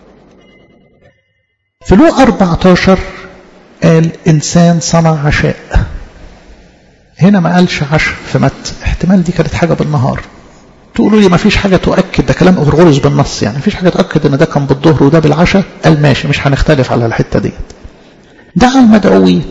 في لوقا 14 قال إنسان صنع عشاء، هنا ما قالش عشاء في متى، احتمال دي كانت حاجة بالنهار. تقولوا لي ما فيش حاجة تؤكد، ده كلام أغريغوريوس بالنص يعني، ما فيش حاجة تؤكد ان ده كان بالظهر وده بالعشاء. قال ماشي، مش هنختلف على الحتة دي. دعا المدعوين.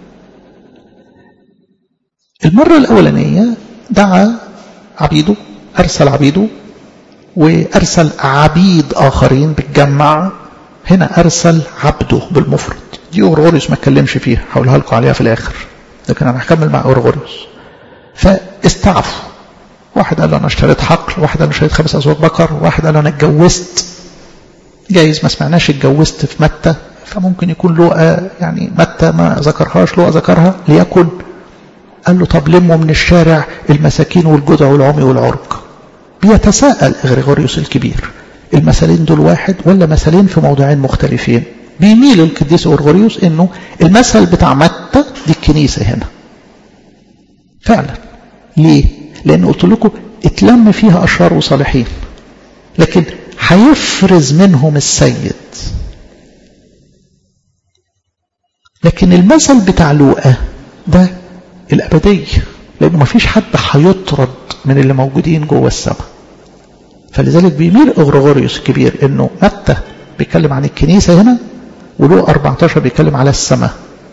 المرة الأولانية دعا عبيده، أرسل عبيده وأرسل عبيد آخرين بالجمع. هنا أرسل عبده بالمفرد، دي أغريغوريوس ما اتكلمش فيها، هقولها لكم عليها في الآخر، لكن أنا هكمل مع أغريغوريوس. فاستعفوا، واحد قال له أنا اشتريت حقل، واحد قال له اشتريت 5 أزواج بقر، واحد قال له أنا اتجوزت. جايز ما سمعناش اتجوزت في متى، فممكن يكون لوقا يعني متى ما ذكرهاش، لوقا ذكرها ليكن. قال له طب لموا من الشارع المساكين والجدع والعمي والعرق. بيتساءل اغريغوريوس الكبير، المثلين دول واحد ولا مثلين في موضوعين مختلفين؟ بيميل القديس اغريغوريوس انه المثل بتاع متى دي الكنيسة هنا فعلا. ليه؟ لأن قلت لكم اتلم فيها أشرار وصالحين، لكن هيفرز منهم السيد. لكن المثل بتاع لوقا ده الأبدية، لأنه ما فيش حد هيطرد من اللي موجودين جوه السماء. فلذلك بيميل اغريغوريوس الكبير انه متى بيتكلم عن الكنيسة هنا، ولوقا 14 بيتكلم على السماء.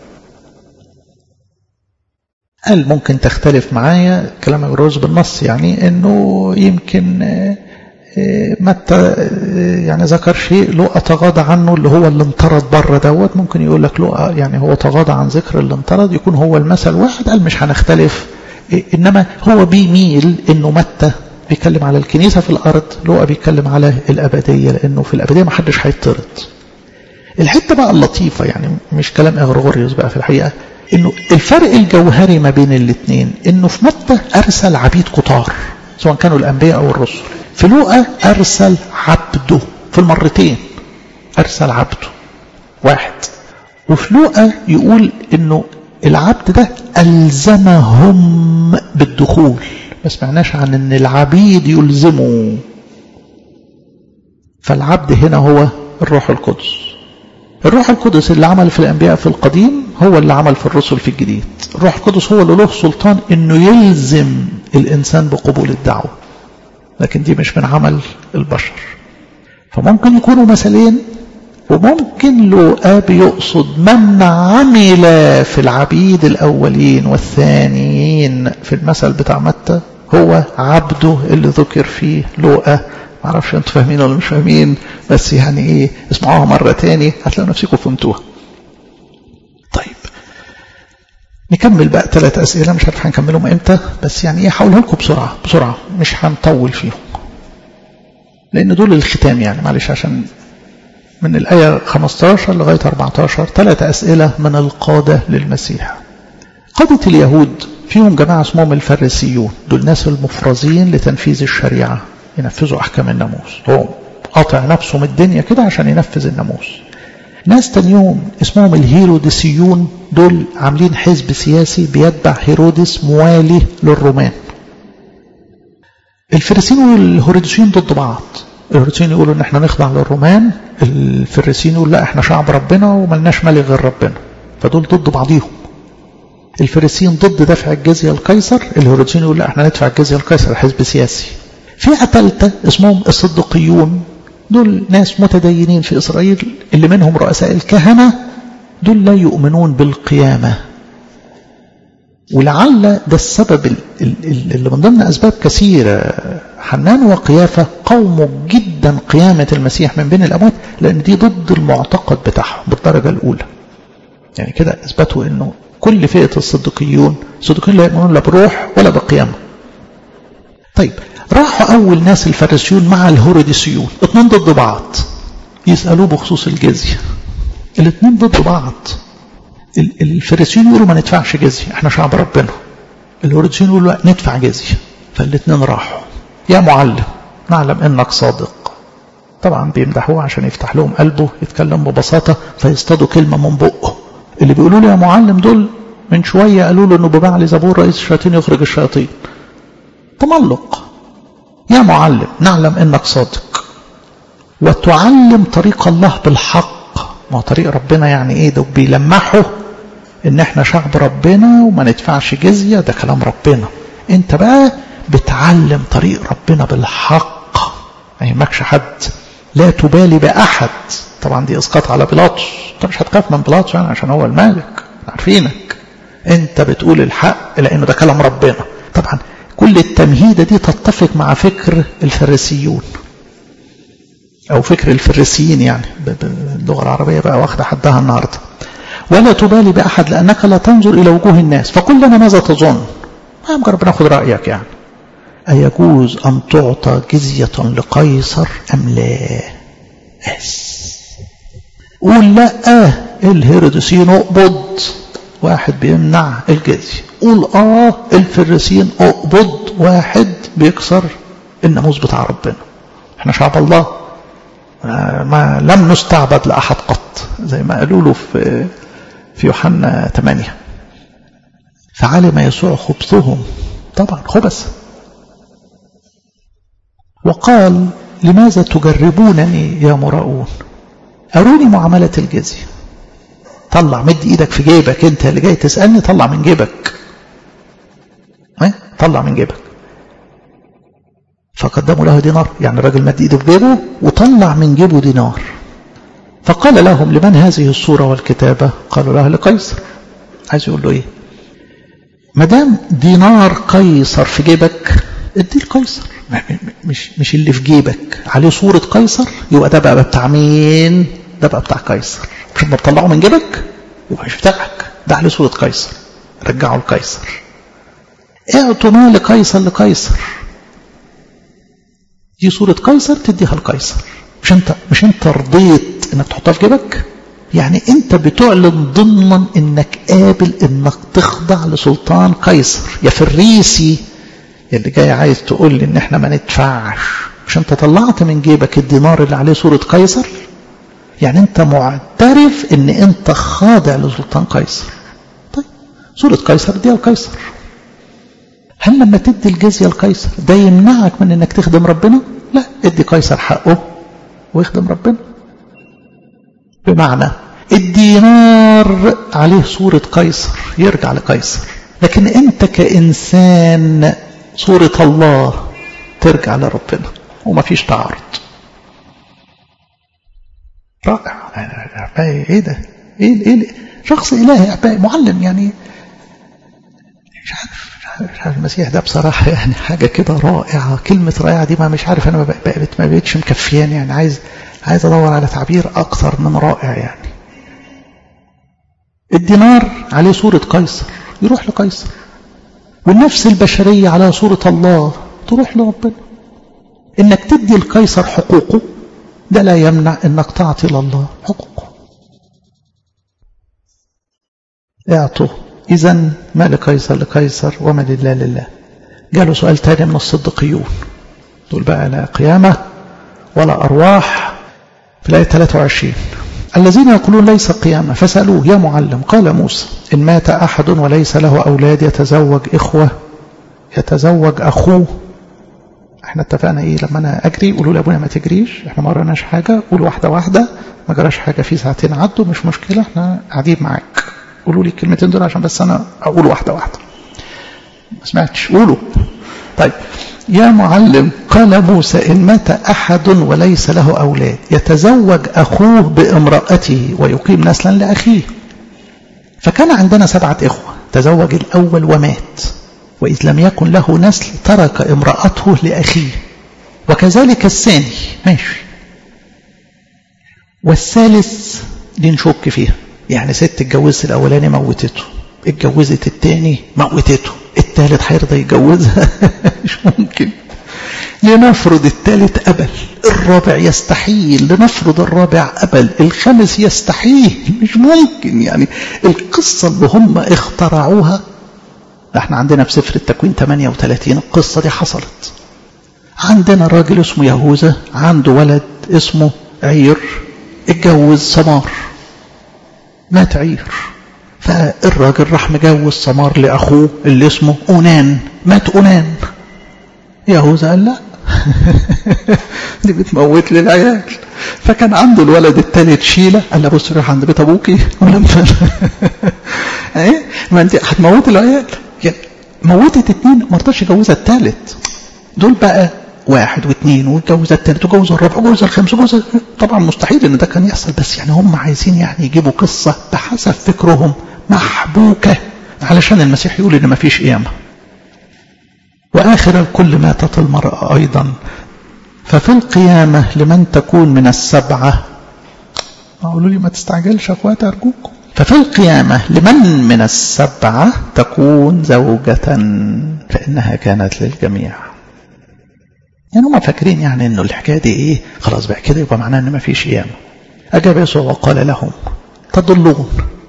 قال ممكن تختلف معايا كلام اغريغوريوس بالنص، يعني انه يمكن متى يعني ذكر شيء لوقا تغاضى عنه، اللي هو اللي انطرد بره دوت. ممكن يقول لك لوقا يعني هو تغاضى عن ذكر اللي انطرد، يكون هو المثل واحد. قال مش هنختلف، انما هو بيميل انه متى بيتكلم على الكنيسة في الارض، لوقا بيتكلم على الابدية، لانه في الابدية ما حدش هيطرد. الحتة بقى اللطيفة يعني مش كلام اغريغوريوس بقى في الحقيقة، انه الفرق الجوهري ما بين الاثنين انه في متى ارسل عبيد كتار سواء كانوا الانبياء او الرسل، في لوقا ارسل عبده في المرتين، ارسل عبده واحد. وفي لوقا يقول انه العبد ده ألزمهم بالدخول. ما سمعناش عن ان العبيد يلزموا. فالعبد هنا هو الروح القدس. الروح القدس اللي عمل في الأنبياء في القديم هو اللي عمل في الرسل في الجديد. الروح القدس هو اللي له سلطان انه يلزم الإنسان بقبول الدعوة، لكن دي مش من عمل البشر. فممكن يكونوا مثلين، وممكن لوقا بيقصد من عمل في العبيد الأولين والثانيين في المثل بتاع متى هو عبده اللي ذكر فيه لوقا. معرفش انتوا فاهمين ولا مش فاهمين، بس يعني ايه، اسمعوها مرة تاني هتلاقوا نفسكم فهمتوها. طيب نكمل بقى 3 أسئلة، مش عارف هنكملهم امتى، بس يعني ايه هقولها لكم بسرعة مش هنطول فيهم، لان دول الختام يعني، معلش، عشان من الآية 15 لغاية 14 3 أسئلة من القادة للمسيح. قادة اليهود فيهم جماعة اسمهم الفريسيون، دول ناس المفرزين لتنفيذ الشريعة، ينفذوا أحكام الناموس، هو قاطع نفسه من الدنيا كده عشان ينفذ الناموس. ناس تانيون اسمهم الهيروديسيون، دول عاملين حزب سياسي بيتبع هيرودس موالي للرومان. الفريسيين والهيروديسيون ضد بعض. الهيروديسيين يقولوا ان احنا نخضع للرومان، الفريسيين يقولوا لا احنا شعب ربنا وملناش ملك غير ربنا، فدول ضد بعضيهم. الفريسيين ضد دفع الجزية القيصر، الهيروديسيين يقولوا لا احنا ندفع الجزية القيصر، حزب سياسي. فئة ثالثة اسمهم الصدقيون، دول ناس متدينين في إسرائيل اللي منهم رؤساء الكهنة، دول لا يؤمنون بالقيامة. ولعل ده السبب اللي من ضمن أسباب كثيرة حنان وقيافة قوموا جدا قيامة المسيح من بين الأموات، لأن دي ضد المعتقد بتاعهم بالدرجة الأولى. يعني كده أثبتوا أنه كل فئة الصدقيون لا يؤمنون لا بروح ولا بقيامة. طيب راحوا أول ناس الفريسيون مع الهيروديسيون، 2 ضد بعض، يسألوه بخصوص الجزية. 2 ضد بعض. الفريسيون يقولوا ما ندفعش جزية، احنا شعب ربنا. الهيروديسيون يقولوا لا ندفع جزية. فالاثنين راحوا، يا معلم نعلم انك صادق. طبعا بيمدحوه عشان يفتح لهم قلبه، يتكلم ببساطة فيصطادوا كلمة من بقه. اللي بيقولوا له يا معلم دول من شوية قالوا له انه ببعل زبور رئيس الشياطين يخرج الشياطين. تملق. يا معلم نعلم انك صادق وتعلم طريق الله بالحق. ما طريق ربنا يعني ايه؟ ده بيلمحوا ان احنا شعب ربنا وما ندفعش جزية، ده كلام ربنا. انت بقى بتعلم طريق ربنا بالحق، ما يهمكش حد، لا تبالي بأحد. طبعا دي اسقاط على بيلاطس، انت مش هتخاف من بيلاطس يعني عشان هو المالك، عارفينك انت بتقول الحق لانه ده كلام ربنا. طبعا كل التمهيدة دي تتفق مع فكر الفريسيون او فكر الفريسيين، يعني باللغة العربية بقى واخدة حدها النهاردة. ولا تبالي بأحد لأنك لا تنظر إلى وجوه الناس فقل لنا ماذا تظن. ما مجرد بناخد رأيك يعني. أيجوز أن تعطى جزية لقيصر أم لا؟ قول لا الهيروديسيين اقبض، واحد بيمنع الجزية. قول الفريسيين اقبض، واحد بيكسر الناموس بتاع ربنا. احنا شعب الله، ما لم نستعبد لأحد قط، زي ما قالوا له في يوحنا 8. فعلم يسوع خبثهم، طبعا خبث، وقال لماذا تجربونني يا مراؤون؟ أروني معاملة الجزية. طلع، مد ايدك في جيبك، انت اللي جاي تسألني، طلع من جيبك، طلع من جيبك. فقدموا له دينار، يعني الراجل مد ايده في جيبه وطلع من جيبه دينار. فقال لهم لمن هذه الصورة والكتابة؟ قالوا له لقيصر. عايز يقول له ايه؟ مدام دينار قيصر في جيبك ادي القيصر، مش اللي في جيبك عليه صورة قيصر يبقى ده بقى بتاع مين؟ ده بقى بتاع قيصر. مش ما تطلعه من جيبك يبقى مش بتاعك، ده عليه صورة قيصر، رجعه لقيصر. اعطوا ما لقيصر لقيصر، دي صورة قيصر تديها لقيصر. مش انت رضيت انك تحطها في جيبك؟ يعني انت بتعلن ضمنا انك قابل انك تخضع لسلطان قيصر. يا فريسي اللي جاي عايز تقول لي ان احنا ما ندفعش، مش انت طلعت من جيبك الدينار اللي عليه صورة قيصر؟ يعني انت معترف ان انت خاضع لسلطان قيصر. طيب سورة قيصر دي القيصر، هل لما تدي الجزية لقيصر ده يمنعك من انك تخدم ربنا؟ لا، ادي قيصر حقه ويخدم ربنا. بمعنى الدينار عليه صورة قيصر يرجع لقيصر، لكن انت كإنسان صورة الله ترجع لربنا وما فيش تعارض. رائع. ايه ده؟ ايه شخص الهي يا احبائي، معلم يعني. مش عارف المسيح ده بصراحة يعني حاجة كده رائعة. كلمة رائعة دي ما مش عارف أنا ما بقتش مكفيان يعني. عايز أدور على تعبير أكثر من رائع يعني. الدينار عليه صورة قيصر يروح لقيصر، والنفس البشرية على صورة الله تروح لربنا. إنك تدي لقيصر حقوقه ده لا يمنع إنك تعطي لله حقوقه. اعطوا إذن ما لقيصر لقيصر وما لله لله. جاله سؤال تاني من الصديقيون، دول بقى لا قيامة ولا أرواح. في الآية 23 الذين يقولون ليس قيامة فسألوه يا معلم قال موسى إن مات أحد وليس له أولاد يتزوج إخوة يتزوج أخوه. احنا اتفقنا ايه لما انا اجري قولوا لابونا ما تجريش، احنا ما قرناش حاجة، قولوا واحدة واحدة، ما جراش حاجة، في ساعتين عدوا مش مشكلة، احنا قاعدين معاك. قولوا لي الكلمتين دول عشان بس انا اقول واحدة واحدة. ما سمعتش، قولوا. طيب يا معلم قال موسى إن مات أحد وليس له أولاد يتزوج أخوه بامرأته ويقيم نسلا لأخيه. فكان عندنا 7 إخوة، تزوج الأول ومات، وإذ لم يكن له نسل ترك امرأته لأخيه، وكذلك الثاني ماشي، والثالث دي نشك فيها. يعني ست اتجوزت الأولاني موتته، اتجوزت الثاني موتته، الثالث هيرضى يتجوزها؟ مش ممكن. لنفرض الثالث أبل، الرابع يستحيل، لنفرض الرابع أبل، الخامس يستحيل، مش ممكن. يعني القصة اللي هم اخترعوها، احنا عندنا في سفر التكوين 38 القصة دي حصلت. عندنا راجل اسمه يهوذا عنده ولد اسمه عير، اتجوز سمار، مات عير، فالراجل راح مجوز سمار لأخوه اللي اسمه أونان، مات أونان. يهوذا قال لا دي بتموت لي العيال. فكان عنده الولد الثالث شيلة، قال له بص روح عند بيت أبوكي ولما ايه ما انت هتموت العيال. يعني موتت 2 ما رضاش يجوزها الثالث. دول بقى 1 و2 واتجوز الثالث وجوز الرابع وجوز الخامس وجوز. طبعا مستحيل ان ده كان يحصل، بس يعني هم عايزين يعني يجيبوا قصة بحسب فكرهم محبوكة علشان المسيح يقول ان ما فيش قيامة. وآخر الكل ماتت المرأة أيضا. ففي القيامة لمن تكون من 7. قالوا لي ما تستعجلش أخواتي أرجوكم. ففي القيامة لمن من 7 تكون زوجة فإنها كانت للجميع. يعني هم فاكرين يعني إنه الحكاية دي إيه خلاص بقى كده يبقى معناه إن ما فيش قيامة. أجاب يسوع وقال لهم تضلون.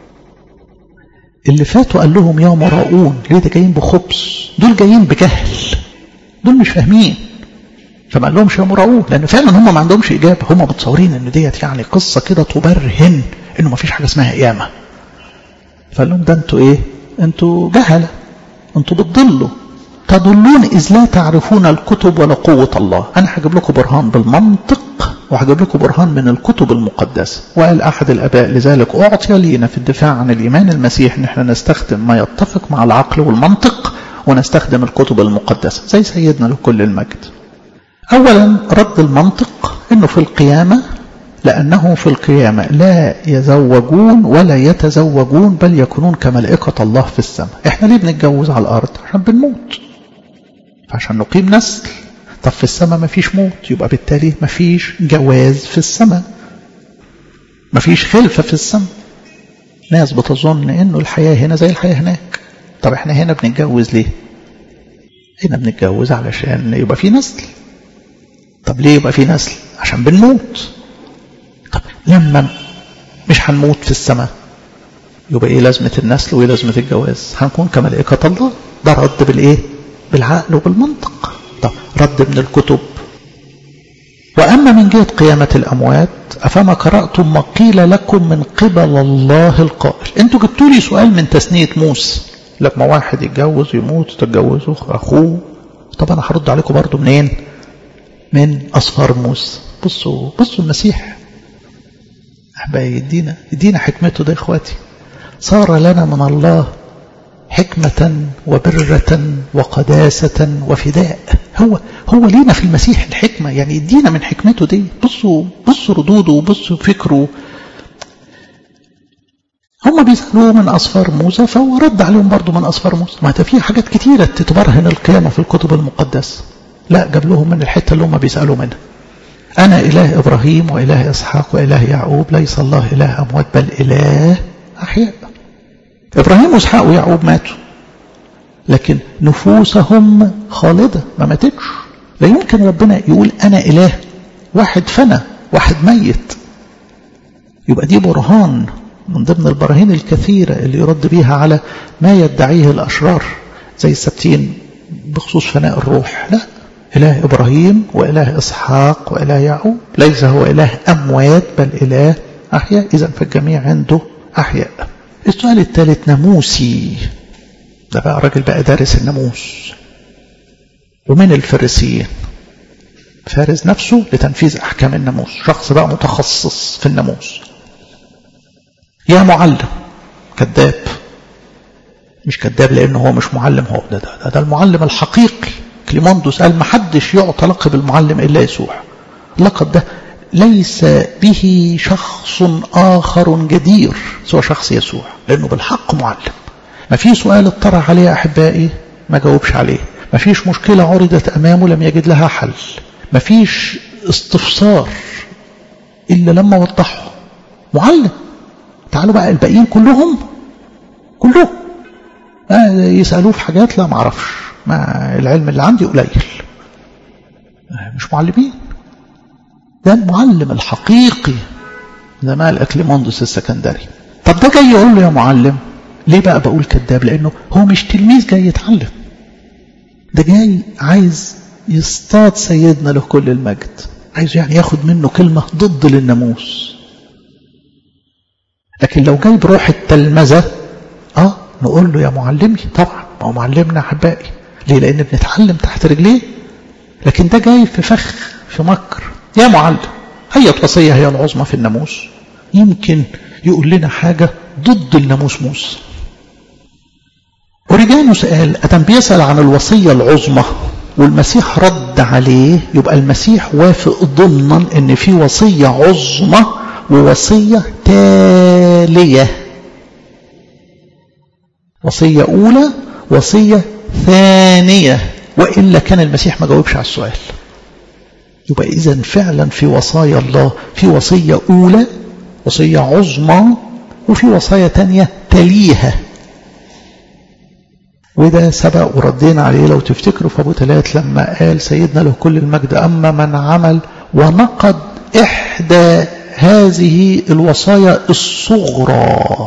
اللي فاتوا قال لهم يا مراؤون، ليه ده جايين بخبز، دول جايين بجهل، دول مش فاهمين. فما قال لهمش يا مراؤون، لأن فعلا هم ما عندهمش إجابة. هم متصورين إن ديت يعني قصة كده تبرهن إنه ما فيش حاجة اسمها قيامة. فقال لهم ده أنتوا إيه؟ أنتوا جهلة، أنتوا بتضلوا. تضلون إذ لا تعرفون الكتب ولا قوة الله. أنا هجيب لكم برهان بالمنطق وهجيب لكم برهان من الكتب المقدسة. وقال أحد الآباء لذلك أعطي لينا في الدفاع عن الإيمان المسيح إن احنا نستخدم ما يتفق مع العقل والمنطق ونستخدم الكتب المقدسة زي سيدنا لكل المجد. أولا رد المنطق إنه في القيامة، لأنه في القيامة لا يزوجون ولا يتزوجون بل يكونون كملائكة الله في السماء. احنا ليه بنتجوز على الأرض؟ عشان بنموت، عشان نقيم نسل. طب في السماء ما فيش موت، يبقى بالتالي ما فيش جواز في السماء، ما فيش خلفة في السماء. ناس بتظن انه الحياة هنا زي الحياة هناك. طب احنا هنا بنتجوز ليه؟ هنا بنتجوز علشان يبقى في نسل. طب ليه يبقى في نسل؟ عشان بنموت. طب لما مش هنموت في السماء يبقى ايه لازمة النسل وايه لازمة الجواز؟ هنكون كملائكة الله. ده رد بالايه؟ بالعقل وبالمنطق. طب رد من الكتب، وأما من جهة قيامة الأموات أفما قرأتم ما قيل لكم من قبل الله القائل. أنتوا جبتوا لي سؤال من تثنية موسى، لما واحد يتجوز يموت تتجوزه أخوه. طب أنا هرد عليكم برضو منين؟ من أسفار موسى. بصوا المسيح أحبائي يدينا حكمته ده إخواتي. صار لنا من الله حكمة وبرة وقداسة وفداء. هو لينا في المسيح الحكمة، يعني يدينا من حكمته دي. بصوا ردوده وبصوا فكره. هم بيسألوه من أسفار موسى فهو رد عليهم برضو من أسفار موسى. ما في حاجات كتيرة تتبرهن القيامة في الكتب المقدسة، لا جاب لهم من الحتة اللي هم بيسألوا منها. أنا إله إبراهيم وإله إسحاق وإله يعقوب، ليس الله إله أموات بل إله أحياء. إبراهيم وإسحاق ويعقوب ماتوا لكن نفوسهم خالدة ما ماتتش. لا يمكن ربنا يقول أنا إله واحد فنى واحد ميت. يبقى دي برهان من ضمن البراهين الكثيرة اللي يرد بيها على ما يدعيه الأشرار زي السبتين بخصوص فناء الروح. لا، إله إبراهيم وإله إسحاق وإله يعقوب ليس هو إله أموات بل إله أحياء. إذن فالجميع عنده أحياء. السؤال الثالث ناموسي. ده بقى راجل بقى دارس الناموس ومن الفريسيين، فارس نفسه لتنفيذ أحكام الناموس، شخص بقى متخصص في الناموس. يا معلم، كذاب. مش كذاب لأنه هو مش معلم، هو ده المعلم الحقيقي. كليموندوس قال ما حدش يعطى لقب المعلم إلا يسوع. اللقب ده ليس به شخص آخر جدير سوى شخص يسوع، لأنه بالحق معلم. ما في سؤال اطرح عليه أحبائي ما جاوبش عليه، ما فيش مشكلة عرضت أمامه لم يجد لها حل، ما فيش استفسار إلا لما وضحه. معلم. تعالوا بقى الباقيين كلهم يسألوه في حاجات لا معرفش، ما العلم اللي عندي قليل، مش معلمين. ده المعلم الحقيقي ده مال كليموندوس السكندري. طب ده جاي يقول له يا معلم. ليه بقى بقول كذاب؟ لأنه هو مش تلميذ جاي يتعلم، ده جاي عايز يصطاد سيدنا له كل المجد، عايز يعني ياخد منه كلمة ضد للناموس. لكن لو جاي بروح التلمذة نقول له يا معلمي. طبعا ما هو معلمنا أحبائي. ليه؟ لأن بنتعلم تحت رجليه. لكن ده جاي في فخ في مكر. يا معلم، أي وصية هي العظمى في الناموس؟ يمكن يقول لنا حاجة ضد الناموس موسى. أوريجانوس قال أدم بيسأل عن الوصية العظمى والمسيح رد عليه، يبقى المسيح وافق ضمنا ان في وصية عظمى ووصية تالية، وصية أولى وصية ثانية، وإلا كان المسيح ما جاوبش على السؤال. يبقى إذن فعلا في وصايا الله في وصية أولى وصية عظمى وفي وصايا تانية تليها. وده سبق وردينا عليه لو تفتكروا في أبو تلات لما قال سيدنا له كل المجد أما من عمل ونقض إحدى هذه الوصايا الصغرى.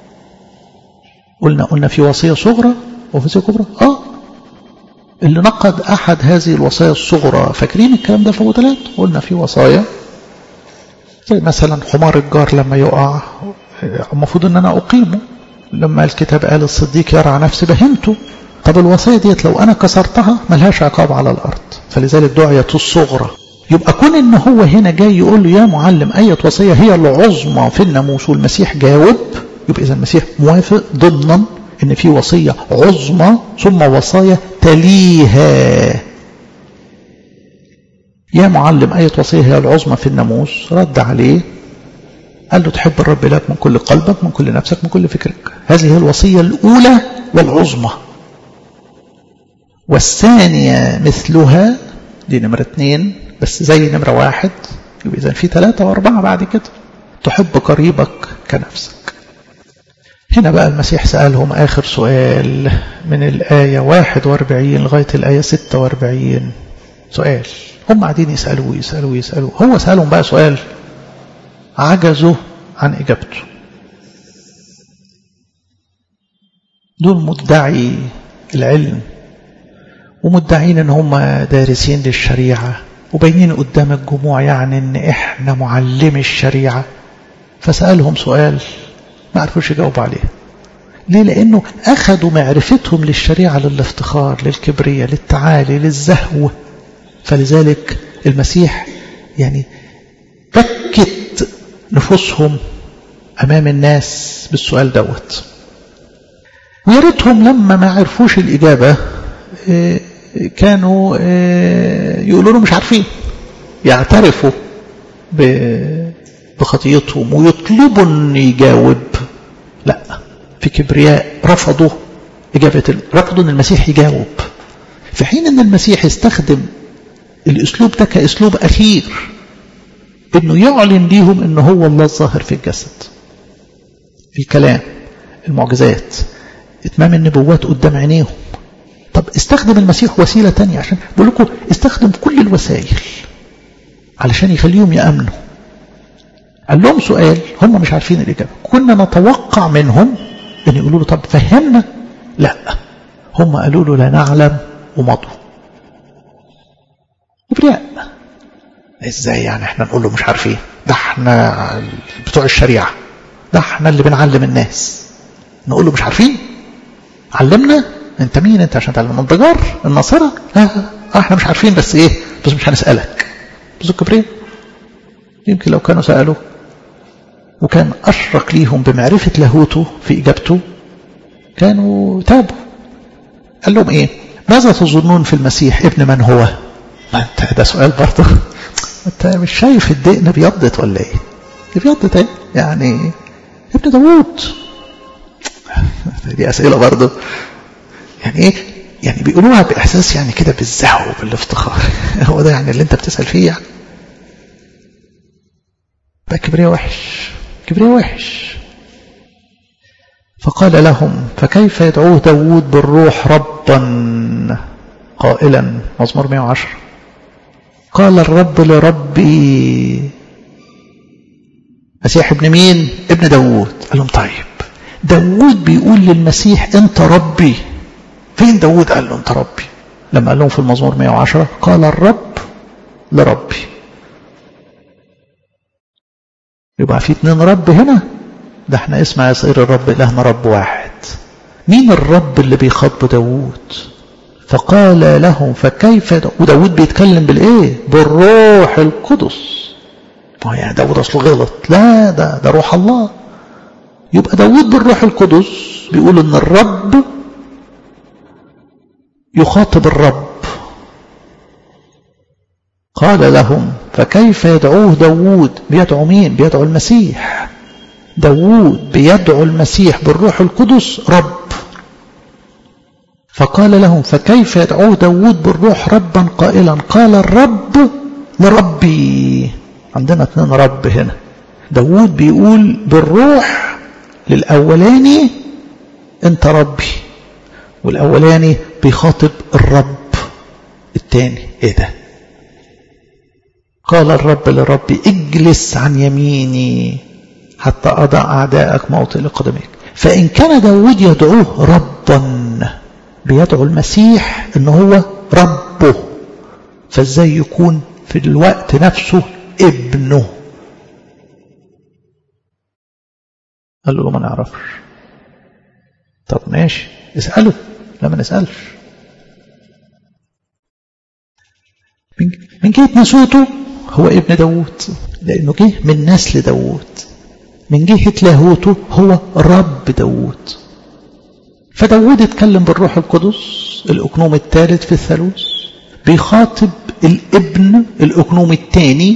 قلنا في وصية صغرى ووصية كبرى. اللي نقض أحد هذه الوصايا الصغرى، فاكرين الكلام ده في أبو تلات؟ قلنا في وصايا زي مثلا حمار الجار لما يقع المفروض ان انا اقيمه، لما الكتاب قال الصديق يرعى نفسه بهمته. طب الوصية ديت لو انا كسرتها ملهاش عقاب على الارض، فلذلك دعيت الصغرى. يبقى كون ان هو هنا جاي يقول له يا معلم اية وصية هي العظمى في الناموس والمسيح جاوب، يبقى اذا المسيح موافق ضمنا ان في وصية عظمى ثم وصايا تليها. يا معلم أية وصية هي العظمى في الناموس؟ رد عليه قال له تحب الرب إلهك من كل قلبك من كل نفسك من كل فكرك. هذه هي الوصية الأولى والعظمى. والثانية مثلها، دي نمرة 2 بس زي نمرة 1. يبقى إذن في 3 و4 بعد كده. تحب قريبك كنفسك. هنا بقى المسيح سألهم آخر سؤال من الآية 41 لغاية الآية 46. سؤال هم قاعدين يسألوه. هو سألهم بقى سؤال عجزوا عن إجابته. دول مدعي العلم ومدعين ان هم دارسين للشريعة وبينين قدام الجموع يعني ان احنا معلمي الشريعة. فسألهم سؤال ما عرفوش يجاوبوا عليه. ليه؟ لانه اخذوا معرفتهم للشريعة للافتخار، للكبرية، للتعالي، للزهو. فلذلك المسيح يعني بكت نفوسهم امام الناس بالسؤال دوت. ويا ريتهم لما ما عرفوش الإجابة كانوا يقولوا له مش عارفين، يعترفوا بخطيئتهم ويطلبوا أن يجاوب. لا، في كبرياء رفضوا رفضوا أن المسيح يجاوب، في حين أن المسيح استخدم الأسلوب ده كأسلوب أخير، أنه يعلن ليهم أنه هو الله الظاهر في الجسد، الكلام، المعجزات، اتمام النبوات قدام عينيهم. طب استخدم المسيح وسيلة تانية، عشان بقول لكم استخدم كل الوسائل علشان يخليهم يأمنوا. قال لهم سؤال هم مش عارفين الإجابة، كنا نتوقع منهم أن يقولوا له طب فهمنا. لا، هم قالوا له لا نعلم ومضوا. كبرياء. ازاي يعني احنا نقول له مش عارفين؟ ده احنا بتوع الشريعة، ده احنا اللي بنعلم الناس، نقول له مش عارفين؟ علمنا. انت مين انت عشان تعلم؟ النجار؟ النصارى؟ احنا مش عارفين بس ايه، بس مش هنسألك. بس الكبرياء. يمكن لو كانوا سألوا وكان أشرك ليهم بمعرفة لاهوته في إجابته كانوا تابوا. قال لهم ايه؟ ماذا تظنون في المسيح ابن من هو؟ ما انت ده سؤال برضه. انت مش شايف الدقن بيضت ولا ايه؟ بيضت ايه يعني؟ ابن داوود. دي أسئلة برضه يعني ايه؟ يعني بيقولوها بإحساس يعني كده بالزهو بالافتخار. هو ده يعني اللي انت بتسأل فيه يعني؟ بقى كبرياء وحش، كبرياء وحش. فقال لهم فكيف يدعوه داوود بالروح ربا قائلا، مزمور 110، قال الرب لربي. مسيح ابن مين؟ ابن داوود. قال لهم طيب داوود بيقول للمسيح انت ربي، فين داوود قال له انت ربي؟ لما قال لهم في المزمور 110 قال الرب لربي. يبقى في 2 رب هنا. ده احنا اسمع يصير الرب إلهنا رب واحد. مين الرب اللي بيخاطب داوود؟ فقال لهم فكيف وداوود بيتكلم بالايه؟ بالروح القدس. ما يعني داوود اصله غلط؟ لا، ده روح الله. يبقى داوود بالروح القدس بيقول ان الرب يخاطب الرب. قال لهم فكيف يدعوه داوود؟ بيدعو مين؟ بيدعو المسيح. داوود بيدعو المسيح بالروح القدس رب. فقال لهم فكيف يدعوه داوود بالروح ربا قائلا قال الرب لربي. عندنا 2 رب هنا. داوود بيقول بالروح للأولاني انت ربي، والأولاني بيخاطب الرب الثاني. ايه ده؟ قال الرب لربي اجلس عن يميني حتى أضع أعداءك موطئ لقدميك. فإن كان داود يدعوه ربا، بيدعو المسيح إنه هو ربه، فإزاي يكون في الوقت نفسه ابنه؟ قال له ما نعرفش. طب ماشي اسأله. لا ما نسألش. من جهة نسوته هو ابن داود لأنه جه من نسل داود. من جهة لاهوته هو رب داود. فداود اتكلم بالروح القدس الأقنوم الثالث في الثالوث، بيخاطب الابن الأقنوم الثاني،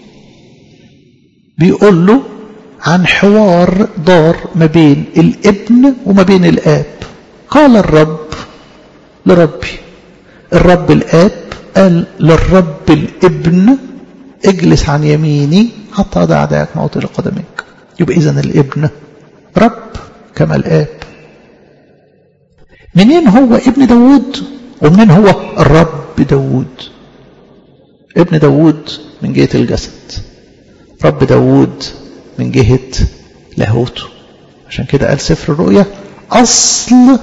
بيقول له عن حوار دار ما بين الابن وما بين الآب. قال الرب لربي. الرب الآب قال للرب الابن اجلس عن يميني حتى أضع أعداءك موطئ لقدميك. يبقى إذن الابن رب كما الآب. منين هو ابن داود ومنين هو الرب داود؟ ابن داود من جهة الجسد، رب داود من جهة لاهوته. عشان كده قال سفر الرؤيا أصل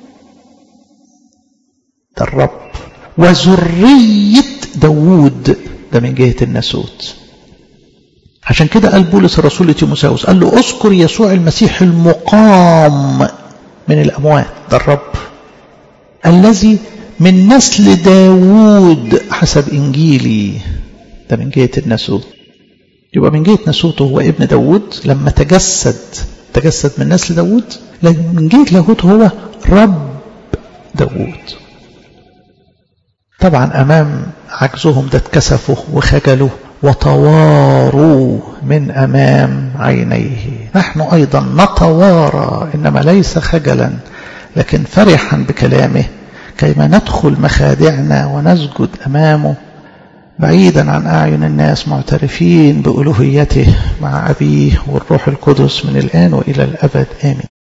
الرب وذرية داود ده من جهة الناسوت. عشان كده قال بولس الرسول لتيموثاوس قال له اذكر يسوع المسيح المقام من الأموات، ده الرب، الذي من نسل داود حسب إنجيلي، ده من جهة الناسوت. يبقى من جهة ناسوته هو ابن داود لما تجسد من نسل داود، لكن من جهة لاهوته هو رب داود. طبعا أمام عجزهم ده اتكسفوا وخجلوا وتواروا من أمام عينيه. نحن أيضا نتوارى، إنما ليس خجلا لكن فرحا بكلامه، كيما ندخل مخادعنا ونسجد أمامه بعيدا عن أعين الناس، معترفين بألوهيته مع أبيه والروح القدس من الآن وإلى الأبد آمين.